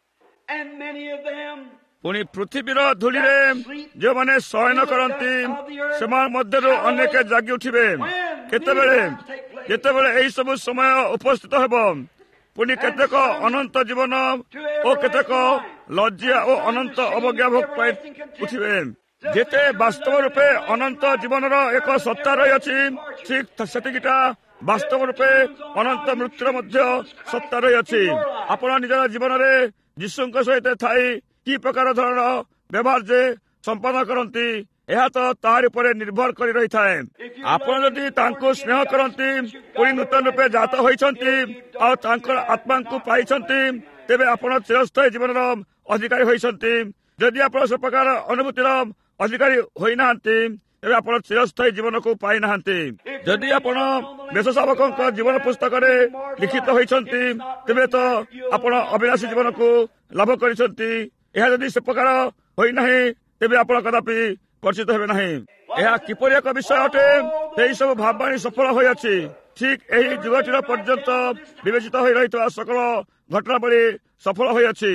ପୁଣି ପୃଥିବୀର ଧୂଳିରେ ଯେଉଁମାନେ ଶୟନ କରନ୍ତି ସେମାନେ ମଧ୍ୟରୁ ଅନେକ ଜାଗି ଉଠିବେ। କେତେବେଳେ ଯେତେବେଳେ ଏହି ସବୁ ସମୟ ଉପସ୍ଥିତ ହେବ, ପୁଣି କେତେକ ଅନନ୍ତ ଜୀବନ ଓ କେତେକ ଲଜ୍ଜା ଓ ଅନନ୍ତ ଅବଜ୍ଞା ଭୋଗ ପାଇ ଉଠିବେ। ଯେତେ ବାସ୍ତବ ରୂପେ ଅନନ୍ତ ଜୀବନର ଏକ ସତ୍ତା ରହିଅଛି, ଠିକ୍ ସେତିକିଟା ବାସ୍ତବ ରୂପେ ଅନନ୍ତ ମୃତ୍ୟୁର ମଧ୍ୟ ସତ୍ତା ରହିଅଛି। ଆପଣ ନିଜର ଜୀବନରେ ଯୀଶୁଙ୍କ ସହିତ ଥାଇ କି ପ୍ରକାର ଧରଣର ବ୍ୟବହାର ଯେ ସମ୍ପାଦନ କରନ୍ତି, ଏହା ତ ତାହାରି ଉପରେ ନିର୍ଭର କରି ରହିଥାଏ। ଆପଣ ଯଦି ତାଙ୍କୁ ସ୍ନେହ କରନ୍ତି, ପୁଣି ନୂତନ ରୂପେ ଜାତ ହୋଇଛନ୍ତି ଆଉ ତାଙ୍କର ଆତ୍ମାଙ୍କୁ ପାଇଛନ୍ତି, ତେବେ ଆପଣ ଚିରସ୍ଥାୟୀ ଜୀବନର ଅଧିକାରୀ ହୋଇଛନ୍ତି। ଯଦି ଆପଣ ସେ ପ୍ରକାର ଅନୁଭୂତିର ଅଧିକାରୀ ହୋଇନାହାନ୍ତି, ତେବେ ଆପଣ ଚିରସ୍ଥାୟୀ ଜୀବନକୁ ପାଇନାହାନ୍ତି। ଯଦି ଆପଣ ବେଶଶାବକଙ୍କ ଜୀବନ ପୁସ୍ତକରେ ଲିଖିତ ହୋଇଛନ୍ତି, ତେବେ ତ ଆପଣ ଅବିନାଶୀ ଜୀବନକୁ ଲାଭ କରିଛନ୍ତି। ଏହା ଯଦି ସେ ପ୍ରକାର ହୋଇନାହିଁ, ତେବେ ଆପଣ କଦାପି ପରିଚିତ ହେବେ ନାହିଁ। ଏହା କିପରି ଏକ ବିଷୟ ଅଟେ? ଏହି ସବୁ ଭାବବାଣୀ ସଫଳ ହୋଇଅଛି। ଠିକ୍ ଏହି ଯୁଗଟିର ପର୍ଯ୍ୟନ୍ତ ବିବେଚିତ ହୋଇ ରହିଥିବା ସକଳ ଘଟଣାବଳୀ ସଫଳ ହୋଇଅଛି।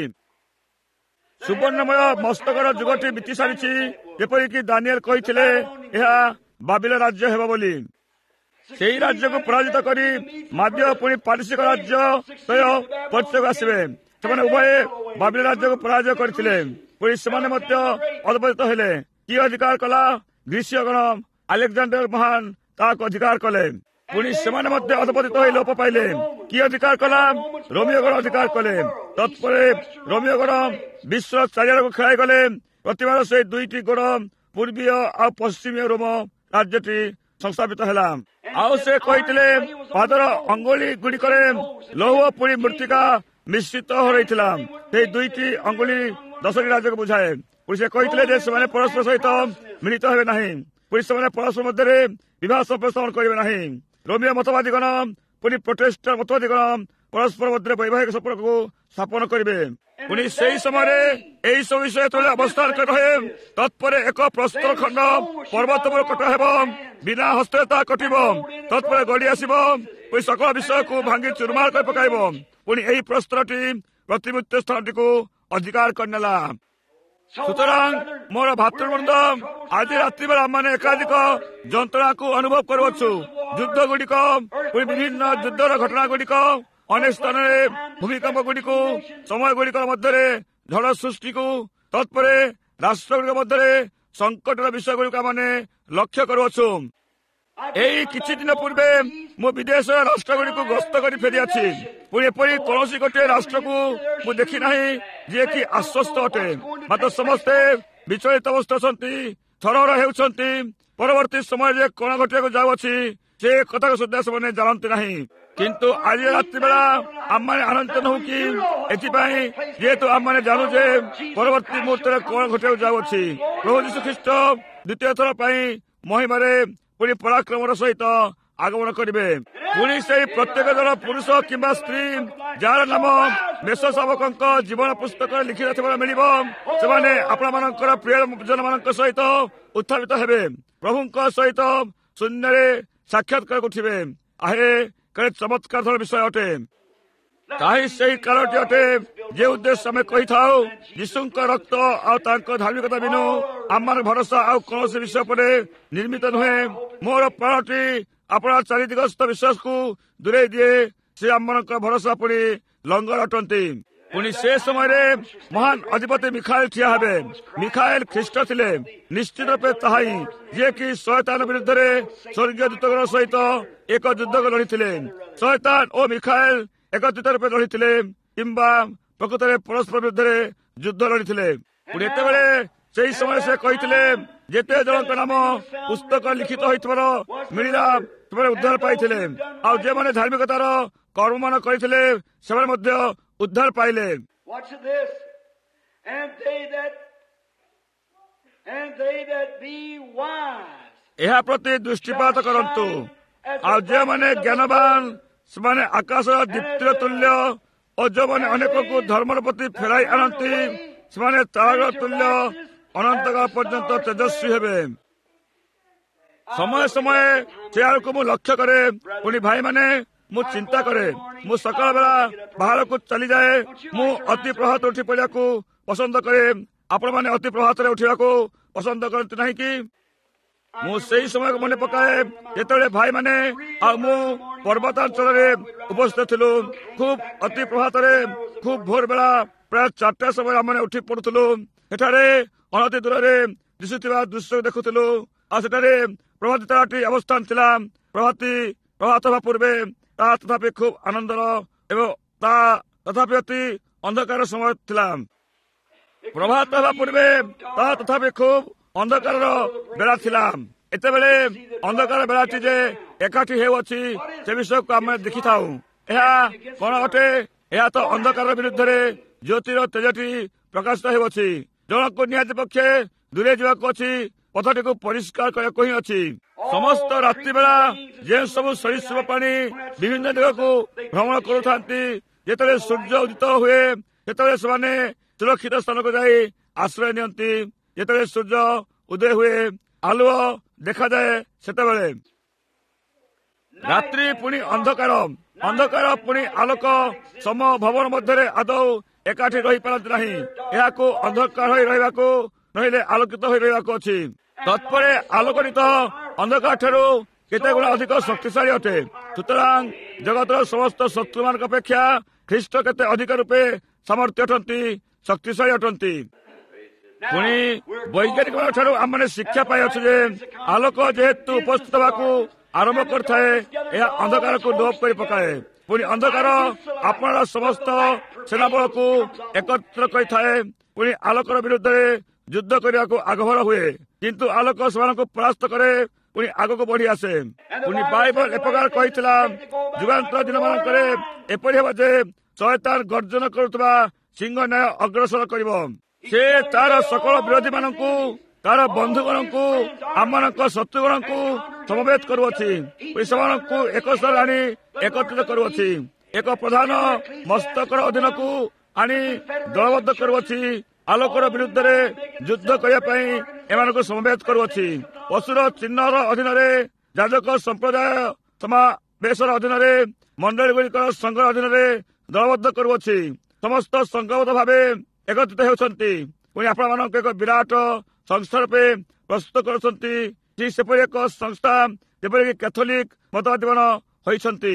ସୁବର୍ଣ୍ଣମୟ ମସ୍ତକର ଯୁଗଟି ବିତି ସାରିଛି। ଯେପରିକି ଦାନିଏଲ କହିଥିଲେ, ଏହା ବାବିଲ ରାଜ୍ୟ ହେବ ବୋଲି। ସେହି ରାଜ୍ୟକୁ ପରାଜିତ କରି ମାଦ୍ୟ ପୁଣି ପାରିସିକ ରାଜ୍ୟ ପରିଚୟକୁ ଆସିବେ। ସେମାନେ ଉଭୟ ବାବିଲ ରାଜ୍ୟକୁ ପରାଜୟ କରିଥିଲେ, ପୁଣି ସେମାନେ ମଧ୍ୟ ଅଧପତିତ ହେଲେ। କିଏ ଅଧିକାର କଲା? ଗ୍ରୀସୀୟଗଣ, ଆଲେକ୍ଜାଣ୍ଡର ମହାନ ତାହାକୁ ଅଧିକାର କଲେ। ପୁଣି ସେମାନେ ମଧ୍ୟ ଅଧପତିତ ହୋଇ ଲୋପ ପାଇଲେ। କିଏ ଅଧିକାର କଲା? ରୋମିଓଗଣ ଅଧିକାର କଲେ। ତତ୍ପରେ ରୋମିଓଗଣ ବିଶ୍ୱ ଚାରିଆଡ଼କୁ ଖେଳାଇ ଗଲେ। ପ୍ରତିବାର ସେଇ ଦୁଇଟି ଗୋଡ଼ ପୂର୍ବୀୟ ଆଉ ପଶ୍ଚିମୀୟ ରୋମ ରାଜ୍ୟଟି ସଂସ୍ଥାପିତ ହେଲା। ଆଉ ସେ କହିଥିଲେ, ପାଦର ଅଙ୍ଗୁଳି ଗୁଡ଼ିକରେ ଲୌହ ପୁଣି ମୃତ୍ତିକା ମିଶ୍ରିତ ରହିଥିଲା। ସେଇ ଦୁଇଟି ଅଙ୍ଗୁଳି ଦଶଟି ରାଜ୍ୟକୁ ବୁଝାଏ। ପୁଣି ସେ କହିଥିଲେ ଯେ ସେମାନେ ପରସ୍ପର ସହିତ ମିଳିତ ହେବେ ନାହିଁ। ପୁଣି ସେମାନେ ପରସ୍ପର ମଧ୍ୟରେ ବିବାହ ସମ୍ପ୍ରସାରଣ କରିବେ ନାହିଁ। ରୋମିଓ ମତବାଦୀଗଣ ପୁଣି ପ୍ରୋଟେଷ୍ଟାଣ୍ଟ ମତବାଦୀଗଣ ପରସ୍ପର ମଧ୍ୟରେ ବୈବାହିକ ସମ୍ପର୍କକୁ ସ୍ଥାପନ କରିବେ। ପୁଣି ସେହି ସମୟରେ ଏହି ସବୁ ବିଷୟ ଯେତେବେଳେ ଅବସ୍ଥାନ କରି ରହେ, ତତ୍ପରେ ଏକ ପ୍ରସ୍ତର ଖଣ୍ଡ ପର୍ବତ ଉପରେ କଟା ହେବ, ବିନା ହସ୍ତରେ ତାହା କଟିବ। ତତ୍ପରେ ଗଡ଼ି ଆସିବ, ପୁଣି ସକଳ ବିଷୟକୁ ଭାଙ୍ଗି ଚୁରମାର କରି ପକାଇବ। ପୁଣି ଏହି ପ୍ରସ୍ତରଟି ପ୍ରତିମୂର୍ତ୍ତି ସ୍ଥାନଟିକୁ ଅଧିକାର କରିନେଲା। ସୁତରାଂ ମୋର ଭାତୃବୃନ୍ଦ, ଆଜି ରାତ୍ରିବେଳେ ଆମମାନେ ଏକାଧିକ ଯନ୍ତ୍ରଣାକୁ ଅନୁଭବ କରୁଅଛୁ। ଯୁଦ୍ଧ ଗୁଡ଼ିକ, ପୁଣି ବିଭିନ୍ନ ଯୁଦ୍ଧର ଘଟଣା ଗୁଡ଼ିକ, ଅନେକ ସ୍ଥାନରେ ଭୂମିକମ୍ପ ଗୁଡ଼ିକୁ, ସମୟ ଗୁଡ଼ିକ ମଧ୍ୟରେ ଝଡ଼ ସୃଷ୍ଟିକୁ, ତତ୍ପରେ ରାଷ୍ଟ୍ର ଗୁଡ଼ିକ ମଧ୍ୟରେ ସଂକଟର ବିଷୟ ଗୁଡ଼ିକ ଆମେ ଲକ୍ଷ୍ୟ କରୁଅଛୁ। ଏହି କିଛି ଦିନ ପୂର୍ବେ ମୁଁ ବିଦେଶ ରାଷ୍ଟ୍ରଗୁଡ଼ିକୁ ଗସ୍ତ କରି ଫେରିଅଛି। ପୁଣି ଏପରି କୌଣସି ଗୋଟିଏ ରାଷ୍ଟ୍ରକୁ ମୁଁ ଦେଖି ନାହିଁ ଯିଏକି ଆଶ୍ୱସ୍ତ ଅଟେ। ମାତ୍ର ସମସ୍ତେ ବିଚଳିତ ଅବସ୍ଥା ଅଛନ୍ତି, ଥରହର ହେଉଛନ୍ତି। ପରବର୍ତ୍ତୀ ସମୟରେ ଯେ କଣ ଘଟିବାକୁ ଯାଉଅଛି, ସେ କଥାକୁ ସୁଦ୍ଧା ସେମାନେ ଜାଣନ୍ତି ନାହିଁ। କିନ୍ତୁ ଆଜି ରାତ୍ରି ବେଳା ଆମମାନେ ଆନନ୍ଦିତ ନୁହଁ କି ଏଥିପାଇଁ, ଯେହେତୁ ଆମମାନେ ଜାଣୁ ଯେ ପରବର୍ତ୍ତୀ ମୁହୂର୍ତ୍ତରେ କଣ ଘଟିବାକୁ ଯାଉଅଛି। ପ୍ରଭୁ ଯୀଶୁ ଖ୍ରୀଷ୍ଟ ଦ୍ୱିତୀୟ ଥର ପାଇଁ ମହିମାରେ ପୁଣି ପରାକ୍ରମର ସହିତ ଆଗମନ କରିବେ। ପୁଣି ସେହି ପ୍ରତ୍ୟେକ ଜଣ ପୁରୁଷ କିମ୍ବା ସ୍ତ୍ରୀ ଯାହାର ନାମ ମେଷ ଶାବକଙ୍କ ଜୀବନ ପୁସ୍ତକରେ ଲିଖିତ ଥିବାର ମିଳିବ, ସେମାନେ ଆପଣମାନଙ୍କର ପ୍ରିୟଜନମାନଙ୍କ ସହିତ ଉତ୍ଥାପିତ ହେବେ। ପ୍ରଭୁଙ୍କ ସହିତ ଶୂନ୍ୟରେ ସାକ୍ଷାତକାର ଉଠିବେ। ଆହେ କେତେ ଚମତ୍କାର ବିଷୟ ଅଟେ। ତାହି ସେହି କାରଣଟି ଅଟେ ଯେ ଉଦ୍ଦେଶ୍ୟ ଆମେ କହିଥାଉ, ଯୀଶୁଙ୍କ ରକ୍ତ ଆଉ ତାଙ୍କ ଧାର୍ମିକତା ବିନୁ ଆମର ଭରସା ଆଉ କୌଣସି ବିଷୟ ଉପରେ ନିର୍ମିତ ନୁହେଁ। ମୋର ପ୍ରାଣଟି ଆପଣଙ୍କ ଚାରିଦିଗସ୍ଥ ବିଶ୍ୱାସକୁ ଦୂରେଇ ଦିଏ। ସେ ଆମମାନଙ୍କ ଭରସା ପୁଣି ଲଙ୍ଗର ଅଟନ୍ତି। ପୁଣି ସେ ସମୟରେ ମହାନ ଅଧିପତି ମିଖାଏଲ ଠିଆ ହେବେ। ମିଖାଏଲ ଖ୍ରୀଷ୍ଟ ଥିଲେ, ନିଶ୍ଚିତ ରୂପେ ତାହା ହିଁ ଯିଏକି ଶୟତାନ ବିରୁଦ୍ଧରେ ସ୍ୱର୍ଗୀୟ ଦୂତଗଣ ସହିତ ଏକ ଯୁଦ୍ଧ ଲଢ଼ିଥିଲେ। ଶୟତାନ ଓ ମିଖାଏଲ ଏକତ୍ରିତ ରୂପେ ଲଢ଼ିଥିଲେ କିମ୍ବା ପ୍ରକୃତରେ ପରସ୍ପର ବିରୁଦ୍ଧରେ ଯୁଦ୍ଧ ଲଢ଼ିଥିଲେ। ପୁଣି ଏତେବେଳେ ସେହି ସମୟରେ ସେ କହିଥିଲେ, ଯେତେ ଜଣଙ୍କ ନାମ ପୁସ୍ତକ ଲିଖିତ ହୋଇଥିବାର ମିଳିଲା ସେମାନେ ଉଦ୍ଧାର ପାଇଥିଲେ, ଆଉ ଯେଉଁମାନେ ଧାର୍ମିକତାର କର୍ମମାନ କରିଥିଲେ ସେମାନେ ମଧ୍ୟ ଉଦ୍ଧାର ପାଇଲେ। ଏହା ପ୍ରତି ଦୃଷ୍ଟିପାତ କରନ୍ତୁ। ଆଉ ଯେଉଁମାନେ ଜ୍ଞାନବାନ ସେମାନେ ଆକାଶର ଦୀପ୍ତିର ତୁଲ୍ୟ, ଓ ଯେଉଁମାନେ ଅନେକଙ୍କୁ ଧର୍ମର ପ୍ରତି ଫେରାଇ ଆଣନ୍ତି ସେମାନେ ତାରାର ତୁଲ୍ୟ ଅନନ୍ତକାଳ ପର୍ଯ୍ୟନ୍ତ ତେଜସ୍ୱୀ ହେବେ। ସମୟ ସମୟ ସେ ଆଡ଼କୁ ମୁଁ ଲକ୍ଷ୍ୟ କରେ। ପୁଣି ଭାଇମାନେ ମୁଁ ଚିନ୍ତା କରେ। ମୁଁ ସକାଳ ବେଳା ବାହାରକୁ ଚାଲିଯାଏ। ମୁଁ ଅତି ପ୍ରଭାତ ଉଠି ପଡ଼ିବାକୁ ପସନ୍ଦ କରେ। ଆପଣମାନେ ଅତି ପ୍ରଭାତରେ ଉଠିବାକୁ ପସନ୍ଦ କରନ୍ତି ନାହିଁ କି? ମୁଁ ସେଇ ସମୟକୁ ମନେ ପକାଏ ଯେତେବେଳେ ଭାଇମାନେ ଆଉ ମୁଁ ପର୍ବତାଞ୍ଚଳରେ ଉପସ୍ଥିତ ଥିଲୁ। ଖୁବ୍ ଅତି ପ୍ରଭାତରେ ଖୁବ୍ ଭୋର ବେଳା ପ୍ରାୟ ଚାରିଟା ସମୟ ଆମେ ଉଠି ପଡୁଥିଲୁ। ସେଠାରେ ଅନତି ଦୂରରେ ଦିଶୁଥିବା ଦୃଶ୍ୟ ଦେଖୁଥିଲୁ। ଆଉ ସେଠାରେ ପ୍ରଭାତୀ ତାରାଟି ଅବସ୍ଥାନ ଥିଲା। ପ୍ରଭାତୀ ପ୍ରଭାତ ହେବା ପୂର୍ବେ ତାହା ତଥାପି ଖୁବ୍ ଆନନ୍ଦର ଏବଂ ତାହା ତଥାପି ଅତି ଅନ୍ଧକାର ସମୟ ଥିଲା। ପ୍ରଭାତ ହେବା ପୂର୍ବେ ତାହା ତଥାପି ଖୁବ୍ ଅନ୍ଧକାରର ବେଳା ଥିଲା। ଏତେବେଳେ ଅନ୍ଧକାର ବେଳାଟି ଯେ ଏକାଠି ହେଉଅଛି ସେ ବିଷୟକୁ ଆମେ ଦେଖିଥାଉ। ଏହା କଣ ଅଟେ? ଏହା ତ ଅନ୍ଧକାର ବିରୁଦ୍ଧରେ ଜ୍ୟୋତିର ତେଜଟି ପ୍ରକାଶିତ ହେଉଅଛି। ଜଣକୁ ନିହାତି ପକ୍ଷେ ଦୂରେଇ ଯିବାକୁ ଅଛି। ପଥଟିକୁ ପରିଷ୍କାର କରିବାକୁ ହିଁ ଅଛି। ସମସ୍ତ ରାତ୍ରି ବେଳା ଯେଉଁ ସବୁ ସରୀସୃପ ପ୍ରାଣୀ ବିଭିନ୍ନ ଦିଗକୁ ଭ୍ରମଣ କରୁଥାନ୍ତି, ଯେତେବେଳେ ସୂର୍ଯ୍ୟ ଉଦିତ ହୁଏ ସେତେବେଳେ ସେମାନେ ସୁରକ୍ଷିତ ସ୍ଥାନକୁ ଯାଇ ଆଶ୍ରୟ ନିଅନ୍ତି। ଯେତେବେଳେ ସୂର୍ଯ୍ୟ ଉଦୟ ହୁଏ ଆଲୁଅ ଦେଖାଯାଏ ସେତେବେଳେ। ରାତ୍ରି ପୁଣି ଅନ୍ଧକାର, ଅନ୍ଧକାର ପୁଣି ଆଲୋକ ସମ ଭବନ ମଧ୍ୟରେ ଆଦୌ ଏକାଠି ରହିପାରନ୍ତି ନାହିଁ। ଏହାକୁ ଅନ୍ଧକାର ହୋଇ ରହିବାକୁ ନହେଲେ ଆଲୋକିତ ହୋଇ ରହିବାକୁ ଅଛି। ତତ୍ପରେ ଆଲୋକିତ ଅନ୍ଧକାର ଠାରୁ କେତେ ଗୁଣ ଅଧିକ ଶକ୍ତିଶାଳୀ ଅଟେ। ସୁତରାଂ ଜଗତର ସମସ୍ତ ଶତ୍ରୁମାନଙ୍କ ଅପେକ୍ଷା ଖ୍ରୀଷ୍ଟ କେତେ ଅଧିକ ରୂପେ ସାମର୍ଥ୍ୟ ଅଟନ୍ତି, ଶକ୍ତିଶାଳୀ ଅଟନ୍ତି। ପୁଣି ବୈଜ୍ଞାନିକଙ୍କ ଠାରୁ ଆମେ ଶିକ୍ଷା ପାଇଅଛୁ ଯେ ଆଲୋକ ଯେହେତୁ ଉପସ୍ଥିତ ହେବାକୁ ଆରମ୍ଭ କରିଥାଏ, ଏହା ଅନ୍ଧକାରକୁ ଲୋପ କରି ପକାଏ। ପୁଣି ଅନ୍ଧକାର ଆପଣର ସମସ୍ତ ସେନାବଳକୁ ଏକତ୍ର କରିଥାଏ। ପୁଣି ଆଲୋକର ବିରୁଦ୍ଧରେ ଯୁଦ୍ଧ କରିବାକୁ ଆଗଭର ହୁଏ, କିନ୍ତୁ ଆଲୋକ ସେମାନଙ୍କୁ ପରାସ୍ତ କରେ, ପୁଣି ଆଗକୁ ବଢି ଆସେ। ପୁଣି ବାଇବଲ ଏପ୍ରକାର କହିଥିଲା, ଯୁଗାନ୍ତର ଦିନମାନଙ୍କରେ ଏପରି ହେବ ଯେ ଶୟତାନ ଗର୍ଜନ କରୁଥିବା ସିଂହ ନ୍ୟାୟ ଅଗ୍ରସର କରିବ। ସେ ତାର ସକଳ ବିରୋଧୀ ମାନଙ୍କୁ, ତାର ବନ୍ଧୁଗଣଙ୍କୁ, ଆମମାନଙ୍କ ଶତ୍ରୁଗଣଙ୍କୁ ସମବେତ କରୁଅଛି। ସେମାନଙ୍କୁ ଏକ ସ୍ଥାନରେ ଆଣି ଏକତ୍ରିତ କରୁଅଛି। ଏକ ପ୍ରଧାନ ମସ୍ତକର ଅଧୀନକୁ ଆଣି ଦଳବଦ୍ଧ କରୁଅଛି। ଆଲୋକର ବିରୁଦ୍ଧରେ ଯୁଦ୍ଧ କରିବା ପାଇଁ ଏମାନଙ୍କୁ ସମବେତ କରୁଅଛି। ପଶୁର ଚିହ୍ନର ଅଧୀନରେ, ଯାଜକ ସମ୍ପ୍ରଦାୟ ସମାବେଶର ଅଧୀନରେ, ମଣ୍ଡଳୀ ଗୁଡ଼ିକର ସଂଘ ଅଧୀନରେ ଦଳବଦ୍ଧ କରୁଅଛି। ସମସ୍ତ ସଂଘବଦ୍ଧ ଭାବେ ଏକତ୍ରିତ ହେଉଛନ୍ତି। ପୁଣି ଆପଣମାନଙ୍କୁ ଏକ ବିରାଟ ସଂସ୍ଥା ରୂପେ ପ୍ରସ୍ତୁତ କରୁଛନ୍ତି। ଠିକ୍ ସେପରି ଏକ ସଂସ୍ଥା ଯେପରିକି କ୍ୟାଥୋଲିକ ମତବାଦୀମାନ ହୋଇଛନ୍ତି।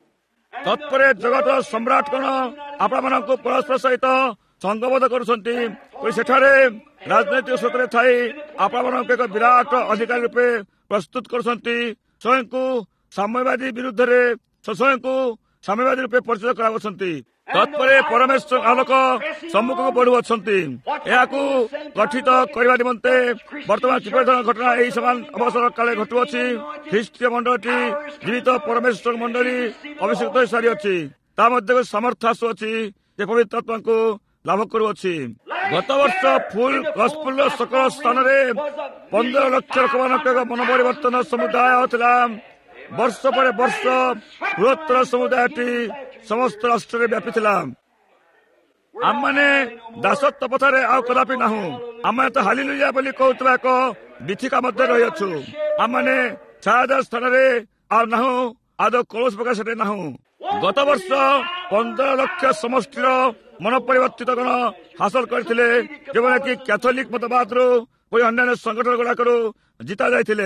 ତତ୍ପରେ ଜଗତର ସମ୍ରାଟଗଣ ଆପଣମାନଙ୍କୁ ପରସ୍ପର ସହିତ ସଂଘବଦ୍ଧ କରୁଛନ୍ତି। ସେଠାରେ ରାଜନୈତିକ କ୍ଷେତ୍ରରେ ଥାଇ ଆପଣମାନଙ୍କୁ ଏକ ବିରାଟ ଅଧିକାରୀ ରୂପେ ପ୍ରସ୍ତୁତ କରୁଛନ୍ତି। ସ୍ୱୟଂକୁ ସାମ୍ୟବାଦୀ ବିରୁଦ୍ଧରେ ସ୍ୱୟଂକୁ ସାମ୍ୟବାଦୀ ରୂପେ ପରିଚୟ କରାଉଛନ୍ତି। ତତ୍ପରେ ପରମେଶ୍ୱର ଆଲୋକ ସମ୍ମୁଖକୁ ବଢୁଅଛନ୍ତି। ଏହାକୁ ଗଠିତ କରିବା ନିମନ୍ତେ ବର୍ତ୍ତମାନ କିପରି ଧରଣ ଘଟଣା ଏହି ସମାନ ଅବସର କାଳେ ଘଟୁଅଛି। ଖ୍ରୀଷ୍ଟୀୟ ମଣ୍ଡଳୀଟି ଜୀବିତ ପରମେଶ୍ୱର ମଣ୍ଡଳୀ ଅଭିଷିକ୍ତ ହୋଇସାରିଅଛି। ତା ମଧ୍ୟକୁ ସାମର୍ଥ୍ୟ ଆସୁଅଛି ଯେ ପବିତ୍ର ଆତ୍ମାଙ୍କୁ ଲାଭ କରୁଅଛି। ଗତ ବର୍ଷ ଫୁଲ ଗସ୍ପୁଲର ସକଳ ସ୍ଥାନରେ ପନ୍ଦର ଲକ୍ଷ ଲୋକମାନଙ୍କ ଏକ ମନ ପରିବର୍ତ୍ତନ ସମୁଦାୟ ଥିଲା। ବର୍ଷ ପରେ ବର୍ଷ ବୃହତ୍ତର ସମୁଦାୟଟି ସମସ୍ତ ରାଷ୍ଟ୍ରରେ ବ୍ୟାପିଥିଲା। ଆମମାନେ ଦାସତ୍ୱ ପଥରେ ଆଉ କଦାପି ନାହୁଁ। ଆମେ ତ ହାଲେଲୁୟା ବୋଲି କହୁଥିବା ଏକ ବିଥିକା ମଧ୍ୟରେ ରହିଅଛୁ। ଆମମାନେ ଛାୟା ସ୍ଥାନରେ ଆଉ ନାହୁଁ, ଆଦୌ କୌଣସି ପ୍ରକାର ସେଠାରେ ନାହୁଁ। ଗତ ବର୍ଷ ପନ୍ଦର ଲକ୍ଷ ସମଷ୍ଟିର ମନ ପରିବର୍ତ୍ତିତ ଗଣ ହାସଲ କରିଥିଲେ, ଯେଉଁମାନେ କି କ୍ୟାଥୋଲିକ ମତବାଦରୁ ପୁଣି ଅନ୍ୟାନ୍ୟ ସଂଗଠନ ଗୁଡାକରୁ ଜିତା ଯାଇଥିଲେ।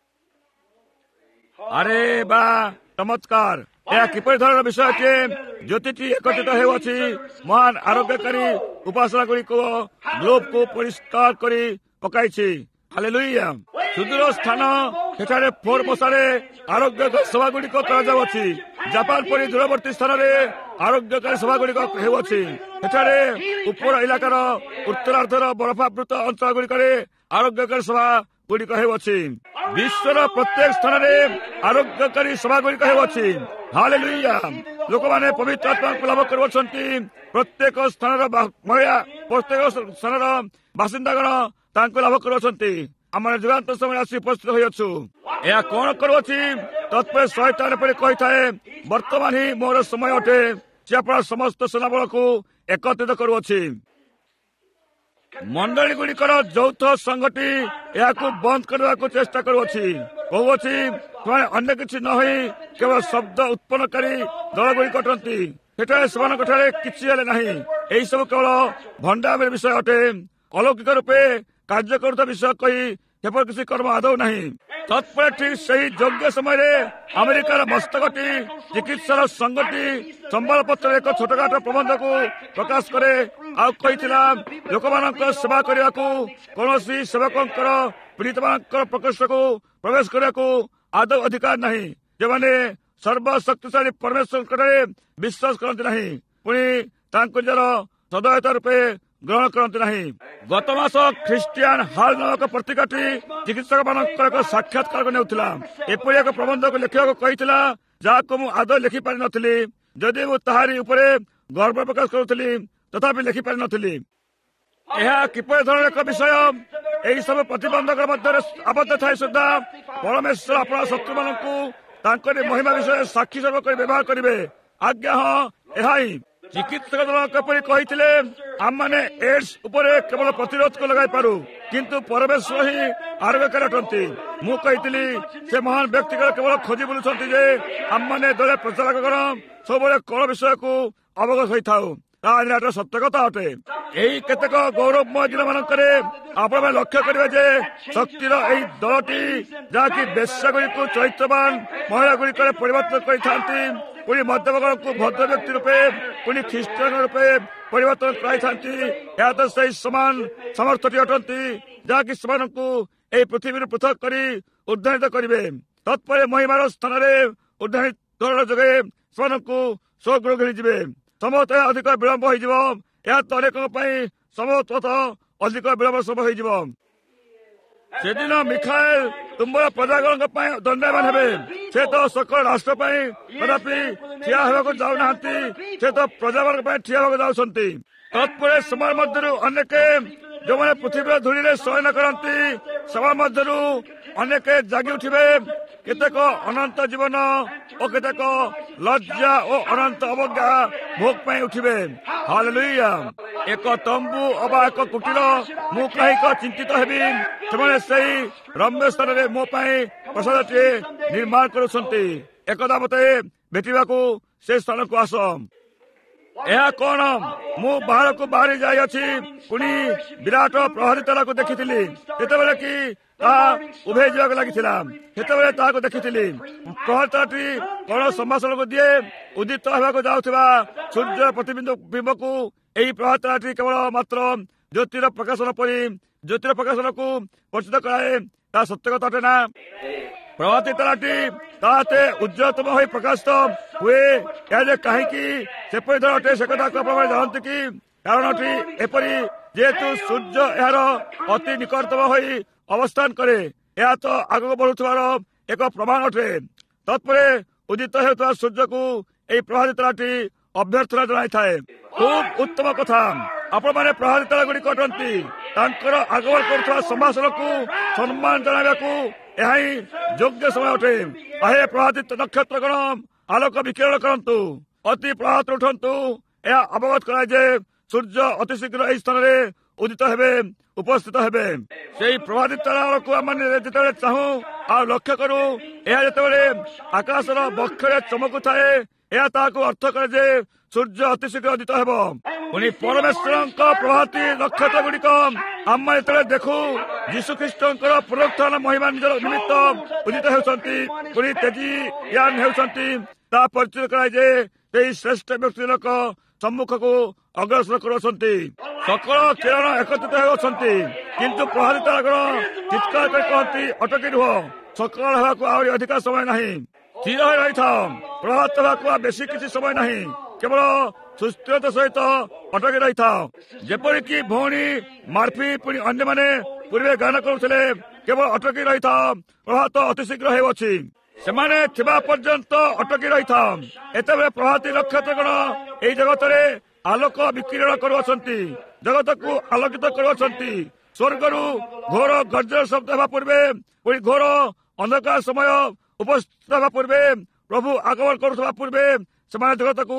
ଆରେ ବା ଚମତ୍କାର! ଏହା କିପରି ଧରଣର ବିଷୟ ଯେ ଜ୍ୟୋତିଟି ଏକତ୍ରିତ ହେଉଅଛି। ମହାନ ଆରୋଗ୍ୟକାରୀ ଉପାସନା ଗୁଡ଼ିକ ଗ୍ଲୋବକୁ ପରିଷ୍କାର କରି ପକାଇଛି। ହାଲେଲୁୟା! ସୁଦୂର ସ୍ଥାନ ସେଠାରେ ଫୋର ମଶାରେ ଆରୋଗ୍ୟକାରୀ ସଭା ଗୁଡ଼ିକ କରାଯାଉଅଛି। ଜାପାନ ପରି ଦୂରବର୍ତ୍ତୀ ସ୍ଥାନରେ ଆରୋଗ୍ୟକାରୀ ସଭା ଗୁଡ଼ିକ ହେଉଅଛି। ସେଠାରେ ଉପର ଇଲାକାର ଉତ୍ତରାର୍ଦ୍ଧର ବରଫାବୃତ ଅଞ୍ଚଳ ଗୁଡ଼ିକରେ ଆରୋଗ୍ୟକାରୀ ସଭା ଗୁଡ଼ିକ ହେଉଅଛି। ବିଶ୍ୱର ପ୍ରତ୍ୟେକ ସ୍ଥାନରେ ଆରୋଗ୍ୟକାରୀ ସଭା ଗୁଡ଼ିକ ହେଉଅଛି। ହାଲେଲୁୟା! ଲୋକମାନେ ପବିତ୍ର ଆତ୍ମାକୁ ଲାଭ କରୁଅଛନ୍ତି। ପ୍ରତ୍ୟେକ ସ୍ଥାନର ମହିଳା, ପ୍ରତ୍ୟେକ ସ୍ଥାନର ବାସିନ୍ଦାଗଣ ତାଙ୍କୁ ଲାଭ କରୁଅଛନ୍ତି। ଆମର ଯୁଗାନ୍ତ ସମୟରେ ଆସି ଉପସ୍ଥିତ ହୋଇଅଛୁ। ଏହା କଣ କରୁଅଛି? ତତ୍ପରେ ଶୟତାନ ପରି କହିଥାଏ, ବର୍ତ୍ତମାନ ହିଁ ମୋର ସମୟ ଅଟେ। ସେ ଆପଣ ସମସ୍ତ ସେନାବଳକୁ ଏକତ୍ରିତ କରୁଅଛି। ମଣ୍ଡଳୀ ଗୁଡ଼ିକର ଯୌଥ ସଂଘଟି ଏହାକୁ ବନ୍ଦ କରିବାକୁ ଚେଷ୍ଟା କରୁଅଛି। କହୁଅଛି ସେମାନେ ଅନ୍ୟ କିଛି ନ ହୋଇ କେବଳ ଶବ୍ଦ ଉତ୍ପନ୍ନକାରୀ ଦଳ ଗୁଡ଼ିକ ଅଟନ୍ତି। ସେଠାରେ ସେମାନଙ୍କଠାରେ କିଛି ହେଲେ ନାହିଁ। ଏହି ସବୁ କେବଳ ଭଣ୍ଡାମିର ବିଷୟ ଅଟେ। ଅଲୌକିକ ରୂପେ କାର୍ଯ୍ୟ କରୁଥିବା ବିଷୟ କହି ସେପରି କିଛି କର୍ମ ଆଦୌ ନାହିଁ। ତତ୍ପରେ ଠିକ ସେହି ଯୋଗ୍ୟ ସମୟରେ ଆମେରିକାର ମସ୍ତକଟି ଚିକିତ୍ସାର ସଂଘଟି ସମ୍ବାଦପତ୍ରରେ ଏକ ଛୋଟକାଟ ପ୍ରବନ୍ଧକୁ ପ୍ରକାଶ କରେ ଆଉ କହିଥିଲା ଲୋକମାନଙ୍କ ସେବା କରିବାକୁ କୌଣସି ସେବକଙ୍କର ପୀଡ଼ିତମାନଙ୍କର ପ୍ରକୋଷ୍ଠକୁ ପ୍ରବେଶ କରିବାକୁ ଆଦୌ ଅଧିକାର ନାହିଁ, ଯେଉଁମାନେ ସର୍ବଶକ୍ତିଶାଳୀ ପରମେଶ୍ୱରଙ୍କଠାରେ ବିଶ୍ୱାସ କରନ୍ତି ନାହିଁ, ପୁଣି ତାଙ୍କ ନିଜର ସଦୟତା ରୂପେ ଗ୍ରହଣ କରନ୍ତି ନାହିଁ। ଗତ ମାସ ଖ୍ରୀଷ୍ଟିଆନ ହାଲ ନାମକ ପତ୍ରିକାଟି ଚିକିତ୍ସକ ମାନଙ୍କର ଏକ ସାକ୍ଷାତକାର ନେଉଥିଲା। ଏପରି ଏକ ପ୍ରବନ୍ଧକୁ ଲେଖିବାକୁ କହିଥିଲା ଯାହାକୁ ମୁଁ ଆଦୌ ଲେଖିପାରିନଥିଲି। ଯଦି ମୁଁ ତାହାରି ଉପରେ ଗର୍ବ ପ୍ରକାଶ କରୁଥିଲି ତଥାପି ଲେଖିପାରିନଥିଲି। ଏହା କିପରି ଧରଣର ଏକ ବିଷୟ ଏହି ସବୁ ପ୍ରତିବନ୍ଧକ ମଧ୍ୟରେ ଆବଦ୍ଧ ଥାଏ ସୁଦ୍ଧା ପରମେଶ୍ୱର ଆପଣ ଶତ୍ରୁମାନଙ୍କୁ ତାଙ୍କରି ମହିମା ବିଷୟରେ ସାକ୍ଷୀ ସ୍ୱରୂପ କରି ବ୍ୟବହାର କରିବେ। ଆଜ୍ଞା ହଁ, ଏହା ହିଁ ଚିକିତ୍ସକ ଦଳ କିପରି କହିଥିଲେ ଆମମାନେ ଏଡ୍ସ ଉପରେ କେବଳ ପ୍ରତିରୋଧକୁ ଲଗାଇ ପାରୁ, କିନ୍ତୁ ପରମେଶ୍ୱର ହିଁ ଆରୋଗ୍ୟକାରୀ ଅଟନ୍ତି। ମୁଁ କହିଥିଲି ସେ ମହାନ ବ୍ୟକ୍ତିଙ୍କର କେବଳ ଖୋଜି ବୁଲୁଛନ୍ତି ଯେ ଆମମାନେ ଦଳେ ପ୍ରଚାରକ ଗଣ ସବୁବେଳେ କଣ ବିଷୟକୁ ଅବଗତ ହୋଇଥାଉ। ତାହା ନିରାଟ ସତ୍ୟ କଥା ଅଟେ। ଏହି କେତେକ ଗୌରବମୟ ଦିନ ମାନଙ୍କରେ ଆପଣମାନେ ଲକ୍ଷ୍ୟ କରିବେ ଯେ ଶକ୍ତିର ଏହି ଦଳଟି ଯାହାକି ବେଶ୍ୟା ଗୁଡ଼ିକୁ ଚରିତ୍ରବାନ ମହିଳା ଗୁଡ଼ିକରେ ପରିବର୍ତ୍ତନ କରିଥାନ୍ତି, ପୁଣି ମଧ୍ୟମଗଣକୁ ଭଦ୍ର ବ୍ୟକ୍ତି ରୂପେ ପୁଣି ଖ୍ରୀଷ୍ଟିଆନ ରୂପେ ପରିବର୍ତ୍ତନ କରାଇଥାନ୍ତି। ଏହା ତ ସେହି ସମାନ ସାମର୍ଥ୍ୟଟି ଅଟନ୍ତି ଯାହାକି ସେମାନଙ୍କୁ ଏହି ପୃଥିବୀରୁ ପୃଥକ କରି ଉଦ୍ଧାରିତ କରିବେ। ତତ୍ପରେ ମହିମାର ସ୍ଥାନରେ ଉଦ୍ଧାରିତ ଯୋଗେ ସେମାନଙ୍କୁ ସ୍ୱଗୃହ ଘେରିଯିବେ। ସମ୍ଭବତଃ ଅଧିକ ବିଳମ୍ବ ହୋଇଯିବ। ଏହା ତ ଅନେକଙ୍କ ପାଇଁ ସମ୍ଭବତଃ ଅଧିକ ବିଳମ୍ବ ସମ୍ଭବ ହୋଇଯିବ। ସେଦିନ ମିଖାଏଲ ତୁମର ପ୍ରଜାଗଣଙ୍କ ପାଇଁ ଦଣ୍ଡାୟମାନ ହେବେ। ସେ ତ ସକଳ ରାଷ୍ଟ୍ର ପାଇଁ କଦାପି ଠିଆ ହେବାକୁ ଯାଉନାହାନ୍ତି, ସେ ତ ପ୍ରଜାମାନଙ୍କ ପାଇଁ ଠିଆ ହେବାକୁ ଯାଉଛନ୍ତି। ତତ୍ପରେ ସେମାନେ ମଧ୍ୟରୁ ଅନେକ ଯେଉଁମାନେ ପୃଥିବୀର ଧୂଳିରେ ଶୟନ କରନ୍ତି ସେମାନେ ମଧ୍ୟରୁ ଅନେକ ଜାଗି ଉଠିବେ। କେତେକ ଅନନ୍ତ ଜୀବନ ଓ କେତେକ ଲଜ୍ଜା ଓ ଅନନ୍ତ ଅବଜ୍ଞା ଭୋଗ ପାଇଁ ଉଠିବେ। ହାଲେଲୁୟା। ଏକ ତମ୍ବୁ ଅବା ଏକ କୁଟୀର ମୁଁ କାହିଁକ ଚିନ୍ତିତ ହେବି। ସେମାନେ ସେହି ରମ୍ୟ ସ୍ଥାନରେ ମୋ ପାଇଁ ପ୍ରସାଦଟିଏ ନିର୍ମାଣ କରୁଛନ୍ତି। ଏକଦା ମୋତେ ଭେଟିବାକୁ ସେ ସ୍ଥାନକୁ ଆସ। ଏହା କଣ? ମୁଁ ବାହାରକୁ ବାହାରି ଯାଇଅଛି, ପୁଣି ବିରାଟ ପ୍ରହରୀ ତାରାକୁ ଦେଖିଥିଲି। ଯେତେବେଳେ କି ତାହା ଉଭେଇ ଯିବାକୁ ଲାଗିଥିଲା ସେତେବେଳେ ତାହାକୁ ଦେଖିଥିଲି। ପ୍ରହରୀ ତାରାଟି କଣ ସମ୍ଭାଷଣକୁ ଦିଏ? ଉଦିତ ହେବାକୁ ଯାଉଥିବା ସୂର୍ଯ୍ୟ ପ୍ରତିବିମ୍ବକୁ ଏହି ପ୍ରହରୀ ତାରାଟି କେବଳ ମାତ୍ର ଜ୍ୟୋତିର ପ୍ରକାଶନ ପରି ଜ୍ୟୋତିର ପ୍ରକାଶନକୁ ପରିଚିତ କରାଏ। ତାହା ସତ୍ୟ କଥା ଅଟେ ନା? ପ୍ରଭାତୀ ତାରାଟି ତାହାତେ ଉଜ୍ଜଳତମ ହୋଇ ପ୍ରକାଶିତ ହୁଏ। ଏହା ଯେ କାହିଁକି ସେପରି ଧର ଅଟେ ସେ କଥାକୁ ଆପଣମାନେ ଜାଣନ୍ତି କି? କାରଣଟି ଏପରି, ଯେହେତୁ ସୂର୍ଯ୍ୟ ଏହାର ଅତି ନିକଟତମ ହୋଇ ଅବସ୍ଥାନ କରେ, ଏହା ତ ଆଗକୁ ବଢୁଥିବାର ଏକ ପ୍ରମାଣ ଅଟେ। ତତ୍ପରେ ଉଦିତ ହେଉଥିବା ସୂର୍ଯ୍ୟକୁ ଏହି ପ୍ରଭାତୀ ତାରାଟି ଅଭ୍ୟର୍ଥନା ଜଣାଇଥାଏ। ଖୁବ୍ ଉତ୍ତମ କଥା। ଆପଣମାନେ ପ୍ରଭାତୀ ତାରା ଗୁଡ଼ିକ ଅଟନ୍ତି। ତାଙ୍କର ଆଗମନ କରୁଥିବା ସମ୍ଭାଷଣକୁ ସମ୍ମାନ ଜଣାଇବାକୁ ଏହା ହିଁ ଯୋଗ୍ୟ ସମୟ ଅଟେ। ଆହେ ପ୍ରଭାତୀ ନକ୍ଷତ୍ର ଗଣ, ଆଲୋକ ବିକିରଣ କରନ୍ତୁ, ଅତି ପ୍ରଭାତ ଉଠନ୍ତୁ। ଏହା ଅବଗତ କରାଏ ଯେ ସୂର୍ଯ୍ୟ ଅତି ଶୀଘ୍ର ଏହି ସ୍ଥାନରେ ଉଦିତ ହେବେ, ଉପସ୍ଥିତ ହେବେ। ସେହି ପ୍ରଭାତୀ ତାରାକୁ ଆମେ ଯେତେବେଳେ ଚାହୁଁ ଆଉ ଲକ୍ଷ୍ୟ କରୁ, ଏହା ଯେତେବେଳେ ଆକାଶର ବକ୍ଷରେ ଚମକୁଥାଏ, ଏହା ତାହାକୁ ଅର୍ଥ କରେ ଯେ ସୂର୍ଯ୍ୟ ଅତି ଶୀଘ୍ର ଉଦିତ ହେବ। ପୁଣି ପରମେଶ୍ୱରଙ୍କ ପ୍ରଭାତୀ ନକ୍ଷତ୍ର ଗୁଡ଼ିକ ଆମେ ଯେତେବେଳେ ଦେଖୁ ଯୀଶୁ ଖ୍ରୀଷ୍ଟଙ୍କର ପୁନରୁତ୍ଥାନ ମହିମା ନିମିତ୍ତ ଉଦିତ ହେଉଛନ୍ତି, ପୁଣି ତେଜୀୟାନ ହେଉଛନ୍ତି। ତାହା ପରିଚିତ କରାଏ ଯେ ସେହି ଶ୍ରେଷ୍ଠ ବ୍ୟକ୍ତି ଲୋକ ସମ୍ମୁଖକୁ ଅଗ୍ରସର କରୁଅଛନ୍ତି। ସକଳ କିରଣ ଏକତ୍ରିତ ହେଉଅଛନ୍ତି, କିନ୍ତୁ ପ୍ରଭାତୀ ତାରାଗଣ ଚିତ୍କାର କରି କହନ୍ତି ଅଟକି ରୁହ, ସକାଳ ହେବାକୁ ଆହୁରି ଅଧିକ ସମୟ ନାହିଁ, ସ୍ଥିର ହୋଇ ରହିଥାଅ। ପ୍ରଭାତ ହେବାକୁ ଆଉ ବେଶୀ କିଛି ସମୟ ନାହିଁ, କେବଳ ସୁସ୍ଥିରତା ସହିତ ଅଟକି ରହିଥାଅ। ଯେପରିକି ଭଉଣୀ ମାର୍ଫି ପୁଣି ଅନ୍ୟମାନେ ପୂର୍ବେ ଗାନ କରୁଥିଲେ, କେବଳ ଅଟକି ରହିଥାଅ, ପ୍ରଭାତ ଅତି ଶୀଘ୍ର ହେଉଅଛି। ସେମାନେ ଥିବା ପର୍ଯ୍ୟନ୍ତ ଅଟକି ରହିଥାଅ। ଏତେବେଳେ ପ୍ରଭାତୀ ନକ୍ଷତ୍ରଗଣ ଏହି ଜଗତରେ ଆଲୋକ ବିକିରଣ କରୁଅଛନ୍ତି, ଜଗତକୁ ଆଲୋକିତ କରୁଅଛନ୍ତି। ସ୍ୱର୍ଗରୁ ଘୋର ଗର୍ଜନ ଶବ୍ଦ ହେବା ପୂର୍ବେ, ପୁଣି ଘୋର ଅନ୍ଧକାର ସମୟ ଉପସ୍ଥିତ ହେବା ପୂର୍ବେ, ପ୍ରଭୁ ଆଗମନ କରୁଥିବା ପୂର୍ବେ ସେମାନେ ଜଗତକୁ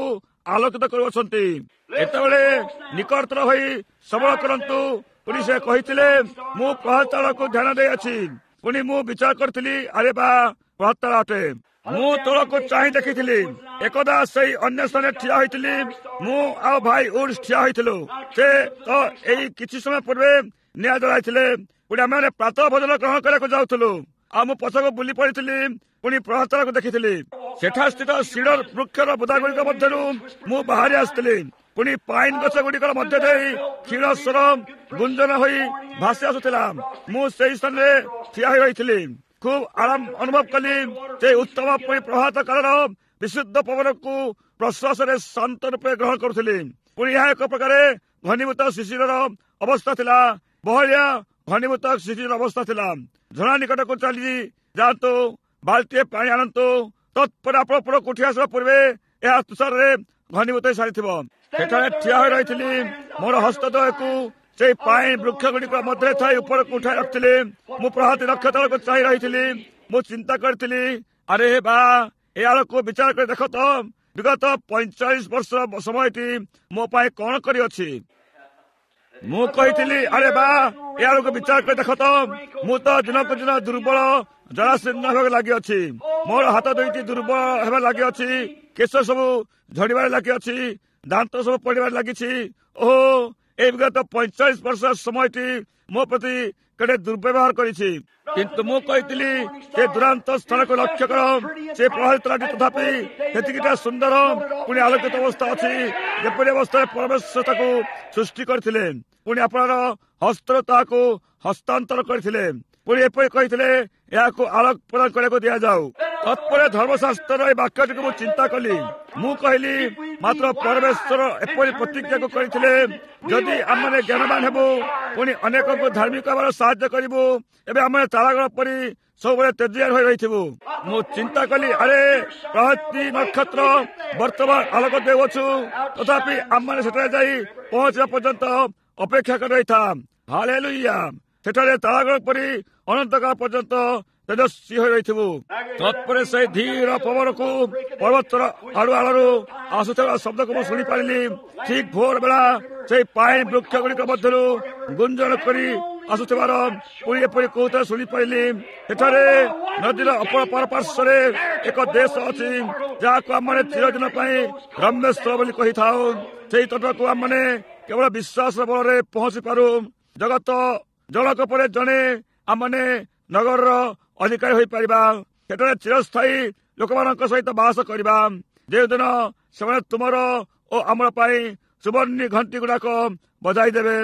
ଆଲୋକିତ କରୁଅଛନ୍ତି। ଏତେବେଳେ ନିକଟତର ହୋଇ ସବଳ କରନ୍ତୁ। ପୁଣି ସେ କହିଥିଲେ, ମୁଁ ପ୍ରଭାତକୁ ଧ୍ୟାନ ଦେଇଅଛି। ପୁଣି ମୁଁ ବିଚାର କରିଥିଲି, ଆରେ ବା ପ୍ରଭାତ ଅଟେ। ମୁଁ ତଳକୁ ଚାହିଁ ଦେଖିଥିଲି, ଏକଦା ସେଇ ଅନ୍ୟ ସ୍ଥାନରେ ଠିଆ ହୋଇଥିଲି। ମୁଁ ଆଉ ଭାଇ ଉଡ୍ସ ଠିଆ ହୋଇଥିଲୁ। ସେ ତ ଏଇ କିଛି ସମୟ ପୂର୍ବେ ନିଆଁ ଜଳାଇଥିଲେ। ପୁଣି ଆମେ ପ୍ରାତଃ ଭୋଜନ ଗ୍ରହଣ କରିବାକୁ ଯାଉଥିଲୁ। ଆଉ ମୁଁ ପଛକୁ ବୁଲି ପଡ଼ିଥିଲି। ପୁଣି ପ୍ରଭାତକୁ ଦେଖିଥିଲି। ସେଠାରେ ସ୍ଥିତ ସିଡର ବୃକ୍ଷର ବୁଦା ଗୁଡ଼ିକ ମଧ୍ୟରୁ ମୁଁ ବାହାରି ଆସିଥିଲି। ପୁଣି ପାଇନ ଗଛ ଗୁଡ଼ିକର ମଧ୍ୟ ଦେଇ କ୍ଷୀଣ ସ୍ୱର ଗୁଞ୍ଜନ ହୋଇ ଭାସି ଆସୁଥିଲା। ମୁଁ ସେହି ସ୍ଥାନରେ ଠିଆ ହୋଇ ରହିଥିଲି। ଖୁବ୍ ଆରାମ ଅନୁଭବ କଲି। ସେ ଉତ୍ତମ ପୁଣି ପ୍ରଭାତ କାଳର ବିଶୁଦ୍ଧ ପବନକୁ ପ୍ରଶ୍ୱାସରେ ଶାନ୍ତ ରୂପେ ଗ୍ରହଣ କରୁଥିଲି। ପୁଣି ଏହା ଏକ ପ୍ରକାର ଘନୀଭୂତ ଶିଶିରର ଅବସ୍ଥା ଥିଲା। ବହଳିଆ ଘନୀଭୂତ ଶିଶିର ଅବସ୍ଥା ଥିଲା। ଝରଣା ନିକଟକୁ ଚାଲି ଯାଆନ୍ତୁ, ବାଲ୍ଟିଏ ପାଣି ଆଣନ୍ତୁ। ତତ୍ପରେ ଆପଣ ଉପରକୁ ଉଠି ଆସିବା ପୂର୍ବେ ଏହା ତୁଷାରରେ ଘନୀଭୂତ ହୋଇ ସାରିଥିବ। ସେଠାରେ ଠିଆ ହୋଇ ରହିଥିଲି। ମୋର ହସ୍ତଦ୍ୱୟକୁ ସେଇ ପାଣି ବୃକ୍ଷ ଗୁଡ଼ିକ ମଧ୍ୟରେ ଥାଇ ଉପରକୁ ଉଠାଇ ରଖିଥିଲି। ମୁଁ ପ୍ରଭାତୀ ନକ୍ଷତ୍ରକୁ ଚାହିଁ ରହିଥିଲି। ମୁଁ ଚିନ୍ତା କରିଥିଲି, ଆରେ ବା, ଏ ଆଡ଼କୁ ବିଚାର କରି ଦେଖ ତ, ବିଗତ ପଇଁଚାଳିଶ ବର୍ଷ ସମୟଟି ମୋ ପାଇଁ କଣ କରିଅଛି। ମୁଁ କହିଥିଲି, ଆରେ ବା, ଏ ଆଡ଼କୁ ବିଚାର କରି ଦେଖ ତ, ମୁଁ ତ ଦିନକୁ ଦିନ ଦୁର୍ବଳ ଜରାଶୀର୍ଣ୍ଣ ହେବାକୁ ଲାଗିଅଛି। ମୋର ହାତ ଦୁଇଟି ଦୁର୍ବଳ ହେବା ଲାଗିଅଛି। କେଶ ସବୁ ଝଡ଼ିବାରେ ଲାଗିଅଛି। ଦାନ୍ତ ସବୁ ପଡ଼ିବାରେ ଲାଗିଛି। ଓହୋ, এই বিগত পঁয়তাল্লিশ ବର୍ଷ সময়ଟି ମୋ ପ୍ରତି କେତେ ଦୁର୍ବ୍ୟବହାର କରିଛି। କିନ୍ତୁ ମୁଁ କହିଥିଲି, ସେ ଦୂରାନ୍ତ ସ୍ଥାନକୁ ଲକ୍ଷ୍ୟ କର। ସେ ପ୍ରଭାବିତ ତଥାପି ସେତିକିଟା ସୁନ୍ଦର ପୁଣି ଆଲୋକିତ ଅବସ୍ଥା ଅଛି, ଯେପରି ଅବସ୍ଥାରେ ପରମେଶ୍ୱର ତାକୁ ସୃଷ୍ଟି କରିଥିଲେ। ପୁଣି ଆପଣର ହସ୍ତ ତାହାକୁ ହସ୍ତାନ୍ତର କରିଥିଲେ। ପୁଣି ଏପରି କହିଥିଲେ, ଏହାକୁ ଆଲୋକ ପ୍ରଦାନ କରିବାକୁ ଦିଆଯାଉ। ତତ୍ପରେ ଧର୍ମଶାସ୍ତ୍ରର ଏହି ବାକ୍ୟଟିକୁ ମୁଁ ଚିନ୍ତା କଲି। ମୁଁ କହିଲି, ମାତ୍ର ପରମେଶ୍ୱର ଏପରି ପ୍ରତିଜ୍ଞାକୁ କରିଥିଲେ, ଯଦି ଆମେ ଜ୍ଞାନବାନ ହେବୁ, ପୁଣି ଅନେକଙ୍କୁ ଧାର୍ମିକ ହେବାର ସାହାଯ୍ୟ କରିବୁ, ଏବେ ଆମେ ତାରାଗଣ ପରି ସବୁବେଳେ ତେଜିଆର ହୋଇ ରହିଥିବୁ। ମୁଁ ଚିନ୍ତା କଲି, ଆରେ ପ୍ରଭାତୀ ନକ୍ଷତ୍ର ବର୍ତ୍ତମାନ ଆଲୋକ ଦେଉଅଛୁ, ତଥାପି ଆମେ ସେଠାରେ ଯାଇ ପହଞ୍ଚିବା ପର୍ଯ୍ୟନ୍ତ ଅପେକ୍ଷା କରି ରହିଥା। ହାଲେଲୁୟା। ସେଠାରେ ତାରାଗଣ ପରି ଅନନ୍ତକାଳ ପର୍ଯ୍ୟନ୍ତ ତେଜସ୍ୱୀ ହୋଇ ରହିଥିବୁ। ତତ୍ପରେ ସେଇ ଧୀର ପବନକୁ ପର୍ବତର ଆଳୁ ଆଳରୁ ଆସୁଥିବା ଶବ୍ଦକୁ ମୁଁ ଶୁଣିପାରିଲି। ଠିକ୍ ଭୋର ବେଳା ସେଇ ପାଇନ ବୃକ୍ଷ ଗୁଡ଼ିକ ମଧ୍ୟରୁ ଗୁଞ୍ଜନ କରି ଆସୁଥିବାର ପୁଣି ଏପରି କହୁଥିବା ଶୁଣିପାରିଲି। ସେଠାରେ ନଦୀର ଅପର ପାର୍ଶ୍ୱରେ ଏକ ଦେଶ ଅଛି, ଯାହାକୁ ଆମେ ଚିରଦିନ ପାଇଁ ରମ୍ୟସ୍ଥଳ ବୋଲି କହିଥାଉ। ସେଇ ତଟକୁ ଆମେ କେବଳ ବିଶ୍ୱାସର ବଳରେ ପହଞ୍ଚି ପାରୁ। ଜଗତ ଜଣକ ପରେ ଜଣେ ଆମେ ନଗରର ଅଧିକାରୀ ହୋଇପାରିବା। ସେଠାରେ ଚିରସ୍ଥାୟୀ ଲୋକମାନଙ୍କ ସହିତ ବାସ କରିବା। ଯେଉଁଦିନ ସେମାନେ ତୁମର ଓ ଆମର ପାଇଁ ସୁବର୍ଣ୍ଣ ଘଣ୍ଟି ଗୁଡାକ ବଜାଇ ଦେବେ।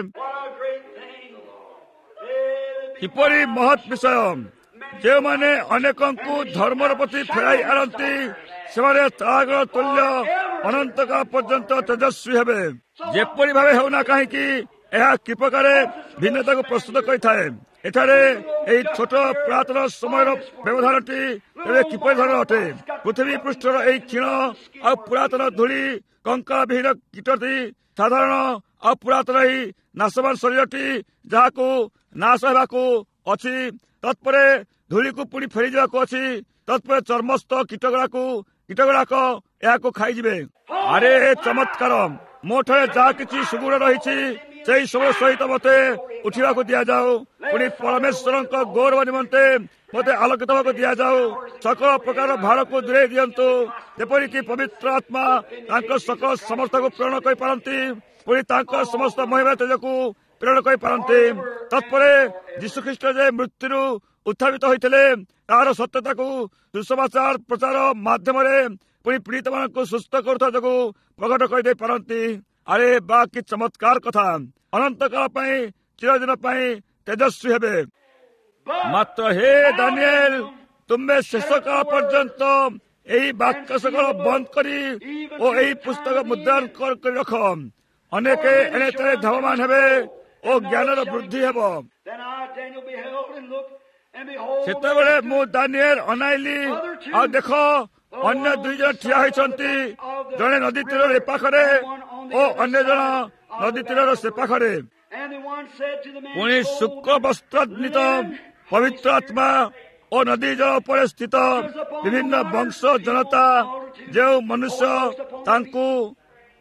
କିପରି ମହତ୍ ବିଷୟ! ଯେଉଁମାନେ ଅନେକଙ୍କୁ ଧର୍ମର ପ୍ରତି ଫେରାଇ ଆଣନ୍ତି, ସେମାନେ ତାରାଗଣ ତୁଲ୍ୟ ଅନନ୍ତକାଳ ପର୍ଯ୍ୟନ୍ତ ତେଜସ୍ୱୀ ହେବେ। ଯେପରି ଭାବେ ହେଉନା କାହିଁକି, ଏହା କି ପ୍ରକାର ଭିନ୍ନତାକୁ ପ୍ରସ୍ତୁତ କରିଥାଏ। ଏଠାରେ ଏହି ଛୋଟ ପୁରାତନ ସମୟର ବ୍ୟବଧାନଟି ଏବେ କିପରି ଧରଣ ଅଟେ। ପୃଥିବୀ ପୃଷ୍ଠର ଏହି କ୍ଷୀଣ ଆଉ ପୁରାତନ ଧୂଳି କଙ୍କାଳ ବିହୀନ କୀଟଟି, ସାଧାରଣ ଆଉ ପୁରାତନ ଏହି ନାଶବାନ ଶରୀରଟି ଯାହାକୁ ନାଶ ହେବାକୁ ଅଛି, ତତ୍ପରେ ଧୂଳିକୁ ପୁଣି ଫେରିଯିବାକୁ ଅଛି। ତତ୍ପରେ ଚର୍ମସ୍ଥ କୀଟ ଗୁଡାକୁ କୀଟ ଗୁଡାକ ଏହାକୁ ଖାଇଯିବେ। ଆରେ ଚମତ୍କାର! ମୋ ଠାରେ ଯାହା କିଛି ସୁଗୁଣ ରହିଛି, ସେହି ସବୁ ସହିତ ମୋତେ ଉଠିବାକୁ ଦିଆଯାଉ। ପୁଣି ପରମେଶ୍ୱରଙ୍କ ଗୌରବ ନିମନ୍ତେ ମୋତେ ଆଲୋକିତ ହେବାକୁ ଦିଆଯାଉ। ସକଳ ପ୍ରକାର ଭାରକୁ ଦୂରେଇ ଦିଅନ୍ତୁ, ଯେପରିକି ପବିତ୍ର ଆତ୍ମା ତାଙ୍କ ସକଳ ସମର୍ଥକୁ ପ୍ରେରଣ କରିପାରନ୍ତି, ପୁଣି ତାଙ୍କ ସମସ୍ତ ମହିମା ତେଜକୁ ପ୍ରେରଣ କରିପାରନ୍ତି। ତତ୍ପରେ ଯୀଶୁଖ୍ରୀଷ୍ଟ ଯେ ମୃତ୍ୟୁରୁ ଉତ୍ଥାପିତ ହୋଇଥିଲେ, ତାହାର ସତ୍ୟତାକୁ ସୁସମାଚାର ପ୍ରଚାର ମାଧ୍ୟମରେ ପୁଣି ପୀଡ଼ିତମାନଙ୍କୁ ସୁସ୍ଥ କରୁଥିବା ଯୋଗୁଁ ପ୍ରକଟ କରିଦେଇ ପାରନ୍ତି। ଆରେ ବା, କି ଚମତ୍କାର କଥା! ଅନନ୍ତକାଳ ପାଇଁ ଚିରଦିନ ପାଇଁ ତେଜସ୍ୱୀ ହେବେ। ମାତ୍ର ହେ ଦାନିଏଲ, ତୁମେ ଶେଷ କାଳ ପର୍ଯ୍ୟନ୍ତ ଏହି ବାକ୍ୟ ସକଳ ବନ୍ଦ କରି ଓ ଏହି ପୁସ୍ତକ ମୁଦ୍ରଣ କରି ରଖ। ଅନେକ ଏଣେତେଣେ ଧାବମାନ ହେବେ ଓ ଜ୍ଞାନର ବୃଦ୍ଧି ହେବ। ସେତେବେଳେ ମୁଁ ଦାନିଏଲ ଅନାଇଲି, ଆଉ ଦେଖ, ଅନ୍ୟ ଦୁଇ ଜଣ ଠିଆ ହୋଇଛନ୍ତି, ଜଣେ ନଦୀ ତୀରର ଏ ପାଖରେ ଓ ଅନ୍ୟ ଜଣ ନଦୀ ତୀରର ସେ ପାଖରେ। ପୁଣି ଶୁକ୍ଳ ବସ୍ତ୍ରାନ୍ୱିତ ପବିତ୍ର ଆତ୍ମା ଓ ନଦୀ ଜଳ ଉପରେ ସ୍ଥିତ ବିଭିନ୍ନ ବଂଶ ଜନତା, ଯେଉଁ ମନୁଷ୍ୟ ତାଙ୍କୁ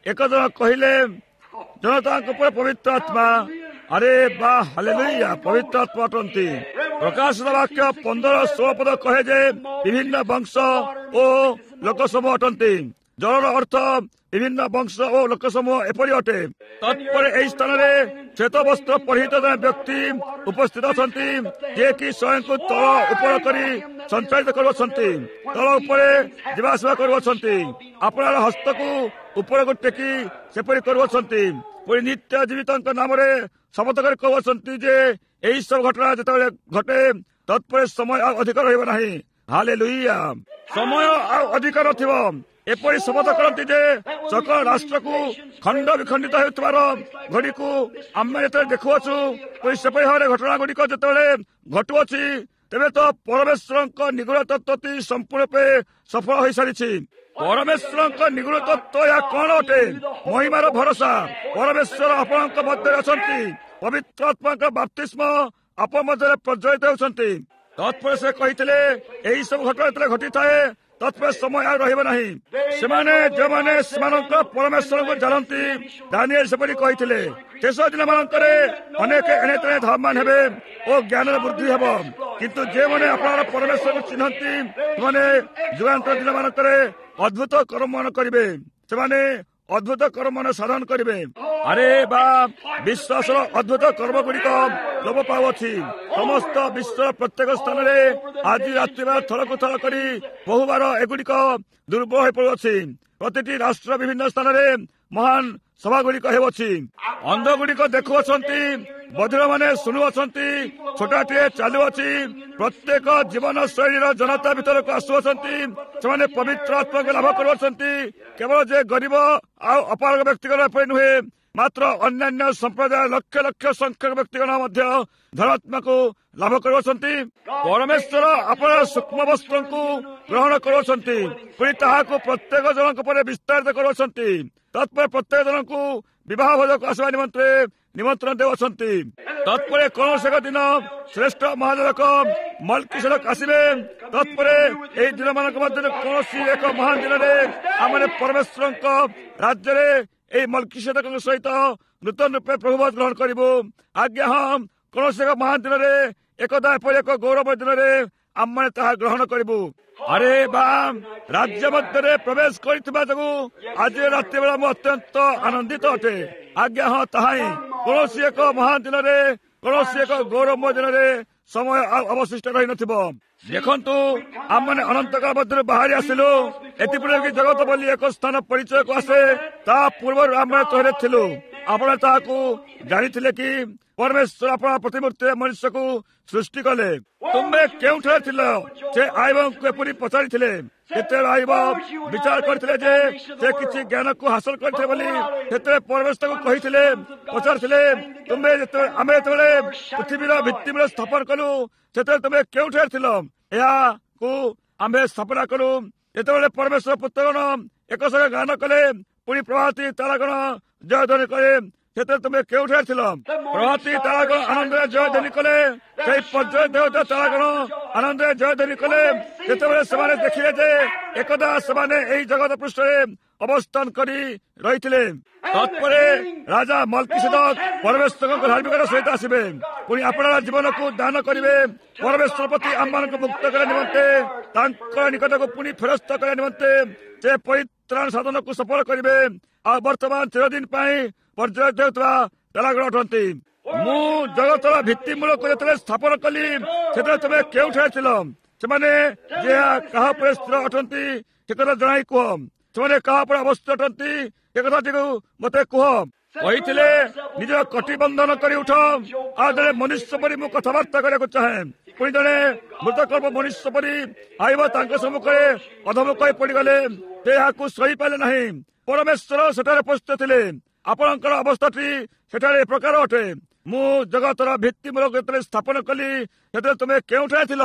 ଏକ ଜଣ କହିଲେ ଜନତାଙ୍କ ଉପରେ ପବିତ୍ର ଆତ୍ମା। ଆରେ ବା ହାଲେଲୁୟା, ପବିତ୍ର ଆତ୍ମା ଅଟନ୍ତି। ପ୍ରକାଶିତ ବାକ୍ୟ ପନ୍ଦର ଷୋହଳ ପଦ କହେ ଯେ ବିଭିନ୍ନ ବଂଶ ଓ ଲୋକ ସମୂହ ଅଟନ୍ତି। ଜଳର ଅର୍ଥ ବିଭିନ୍ନ ବଂଶ ଓ ଲୋକ ସମୂହ ଏପରି ଅଟେ। ତତ୍ପରେ ଏହି ସ୍ଥାନରେ ଶ୍ଵେତ ବସ୍ତ୍ର ପରିହିତ ଜଣେ ବ୍ୟକ୍ତି ଉପସ୍ଥିତ ଅଛନ୍ତି, ଯିଏକି ସ୍ୱୟଂକୁ ତଳ ଉପର କରି ସଞ୍ଚାଳିତ କରୁଅଛନ୍ତି, ତଳ ଉପରେ ଯିବା ଆସିବା କରୁଅଛନ୍ତି, ଆପଣର ହସ୍ତକୁ ଉପରକୁ ଟେକି ସେପରି କରୁଅଛନ୍ତି। ପୁଣି ନିତ୍ୟ ଜୀବିତଙ୍କ ନାମରେ ଶପଥ କରି କହୁଅଛନ୍ତି ଯେ ଏହି ସବୁ ଘଟଣା ଯେତେବେଳେ ଘଟେ ତତ୍ପରେ ସମୟ ଆଉ ଅଧିକ ରହିବ ନାହିଁ। ହାଲେଲୁୟା, ସମୟ ଆଉ ଅଧିକ ନଥିବ। ଏପରି ଶପଥ କରନ୍ତି ଯେ ସକଳ ରାଷ୍ଟ୍ରକୁ ଖଣ୍ଡ ବିଖଣ୍ଡିତ ହେଉଥିବାର ଘଡ଼ିକୁ ଆମେ ଯେତେବେଳେ ଦେଖୁଅଛୁ, ପୁଣି ସେପରି ଭାବରେ ଘଟଣା ଗୁଡ଼ିକ ଯେତେବେଳେ ଘଟୁଅଛି, ତେବେ ତ ପରମେଶ୍ୱରଙ୍କ ନିଗୁଣ ତତ୍ତ୍ୱଟି ସମ୍ପୂର୍ଣ୍ଣ ରୂପେ ସଫଳ ହୋଇସାରିଛି। ପରମେଶ୍ୱରଙ୍କ ନିଗୁଣ ତତ୍ତ୍ୱ ଏହା କଣ ଅଟେ? ମହିମାର ଭରସା। ପରମେଶ୍ୱର ଆପଣଙ୍କ ମଧ୍ୟରେ ଅଛନ୍ତି। ପବିତ୍ର ଆତ୍ମାଙ୍କ ବାପ୍ତିସ୍ମ ଆପଣ ମଧ୍ୟରେ ପ୍ରଜ୍ୱଳିତ ହେଉଛନ୍ତି। ତତ୍ପରେ ସେ କହିଥିଲେ ଏହି ସବୁ ଘଟଣା ଯେତେବେଳେ ଘଟିଥାଏ ତତ୍ପରେ ସମୟ ଆଉ ରହିବ ନାହିଁ। ସେମାନେ ଯେଉଁମାନେ ସେମାନଙ୍କ ପରମେଶ୍ୱରଙ୍କୁ ଜାଣନ୍ତି, ଦାନିଏଲ ସେପରି କହିଥିଲେ, ଶେଷ ଦିନ ମାନଙ୍କରେ ଅନେକ ଏଣେ ତେଣେ ଧର୍ମମାନ ହେବେ ଓ ଜ୍ଞାନର ବୃଦ୍ଧି ହେବ, କିନ୍ତୁ ଯେଉଁମାନେ ଆପଣଙ୍କର ପରମେଶ୍ୱରକୁ ଚିହ୍ନନ୍ତି ସେମାନେ ଯୁଗାନ୍ତର ଦିନ ମାନଙ୍କରେ ଅଦ୍ଭୁତ କର୍ମମାନ କରିବେ। ସେମାନେ ଅଦ୍ଭୁତ କର୍ମମାନ ସାଧନ କରିବେ। ଆରେ ବା, ବିଶ୍ୱାସର ଅଦ୍ଭୁତ କର୍ମ ଗୁଡ଼ିକ ଲୋପ ପାଉଅଛି। ସମସ୍ତ ବିଶ୍ୱର ପ୍ରତ୍ୟେକ ସ୍ଥାନରେ ଆଜି ରାତ୍ରିବାର ଥରକୁ ଥର କରି ବହୁବାର ଏଗୁଡ଼ିକ ଦୁର୍ବଳ ହୋଇପଡ଼ୁଅଛି। ପ୍ରତିଟି ରାଷ୍ଟ୍ର ବିଭିନ୍ନ ସ୍ଥାନରେ ମହାନ ସଭା ଗୁଡ଼ିକ ହେଉଅଛି। ଅନ୍ଧ ଗୁଡ଼ିକ ଦେଖୁଅଛନ୍ତି, ବଧିରମାନେ ଶୁଣୁଅଛନ୍ତି, ଛୋଟାଟିଏ ଚାଲୁଅଛି। ପ୍ରତ୍ୟେକ ଜୀବନ ଶୈଳୀର ଜନତା ଭିତରକୁ ଆସୁଅଛନ୍ତି। ସେମାନେ ପବିତ୍ର ଆତ୍ମାକୁ ଲାଭ କରୁଅଛନ୍ତି। କେବଳ ଯେ ଗରିବ ଆଉ ଅପାରଗ ବ୍ୟକ୍ତିଗଣ ଏପରି ନୁହେଁ, ମାତ୍ର ଅନ୍ୟାନ୍ୟ ସମ୍ପ୍ରଦାୟ ଲକ୍ଷ ଲକ୍ଷ ସଂଖ୍ୟକ ବ୍ୟକ୍ତିଗଣ ମଧ୍ୟ ଧର୍ମାତ୍ମାକୁ ଲାଭ କରୁଅଛନ୍ତି। ପରମେଶ୍ୱର ଆପଣଙ୍କ ସୂକ୍ଷ୍ମ ବସ୍ତ୍ରଙ୍କୁ ଗ୍ରହଣ କରୁଅଛନ୍ତି, ପୁଣି ତାହାକୁ ପ୍ରତ୍ୟେକ ଜଣଙ୍କ ଉପରେ ବିସ୍ତାରିତ କରୁଅଛନ୍ତି। ତତ୍ପରେ ପ୍ରତ୍ୟେକ ଜଣଙ୍କୁ ବିବାହ ଭୋଜକୁ ଆସିବା ନିମନ୍ତେ ନିମନ୍ତ୍ରଣ ଦେଉଅଛନ୍ତି। ତତ୍ପରେ କୌଣସି ଏକ ଦିନ ଶ୍ରେଷ୍ଠ ମହାଜନକ ମଲ୍କିସେଦକ ଆସିବେ। ତତ୍ପରେ ଏହି ଦିନମାନଙ୍କ ମଧ୍ୟରେ କୌଣସି ଏକ ମହାନ ଦିନରେ ଆମେ ପରମେଶ୍ୱରଙ୍କ ରାଜ୍ୟରେ ଏହି ମଲ୍କିସେଦକଙ୍କ ସହିତ ନୂତନ ରୂପେ ପ୍ରଭୁବାଦ ଗ୍ରହଣ କରିବୁ। ଆଜ୍ଞା ହଁ, କୌଣସି ଏକ ମହାନ ଦିନରେ ଏକଦା ଏପରି ଏକ ଗୌରବ ଦିନରେ ଆମେ ତାହା ଗ୍ରହଣ କରିବୁ। ଆରେ ବା, ରାଜ୍ୟ ମଧ୍ୟରେ ପ୍ରବେଶ କରିଥିବା ଯୋଗୁଁ ଆଜି ରାତ୍ରି ବେଳା ମୁଁ ଅତ୍ୟନ୍ତ ଆନନ୍ଦିତ ଅଟେ। ଆଜ୍ଞା ହଁ, ତାହା ହିଁ କୌଣସି ଏକ ମହାନ ଦିନରେ, କୌଣସି ଏକ ଗୌରବମୟ ଦିନରେ ସମୟ ଆଉ ଅବଶିଷ୍ଟ ରହିନଥିବ। ଦେଖନ୍ତୁ, ଆମମାନେ ଅନନ୍ତକାଳ ମଧ୍ୟରୁ ବାହାରି ଆସିଲୁ। ଏଥିପରେ କି ଜଗତ ବୋଲି ଏକ ସ୍ଥାନ ପରିଚୟକୁ ଆସେ, ତା ପୂର୍ବରୁ ଆମେ ତହିଁରେ ଥିଲୁ। ଆପଣ ତାହାକୁ ଜାଣିଥିଲେ କି ପରମେଶ୍ୱର ଆପଣ ପ୍ରତିମୂର୍ତ୍ତିରେ ମନୁଷ୍ୟକୁ ସୃଷ୍ଟି କଲେ। ତୁମେ କେଉଁଠାରେ ଥିଲ? ସେ ଆଇବଙ୍କୁ ଏପରି ପଚାରିଥିଲେ। ଯେତେବେଳେ ଆଇବ ବିଚାର କରିଥିଲେ ଯେ ସେ କିଛି ଜ୍ଞାନକୁ ହାସଲ କରିଥିଲେ ବୋଲି, ସେତେବେଳେ ପରମେଶ୍ୱରକୁ କହିଥିଲେ, ପଚାରିଥିଲେ, ତୁମେ ଯେତେବେଳେ ଆମେ ଯେତେବେଳେ ପୃଥିବୀର ଭିତ୍ତିମୂଳ ସ୍ଥାପନ କଲୁ, ସେତେବେଳେ ତୁମେ କେଉଁଠାରେ ଥିଲ? ଏହାକୁ ଆମେ ସ୍ଥାପନା କଲୁ। ଯେତେବେଳେ ପରମେଶ୍ୱର ପୁତ୍ରଗଣ ଏକ ସଙ୍ଗେ ଗାନ କଲେ, ପୁଣି ପ୍ରଭାତୀ ତାରାଗଣ ଜୟଧ୍ୱନି କଲେ, ସେତେବେଳେ ତୁମେ କେଉଁଠାରେ ଥିଲ? ପ୍ରଭାତୀ ତାରାଗଣ ଆନନ୍ଦରେ ଜୟଧ୍ୱନି କଲେ, ସେହି ପର୍ଯ୍ୟାୟ ଦେବତା ତାରାଗଣ ଆନନ୍ଦରେ ଜୟଧ୍ୱନି କଲେ। ଯେତେବେଳେ ସେମାନେ ଦେଖିଲେ ଯେ ଏକଦା ସେମାନେ ଏହି ଜଗତ ପୃଷ୍ଠରେ ଅବସ୍ଥାନ କରି ରହିଥିଲେ, ତତ୍ପରେ ରାଜା ମଲ୍କିସେଦକ ପରମେଶ୍ୱରଙ୍କ ଧାର୍ମିକତା ସହିତ ଆସିବେ, ପୁଣି ଆପଣଙ୍କ ଜୀବନକୁ ଦାନ କରିବେ। ପରମେଶ୍ୱର ପ୍ରତି ଆମମାନଙ୍କୁ ମୁକ୍ତ କରିବା ନିମନ୍ତେ, ତାଙ୍କ ନିକଟକୁ ପୁଣି ଫେରସ୍ତ କରିବା ନିମନ୍ତେ ସେ ପରିତ୍ରାଣ ସାଧନକୁ ସଫଳ କରିବେ। ଆଉ ବର୍ତ୍ତମାନ ଚିରଦିନ ପାଇଁ ପର୍ଯ୍ୟାୟ ହେଉଥିବା ତାରାଗଣ ଅଟନ୍ତି। ମୁଁ ଜଗତର ଭିତ୍ତିମୂଳକୁ ଯେତେବେଳେ ସ୍ଥାପନ କଲି, ସେତେବେଳେ ତୁମେ କେଉଁଠାରେ ଥିଲ? ସେମାନେ ଯେ କାହା ଉପରେ ସ୍ଥିର ଅଟନ୍ତି ସେ କଥା ଜଣାଇ କୁହ। ସେମାନେ କାହା ଉପରେ ଅବସ୍ଥିତ ଅଟନ୍ତି ସେ କଥାଟିକୁ ମୋତେ କୁହ। କହିଥିଲେ, ନିଜର କଟିବନ୍ଧନ କରି ଉଠ। ଆଉ ଜଣେ ମନୁଷ୍ୟ ପରି ମୁଁ କଥାବାର୍ତ୍ତା କରିବାକୁ ଚାହେଁ। ପୁଣି ଜଣେ ମୃତକଳ୍ପ ମନୁଷ୍ୟ ପରି ଆଇବ ତାଙ୍କ ସମ୍ମୁଖରେ ଅଧମୁଖ ହୋଇ ପଡ଼ିଗଲେ। ସେ ଏହାକୁ ସହିପାରିଲେ ନାହିଁ। ପରମେଶ୍ୱର ସେଠାରେ ଉପସ୍ଥିତ ଥିଲେ। ଆପଣଙ୍କର ଅବସ୍ଥାଟି ସେଠାରେ ଏ ପ୍ରକାର ଅଟେ। ମୁଁ ଜଗତର ଭିତ୍ତିମୂଳକ ଯେତେବେଳେ ସ୍ଥାପନ କଲି, ସେତେବେଳେ ତୁମେ କେଉଁଠାରେ ଥିଲ?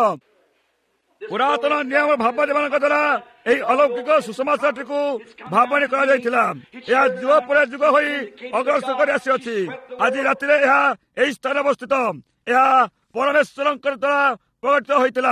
ପୁରାତନ ନିୟମ ଭାବମାନଙ୍କ ଦ୍ୱାରା ଏହି ଅଲୌକିକ ସୁସମାଚାରଟିକୁ ଭାବନୀ କରାଯାଇଥିଲା। ଏହା ଯୁଗ ପରେ ଯୁଗ ହୋଇ ଅଗ୍ରସର କରି ଆସିଅଛି। ଆଜି ରାତିରେ ଏହା ଏହି ସ୍ଥାନରେ ଅବସ୍ଥିତ। ଏହା ପରମେଶ୍ୱରଙ୍କ ଦ୍ୱାରା ପ୍ରକଟିତ ହୋଇଥିଲା।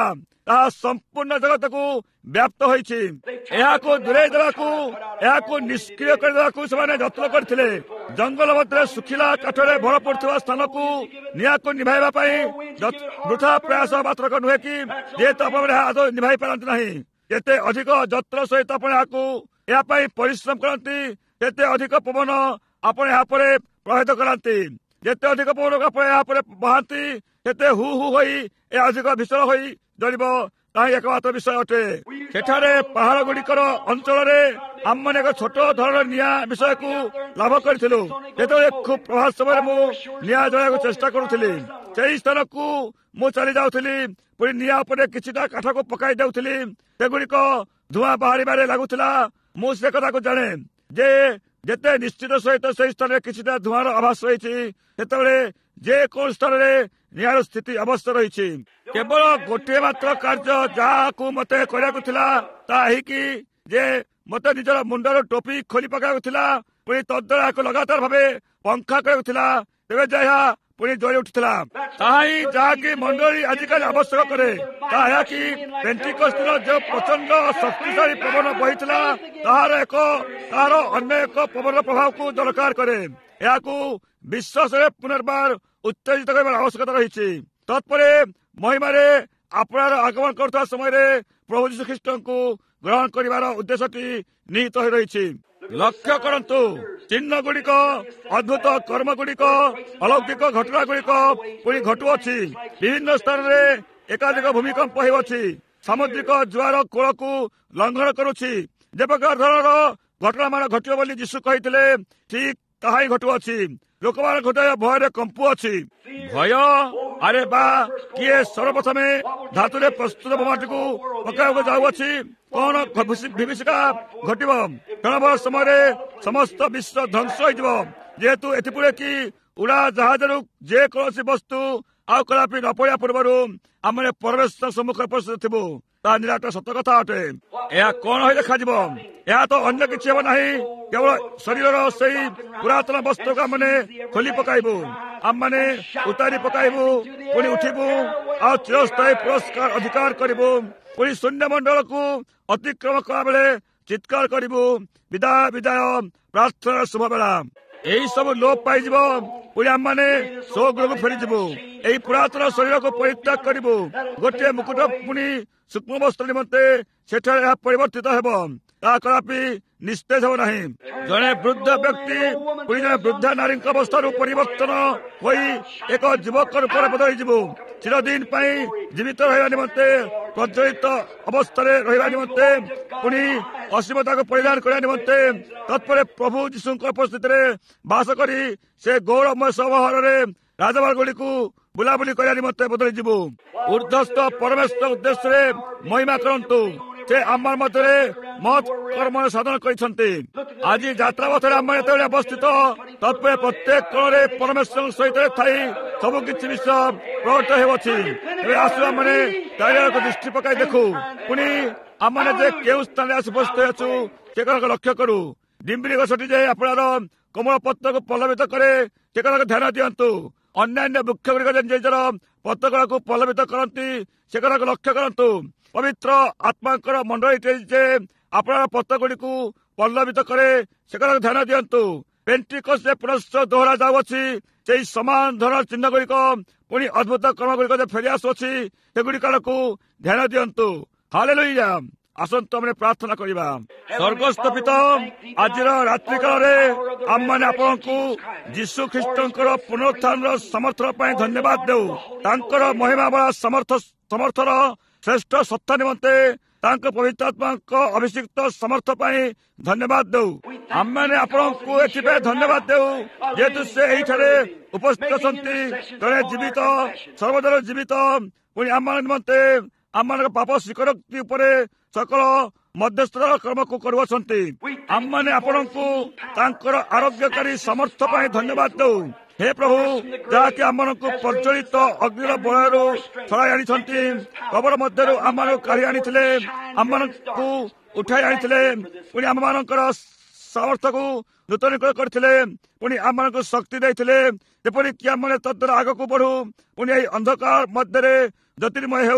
ତାହା ସମ୍ପୂର୍ଣ୍ଣ ଜଗତକୁ ବ୍ୟାପ୍ତ ହୋଇଛି। ଏହାକୁ ଦୂରେଇ ଦେବାକୁ, ଏହାକୁ ନିଷ୍କ୍ରିୟ କରିଦେବାକୁ ସେମାନେ ଯତ୍ନ କରିଥିଲେ। ଜଙ୍ଗଲ ମଧ୍ୟରେ ଶୁଖିଲା କାଠରେ ଭର ପଡୁଥିବା ସ୍ଥାନକୁ ନିଆଁକୁ ନିଭାଇବା ପାଇଁ ବୃଥା ପ୍ରୟାସ ମାତ୍ରକ ନୁହେଁ କି, ଯେହେତୁ ଆପଣ ଏହା ଆଦୌ ନିଭାଇ ପାରନ୍ତି ନାହିଁ। ଯେତେ ଅଧିକ ଯତ୍ନ ସହିତ ଆପଣ ଏହାକୁ ଏହା ପାଇଁ ପରିଶ୍ରମ କରନ୍ତି, ସେତେ ଅଧିକ ପବନ ଆପଣ ଏହା ପରେ ପ୍ରଭାବିତ କରାନ୍ତି। ଯେତେ ଅଧିକ ପବନ ଆପଣ ଏହା ପରେ ବହାନ୍ତି, ସେତେ ହୁ ହୁ ହୋଇ ଏହା ଅଧିକ ଭୀଷଣ ହୋଇ ଜଳିବ। ତାହା ଏକମାତ୍ର ବିଷୟ ଅଟେ। ସେଠାରେ ପାହାଡ ଗୁଡ଼ିକର ଅଞ୍ଚଳରେ ଆମମାନେ ଏକ ଛୋଟ ଧରଣର ନିଆଁ ବିଷୟକୁ ଲାଭ କରିଥିଲୁ। ଯେତେବେଳେ ଖୁବ୍ ପ୍ରଭାତ ସମୟରେ ମୁଁ ନିଆଁ ଜଳାଇବାକୁ ଚେଷ୍ଟା କରୁଥିଲି, ସେହି ସ୍ଥାନକୁ ମୁଁ ଚାଲି ଯାଉଥିଲି। ପୁଣି ନିଆଁ ଉପରେ କିଛିଟା କାଠକୁ ପକାଇ ଦେଉଥିଲି। ସେଗୁଡ଼ିକ ଧୂଆଁ ବାହାରିବାରେ ଲାଗୁଥିଲା। ମୁଁ ସେ କଥାକୁ ଜାଣେ ଯେ ଯେତେ ନିଶ୍ଚିତ ସହିତ ସେହି ସ୍ଥାନରେ କିଛିଟା ଧୂଆଁର ଆଭାସ ରହିଛି, ସେତେବେଳେ ଯେକୌଣସି ସ୍ଥାନରେ ନିଆଁର ସ୍ଥିତି ଅବଶ୍ୟ ରହିଛି। କେବଳ ଗୋଟିଏ ମାତ୍ର କାର୍ଯ୍ୟ ଯାହାକୁ ମତେ କରିବାକୁ ଥିଲା, ତାହା ଏହିକି ଯେ ମତେ ନିଜର ମୁଣ୍ଡର ଟୋପି ଖୋଲି ପକାଇବାକୁ ଥିଲା। ପୁଣି ତଦ୍ଦ୍ୱାରା ଏହାକୁ ଲଗାତାର ଭାବେ ପଙ୍ଖା କରିବାକୁ ଥିଲା। ତେବେ ଯେ ଏହା ପୁଣି ଜଳି ଉଠିଥିଲା। ତାହା ହିଁ ଯାହାକି ମଣ୍ଡଳୀ ଆଜିକାଲି ଆବଶ୍ୟକ କରେ। ତାହା ଏହା କି ପେଣ୍ଟିକୋସ୍ତର ଯେଉଁ ପ୍ରଚଣ୍ଡ ଶକ୍ତିଶାଳୀ ପବନ ବହିଥିଲା, ତାହାର ଏକ ତାହାର ଅନ୍ୟ ଏକ ପବନର ପ୍ରଭାବକୁ ଦରକାର କରେ। ଏହାକୁ ବିଶ୍ୱାସରେ ପୁନର୍ବାର ଉତ୍ତେଜିତ କରିବାର ଆବଶ୍ୟକତା ରହିଛି। ତତ୍ପରେ ମହିମାରେ ଆପଣାର ଆଗମନ କରୁଥିବା ସମୟରେ ପ୍ରଭୁ ଯୀଶୁ ଖ୍ରୀଷ୍ଟଙ୍କୁ ଗ୍ରହଣ କରିବାର ଉଦ୍ଦେଶ୍ୟଟି ନିହିତ ହୋଇ ରହିଛି। ଲକ୍ଷ୍ୟ କରନ୍ତୁ, ଚିହ୍ନ ଗୁଡ଼ିକ, ଅଦ୍ଭୁତ କର୍ମ ଗୁଡ଼ିକ, ଅଲୌକିକ ଘଟଣା ଗୁଡ଼ିକ ପୁଣି ଘଟୁଅଛି। ବିଭିନ୍ନ ସ୍ଥାନରେ ଏକାଧିକ ଭୂମିକମ୍ପ ହେଉଅଛି। ସାମୁଦ୍ରିକ ଜୁଆର କୂଳକୁ ଲଙ୍ଘନ କରୁଛି। ଯେ ପ୍ରକାର ଧରଣର ଘଟଣାମାନ ଘଟିବ ବୋଲି ଯୀଶୁ କହିଥିଲେ, ଠିକ୍ ତାହା ହିଁ ଘଟୁଅଛି। ଲୋକମାନଙ୍କ ହୃଦୟ ଭୟରେ କମ୍ପୁଅଛି। ଭୟ, ଆରେ ବା, କିଏ ସର୍ବପ୍ରଥମେ ଧାତୁରେ ପ୍ରସ୍ତୁତ ବୋମାଟିକୁ ପକାଇବାକୁ ଯାଉଅଛି? କଣ ବିଭୀଷିକା ଘଟିବ? କ୍ଷଣଭର ସମୟରେ ସମସ୍ତ ବିଶ୍ୱ ଧ୍ୱଂସ ହୋଇଯିବ। ଯେହେତୁ ଏଥିପରେ କି ଉଡା ଜାହାଜରୁ ଯେକୌଣସି ବସ୍ତୁ ଆଉ କଳାପି ନ ପଡ଼ିବା ପୂର୍ବରୁ ଆମେ ପରମେଶ୍ୱର ସମ୍ମୁଖରେ ଉପସ୍ଥିତ ଥିବୁ। ତାହା ନିରାଟ ସତ କଥା ଅଟେ। ଏହା କଣ ହୋଇ ଦେଖାଯିବ? ଏହା ତ ଅନ୍ୟ କିଛି ହେବ ନାହିଁ, କେବଳ ଶରୀରର ସେହି ପୁରାତନ ବସ୍ତ୍ରକୁ ଆମେ ଖୋଲି ପକାଇବୁ। ଆମମାନେ ଉତାରି ପକାଇବୁ, ପୁଣି ଉଠିବୁ, ଆଉ ଚିରସ୍ଥାୟୀ ପୁରସ୍କାର ଅଧିକାର କରିବୁ। ପୁଣି ଶୂନ୍ୟ ମଣ୍ଡଳକୁ ଅତିକ୍ରମ କଲା ବେଳେ ଚିତ୍କାର କରିବୁ, ବିଦାୟ ବିଦାୟ, ପ୍ରାର୍ଥନାର ଶୁଭବେଳା। ଏହି ସବୁ ଲୋପ ପାଇଯିବ। ପୁଣି ଆମମାନେ ସ୍ୱଗୃହକୁ ଫେରିଯିବୁ। ଏହି ପୁରାତନ ଶରୀରକୁ ପରିତ୍ୟାଗ କରିବୁ। ଗୋଟିଏ ମୁକୁଟ ପୁଣି ସୂକ୍ଷ୍ମ ବସ୍ତ୍ର ନିମନ୍ତେ ସେଠାରେ ଏହା ପରିବର୍ତ୍ତିତ ହେବ। ତାହା କଦାପି ନିସ୍ତେଜ ହେବ ନାହିଁ। ଜଣେ ବୃଦ୍ଧ ବ୍ୟକ୍ତି ପୁଣି ଜଣେ ବୃଦ୍ଧା ନାରୀଙ୍କ ଅବସ୍ଥାରୁ ପରିବର୍ତ୍ତନ ହୋଇ ଏକ ଯୁବକ ରୂପରେ ବଦଳିଯିବୁ। ଚିରଦିନ ପାଇଁ ଜୀବିତ ରହିବା ନିମନ୍ତେ, ପ୍ରଜ୍ୱଳିତ ଅବସ୍ଥାରେ ରହିବା ନିମନ୍ତେ, ପୁଣି ଅସୀମତାକୁ ପରିଧାନ କରିବା ନିମନ୍ତେ, ତତ୍ପରେ ପ୍ରଭୁ ଯୀଶୁଙ୍କ ଉପସ୍ଥିତିରେ ବାସ କରି ସେ ଗୌରବମୟ ସଭାରେ ରାଜଭାର ଗୁଡ଼ିକୁ ବୁଲାବୁଲି କରିବା ନିମନ୍ତେ ବଦଳିଯିବୁ। ଉର୍ଦ୍ଧ୍ୱସ୍ଥ ପରମେଶ୍ୱର ଉଦ୍ଦେଶ୍ୟରେ ମହିମା କରନ୍ତୁ। ସେ ଆମ ମଧ୍ୟରେ ମହତ୍ କର୍ମ ସାଧନ କରିଛନ୍ତି। ଆଜି ଯାତ୍ରା ପଥରେ ଆମେ ଯେତେବେଳେ ଅବସ୍ଥିତ, ତତ୍ପରେ ପ୍ରତ୍ୟେକ କୋଣରେ ପରମେଶ୍ୱରଙ୍କ ସହିତ ଥାଇ ସବୁ କିଛି ବିଷୟ ପ୍ରକଟ ହେଉଅଛି। ଏବେ ଆସୁ ଆମେ ଚାରିଆଡ଼କୁ ଦୃଷ୍ଟି ପକାଇ ଦେଖୁ। ପୁଣି ଆମେ ଯେ କେଉଁ ସ୍ଥାନରେ ଆସି ଉପସ୍ଥିତ ଅଛୁ ସେ କଥାକୁ ଲକ୍ଷ୍ୟ କରୁ। ଡିମ୍ବିରି ଗଛଟି ଯେ ଆପଣର କୋମଳ ପତ୍ରକୁ ପଲ୍ଲବିତ କରେ, ସେ କଥାକୁ ଧ୍ୟାନ ଦିଅନ୍ତୁ। ଅନ୍ୟାନ୍ୟ ବୃକ୍ଷ ଗୁଡ଼ିକ ଯେ ନିଜର ପତ୍ରକୁ ପଲ୍ଲବିତ କରନ୍ତି, ସେ କଥାକୁ ଲକ୍ଷ୍ୟ କରନ୍ତୁ। ପବିତ୍ର ଆତ୍ମାଙ୍କର ମଣ୍ଡଳୀଟି ଯେ ଆପଣଙ୍କ ପତ୍ର ଗୁଡ଼ିକୁ ପଲ୍ଲବିତ କରେ, ସେ କଥାକୁ ଧ୍ୟାନ ଦିଅନ୍ତୁ। ପେଣ୍ଟିକୋସ୍ତ ପୁନଶ୍ଚ ଦୋହରା ଯାଉଅଛି। ସେହି ସମାନ ଧରଣର ଚିହ୍ନ ଗୁଡ଼ିକ, ପୁଣି ଅଦ୍ଭୁତ କର୍ମ ଗୁଡ଼ିକ ଯେ ଫେରି ଆସୁଅଛି, ସେଗୁଡ଼ିକୁ ଧ୍ୟାନ ଦିଅନ୍ତୁ। ହାଲେଲୁୟା। ଆସନ୍ତୁ ଆମେ ପ୍ରାର୍ଥନା କରିବା। ସ୍ୱର୍ଗସ୍ଥ ପିତା, ଆଜିର ରାତ୍ରି କାଳରେ ଆମମାନେ ଆପଣଙ୍କୁ ଯୀଶୁ ଖ୍ରୀଷ୍ଟଙ୍କର ପୁନରୁତ୍ଥାନର ସମର୍ଥନ ପାଇଁ ଧନ୍ୟବାଦ ଦେଉ। ତାଙ୍କର ମହିମାମୟ ସମର୍ଥ ସମର୍ଥନ ଶ୍ରେଷ୍ଠ ସତ୍ତା ନିମନ୍ତେ ତାଙ୍କ ପବିତ୍ରାତ୍ମାଙ୍କ ଅଭିଷିକ୍ତ ସମର୍ଥ ପାଇଁ ଧନ୍ୟବାଦ ଦେଉ। ଆମମାନେ ଆପଣଙ୍କୁ ଏଥିପାଇଁ ଧନ୍ୟବାଦ ଦେଉ ଯେହେତୁ ସେ ଏହିଠାରେ ଉପସ୍ଥିତ ଅଛନ୍ତି। ଜଣେ ଜୀବିତ, ସର୍ବଦା ଜୀବିତ, ପୁଣି ଆମମାନଙ୍କ ନିମନ୍ତେ ଆମମାନଙ୍କ ପାପ ସ୍ୱୀକାରୋକ୍ତି ଉପରେ ସକଳ ମଧ୍ୟସ୍ଥର କର୍ମକୁ କରୁଅଛନ୍ତି। ଆମମାନେ ଆପଣଙ୍କୁ ତାଙ୍କର ଆରୋଗ୍ୟକାରୀ ସମର୍ଥ ପାଇଁ ଧନ୍ୟବାଦ ଦେଉ। ହେ ପ୍ରଭୁ, ଯାହାକି ଆମମାନଙ୍କୁ ପ୍ରଜ୍ୱଳିତ ଅଗ୍ନିର ବଳୟରୁ ଛଡ଼ାଇ ଆଣିଛନ୍ତି, କବର ମଧ୍ୟରୁ ଆମମାନଙ୍କୁ କାଢ଼ି ଆଣିଥିଲେ, ଆମମାନଙ୍କୁ ଉଠାଇ ଆଣିଥିଲେ, ପୁଣି ଆମମାନଙ୍କର ସାମର୍ଥ୍ୟକୁ ନୂତନୀକରଣ କରିଥିଲେ, ପୁଣି ଆମମାନଙ୍କୁ ଶକ୍ତି ଦେଇଥିଲେ, ଯେପରିକି ଆମେ ତଦ୍ୱାରା ଆଗକୁ ବଢୁ, ପୁଣି ଏହି ଅନ୍ଧକାର ମଧ୍ୟରେ ଜ୍ୟୋତିର୍ମୟ ହେଉ।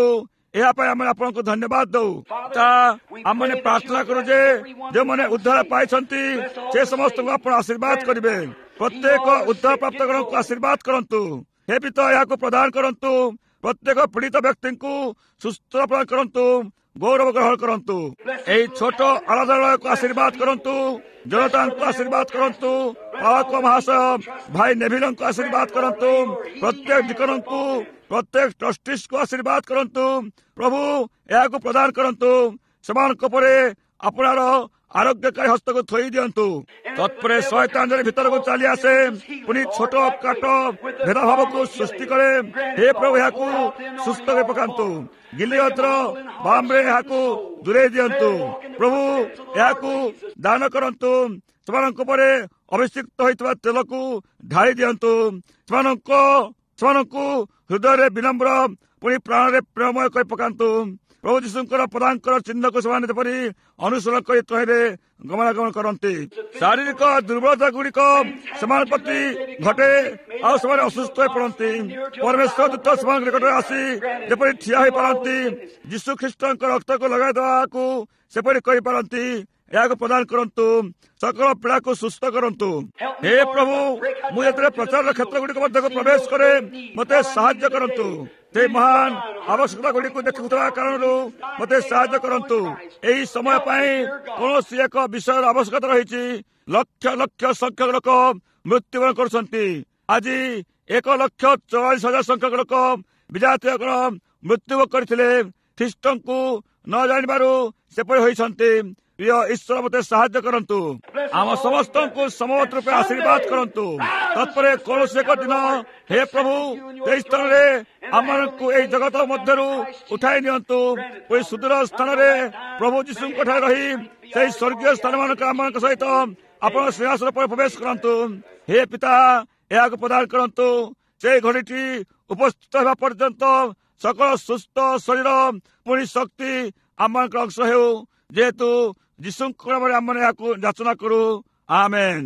ଏହା ପାଇଁ ଆମେ ଆପଣଙ୍କୁ ଧନ୍ୟବାଦ ଦଉ। ତା ଆମମାନେ ପ୍ରାର୍ଥନା କରୁ ଯେ ଯେଉଁମାନେ ଉଦ୍ଧାର ପାଇଛନ୍ତି ସେ ସମସ୍ତଙ୍କୁ ଆପଣ ଆଶୀର୍ବାଦ କରିବେ। ପ୍ରତ୍ୟେକ ଉଦ୍ଧାର ପ୍ରାପ୍ତଙ୍କୁ ଆଶୀର୍ବାଦ କରନ୍ତୁ। ହେ ପିତା, ଏହାକୁ ପ୍ରଦାନ କରନ୍ତୁ। ପ୍ରତ୍ୟେକ ପୀଡ଼ିତ ବ୍ୟକ୍ତିଙ୍କୁ ସୁସ୍ଥ ପ୍ରଦାନ କରନ୍ତୁ, ଗୌରବ ଗ୍ରହଣ କରନ୍ତୁ। ଏହି ଛୋଟ ଆରାଧନାଳୟକୁ ଆଶୀର୍ବାଦ କରନ୍ତୁ। ଜନତାଙ୍କୁ ଆଶୀର୍ବାଦ କରନ୍ତୁ। ପାଳକ ମହାଶୟ ଭାଇ ନେଭିଲଙ୍କୁ ଆଶୀର୍ବାଦ କରନ୍ତୁ। ପ୍ରତ୍ୟେକ ଡିକନଙ୍କୁ, ପ୍ରତ୍ୟେକ ଟ୍ରଷ୍ଟିସ୍କୁ ଆଶୀର୍ବାଦ କରନ୍ତୁ। ପ୍ରଭୁ, ଏହାକୁ ପ୍ରଦାନ କରନ୍ତୁ। ସେମାନଙ୍କ ପରେ ଆପଣର ଆରୋଗ୍ୟକାରୀ ହସ୍ତକୁ ଥୋଇ ଦିଅନ୍ତୁ। ତତ୍ପରେ ଶୟତାନ ଭିତରକୁ ଚାଲି ଆସେ, ପୁଣି ଛୋଟ କାଟ ଭେଦଭାବକୁ ସୃଷ୍ଟି କରେ। ହେ ପ୍ରଭୁ, ଏହାକୁ ସୁସ୍ଥ କରି ପକାନ୍ତୁ। ଗିଲିଅଦର ବାମରେ ଏହାକୁ ଦୂରେଇ ଦିଅନ୍ତୁ। ପ୍ରଭୁ, ଏହାକୁ ଦାନ କରନ୍ତୁ। ସେମାନଙ୍କ ପରେ ଅଭିଷିକ୍ତ ହୋଇଥିବା ତେଲକୁ ଢାଳି ଦିଅନ୍ତୁ। ସେମାନଙ୍କ ସେମାନଙ୍କୁ ହୃଦୟରେ ବିନମ୍ର, ପୁଣି ପ୍ରାଣରେ ପ୍ରେମମୟ କରି ପକାନ୍ତୁ। ପ୍ରଭୁ ଯୀଶୁଙ୍କର ପଦାଙ୍କର ଚିହ୍ନକୁ ସେମାନେ ଯେପରି ଅନୁସରଣ କରି ତହିଁରେ ଗମନାଗମନ କରନ୍ତି। ଶାରୀରିକ ଦୁର୍ବଳତା ଗୁଡ଼ିକ ସେମାନଙ୍କ ପ୍ରତି ଘଟେ, ଆଉ ସେମାନେ ଅସୁସ୍ଥ ହୋଇ ପଡ଼ନ୍ତି। ପରମେଶ୍ୱର ଦୂତ ସେମାନଙ୍କ ନିକଟରେ ଆସି ଯେପରି ଠିଆ ହୋଇପାରନ୍ତି, ଯୀଶୁ ଖ୍ରୀଷ୍ଟଙ୍କ ରକ୍ତକୁ ଲଗାଇ ଦେବାକୁ ସେପରି କରିପାରନ୍ତି। ଏହାକୁ ପ୍ରଦାନ କରନ୍ତୁ। ସକଳ ପୀଡ଼ାକୁ ସୁସ୍ଥ କରନ୍ତୁ। ହେ ପ୍ରଭୁ, ମୁଁ ଯେତେବେଳେ ପ୍ରଚାରର କ୍ଷେତ୍ର ଗୁଡ଼ିକ ମଧ୍ୟକୁ ପ୍ରବେଶ କରେ, ମୋତେ ସାହାଯ୍ୟ କରନ୍ତୁ। ସେ ମହାନ ଆବଶ୍ୟକତା ଗୁଡ଼ିକୁ ଦେଖୁଥିବା କାରଣରୁ ମୋତେ ସାହାଯ୍ୟ କରନ୍ତୁ। ଏହି ସମୟ ପାଇଁ କୌଣସି ଏକ ବିଷୟର ଆବଶ୍ୟକତା ରହିଛି। ଲକ୍ଷ ଲକ୍ଷ ସଂଖ୍ୟକ ଲୋକ ମୃତ୍ୟୁବରଣ କରୁଛନ୍ତି। ଆଜି ଏକ ଲକ୍ଷ ଚଉରାଳିଶ ହଜାର ସଂଖ୍ୟକ ଲୋକ ବିଜାତୀୟକରଣ ମୃତ୍ୟୁ କରିଥିଲେ। ଖ୍ରୀଷ୍ଟଙ୍କୁ ନ ଜାଣିବାରୁ ସେପରି ହୋଇଛନ୍ତି। ପ୍ରିୟ ଈଶ୍ୱର, ମୋତେ ସାହାଯ୍ୟ କରନ୍ତୁ। ଆମ ସମସ୍ତଙ୍କୁ ସମବତ ରୂପେ ଆଶୀର୍ବାଦ କରନ୍ତୁ। ତତ୍ପରେ କୌଣସି ଏକ ଦିନ, ହେ ପ୍ରଭୁ, ସେହି ସ୍ଥାନରେ ଆମମାନଙ୍କୁ ଏହି ଜଗତ ମଧ୍ୟରୁ ଉଠାଇ ନିଅନ୍ତୁ। ଏହି ସୁଦୂର ସ୍ଥାନରେ ପ୍ରଭୁ ଯୀଶୁଙ୍କ ଠାରେ ରହି ସେହି ସ୍ୱର୍ଗୀୟ ସ୍ଥାନମାନଙ୍କ ଆମମାନଙ୍କ ସହିତ ଆପଣ ସିଂହାସନ ଉପରେ ପ୍ରବେଶ କରନ୍ତୁ। ହେ ପିତା, ଏହାକୁ ପ୍ରଦାନ କରନ୍ତୁ। ସେହି ଘଡ଼ିଟି ଉପସ୍ଥିତ ହେବା ପର୍ଯ୍ୟନ୍ତ ସକଳ ସୁସ୍ଥ ଶରୀର, ପୁଣି ଶକ୍ତି ଆମମାନଙ୍କର ଅଂଶ ହେଉ, ଯେହେତୁ ଯୀଶୁଙ୍କ ନାମରେ ଆମେ ଏହାକୁ ଯାଚନା କରୁ। ଆମେନ୍।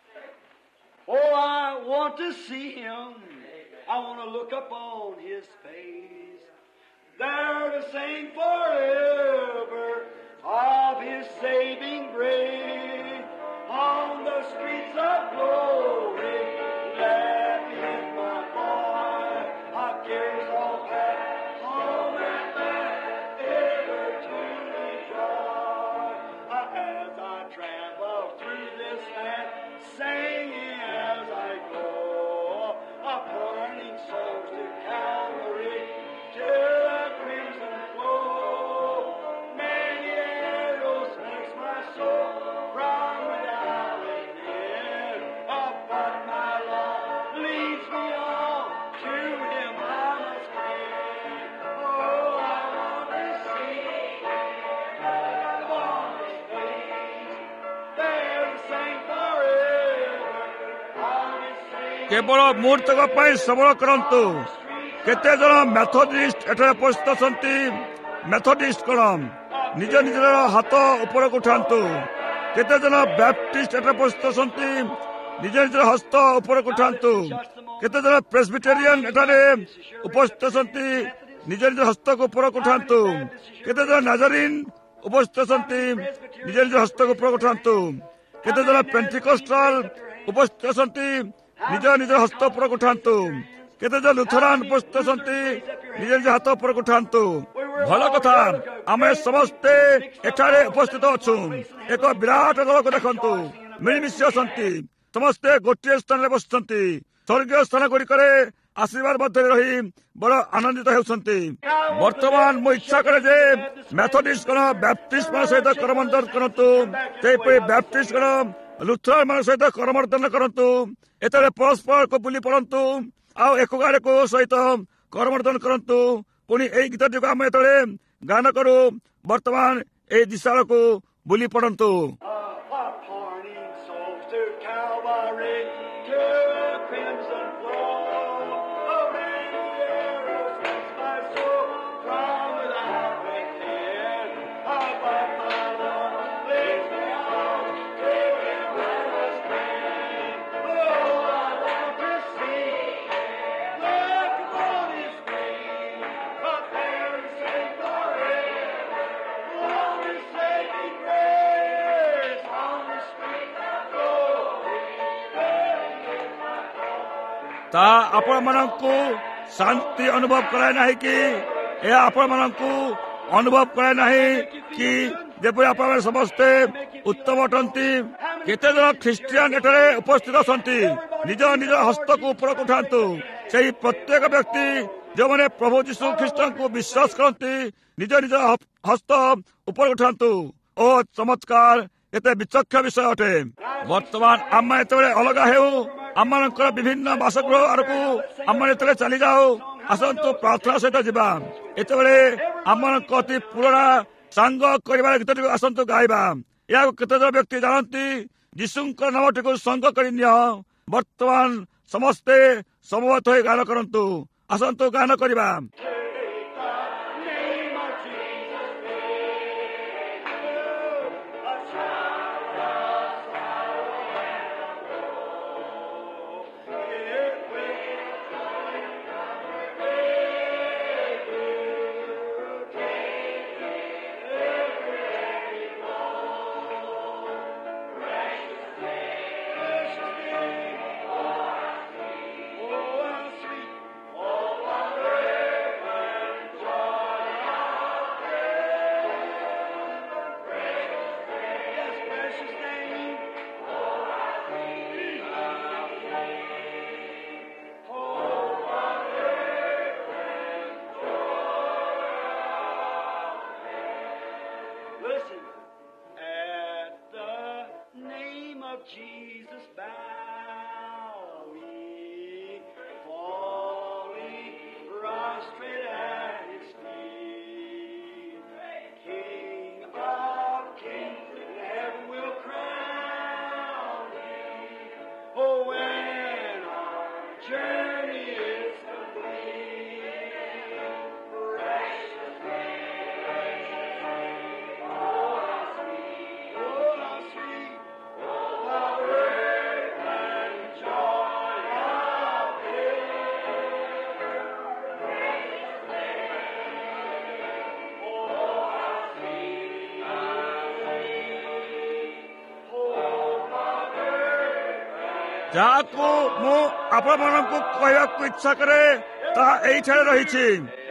Oh, I want to see him. I want to look upon his face. There to sing forever of his saving grace. On the streets of glory, laughing in my boy, our cares all past, home at last, ever to rejoice. As I travel through this land, singing as I go, a burning souls to Calvary, to the crimson flow. Many arrows makes my soul run without end, but my Lord leads me on, to him I must cling. Oh, I want to see upon his face, there to sing forever of his saving. କେବଳ ମୁହୂର୍ତ୍ତକ ପାଇଁ ସବଳ କରନ୍ତୁ। କେତେ ଜଣ Methodist ଏଠାରେ ଉପସ୍ଥିତ ଅଛନ୍ତି? ମେଥୋଡିଷ୍ଟ କଣ? ନିଜ ନିଜର ହାତ ଉପରକୁ ଉଠାନ୍ତୁ। କେତେ ଜଣ ବ୍ୟାପ୍ଟିଷ୍ଟ ଏଠାରେ ଉପସ୍ଥିତ ଅଛନ୍ତି? ନିଜ ନିଜର ହସ୍ତ ଉପରକୁ ଉଠାନ୍ତୁ। କେତେ ଜଣ ପ୍ରେସବିଟେରିଆନ ଏଠାରେ ଉପସ୍ଥିତ ଅଛନ୍ତି? ନିଜ ନିଜ ହସ୍ତକୁ ଉପରକୁ ଉଠାନ୍ତୁ। କେତେ ଜଣ ନାଜରିନ୍ ଉପସ୍ଥିତ ଅଛନ୍ତି? ନିଜ ନିଜ ହସ୍ତକୁ ଉପରକୁ ଉଠାନ୍ତୁ। କେତେ ଜଣ ପେଣ୍ଟିକୋଷ୍ଟାଲ ଉପସ୍ଥିତ ଅଛନ୍ତି? ନିଜ ନିଜ ହସ୍ତ ଉପରକୁ ଉଠାନ୍ତୁ। କେତେ ଜଣ ଲୁଥରାନ ଉପସ୍ଥିତ ଅଛନ୍ତି? ନିଜ ନିଜ ହାତ ଉପରକୁ ଉଠାନ୍ତୁ। ଭଲ କଥା, ଆମେ ସମସ୍ତେ ଏଠାରେ ଉପସ୍ଥିତ ଅଛୁ। ଏକ ବିରାଟ ଦଳକୁ ଦେଖନ୍ତୁ, ମିଳିମିଶି ଅଛନ୍ତି। ସମସ୍ତେ ଗୋଟିଏ ସ୍ଥାନରେ ବସିଛନ୍ତି। ସ୍ୱର୍ଗୀୟ ସ୍ଥାନ ଗୁଡ଼ିକରେ ଆଶୀର୍ବାଦ ମଧ୍ୟରେ ରହି ବଡ଼ ଆନନ୍ଦିତ ହେଉଛନ୍ତି। ବର୍ତ୍ତମାନ ମୁଁ ଇଚ୍ଛା କରେ ଯେ ମେଥୋଡିଷ୍ଟ ଗଣ ବ୍ୟାପ୍ଟିଷ୍ଟ ମାନଙ୍କ ସହିତ କରମର୍ଦ୍ଦନ କରନ୍ତୁ। ସେହିପରି ବ୍ୟାପ୍ଟିଷ୍ଟ ଗଣ ଲୁଥରାନ ମାନଙ୍କ ସହିତ କରମର୍ଦ୍ଦନ କରନ୍ତୁ। ଏଠାରେ ପରସ୍ପରକୁ ବୁଲି ପଡ଼ନ୍ତୁ, ଆଉ ଏକ ଗାଡିକୁ ସହିତ କରମର୍ଦ୍ଦନ କରନ୍ତୁ। ପୁଣି ଏଇ ଗୀତଟିକୁ ଆମେ ଯେତେବେଳେ ଗାନ କରୁ, ବର୍ତ୍ତମାନ ଏଇ ଦିଶାକୁ ବୁଲି ପଡ଼ନ୍ତୁ। Thank you. ତା ଆପଣମାନଙ୍କୁ ଶାନ୍ତି ଅନୁଭବ କରାଏ ନାହିଁ କି? ଏହା ଆପଣମାନଙ୍କୁ ଅନୁଭବ କରାଏ ନାହିଁ କି ଯେପରି ଆପଣମାନେ ସମସ୍ତେ ଉତ୍ତମ ଅଟନ୍ତି? କେତେ ଜଣ ଖ୍ରୀଷ୍ଟିଆନ ଏଠାରେ ଉପସ୍ଥିତ ଅଛନ୍ତି? ନିଜ ନିଜ ହସ୍ତକୁ ଉପରକୁ ଉଠାନ୍ତୁ। ସେହି ପ୍ରତ୍ୟେକ ବ୍ୟକ୍ତି ଯେଉଁମାନେ ପ୍ରଭୁ ଯୀଶୁ ଖ୍ରୀଷ୍ଟଙ୍କୁ ବିଶ୍ୱାସ କରନ୍ତି, ନିଜ ନିଜ ହସ୍ତ ଉପରକୁ ଉଠାନ୍ତୁ। ଓ ଚମତ୍କାର, କେତେ ବିଚକ୍ଷଣ ବିଷୟ ଅଟେ। ବର୍ତ୍ତମାନ ଆମେ ଯେତେବେଳେ ଅଲଗା ହେଉ, ଆମମାନଙ୍କର ବିଭିନ୍ନ ବାସଗୃହ ଆଡ଼କୁ ଆମେ ଯେତେବେଳେ ଚାଲିଯାଉ, ଆସନ୍ତୁ ପ୍ରାର୍ଥନା ସହିତ ଯିବା। ଏତେବେଳେ ଆମମାନଙ୍କ ଅତି ପୁରୁଣା ସାଙ୍ଗ କରିବାର ଗୀତଟିକୁ ଆସନ୍ତୁ ଗାଇବା। ଏହାକୁ କେତେଜଣ ବ୍ୟକ୍ତି ଜାଣନ୍ତି? ଯୀଶୁଙ୍କ ନାମଟିକୁ ସଙ୍ଗ କରି ନିଅ। ବର୍ତ୍ତମାନ ସମସ୍ତେ ସମବେତ ହୋଇ ଗାନ କରନ୍ତୁ। ଆସନ୍ତୁ ଗାନ କରିବା। Jesus bow we, falling prostrate at his feet. King of kings, heaven will crown him. Oh, when our journey is complete, precious name, oh, how sweet, oh, how sweet. ଯାହାକୁ ମୁଁ ଆପଣମାନଙ୍କୁ କହିବାକୁ ଇଚ୍ଛା କରେ ତାହା ଏଇଠାରେ ରହିଛି।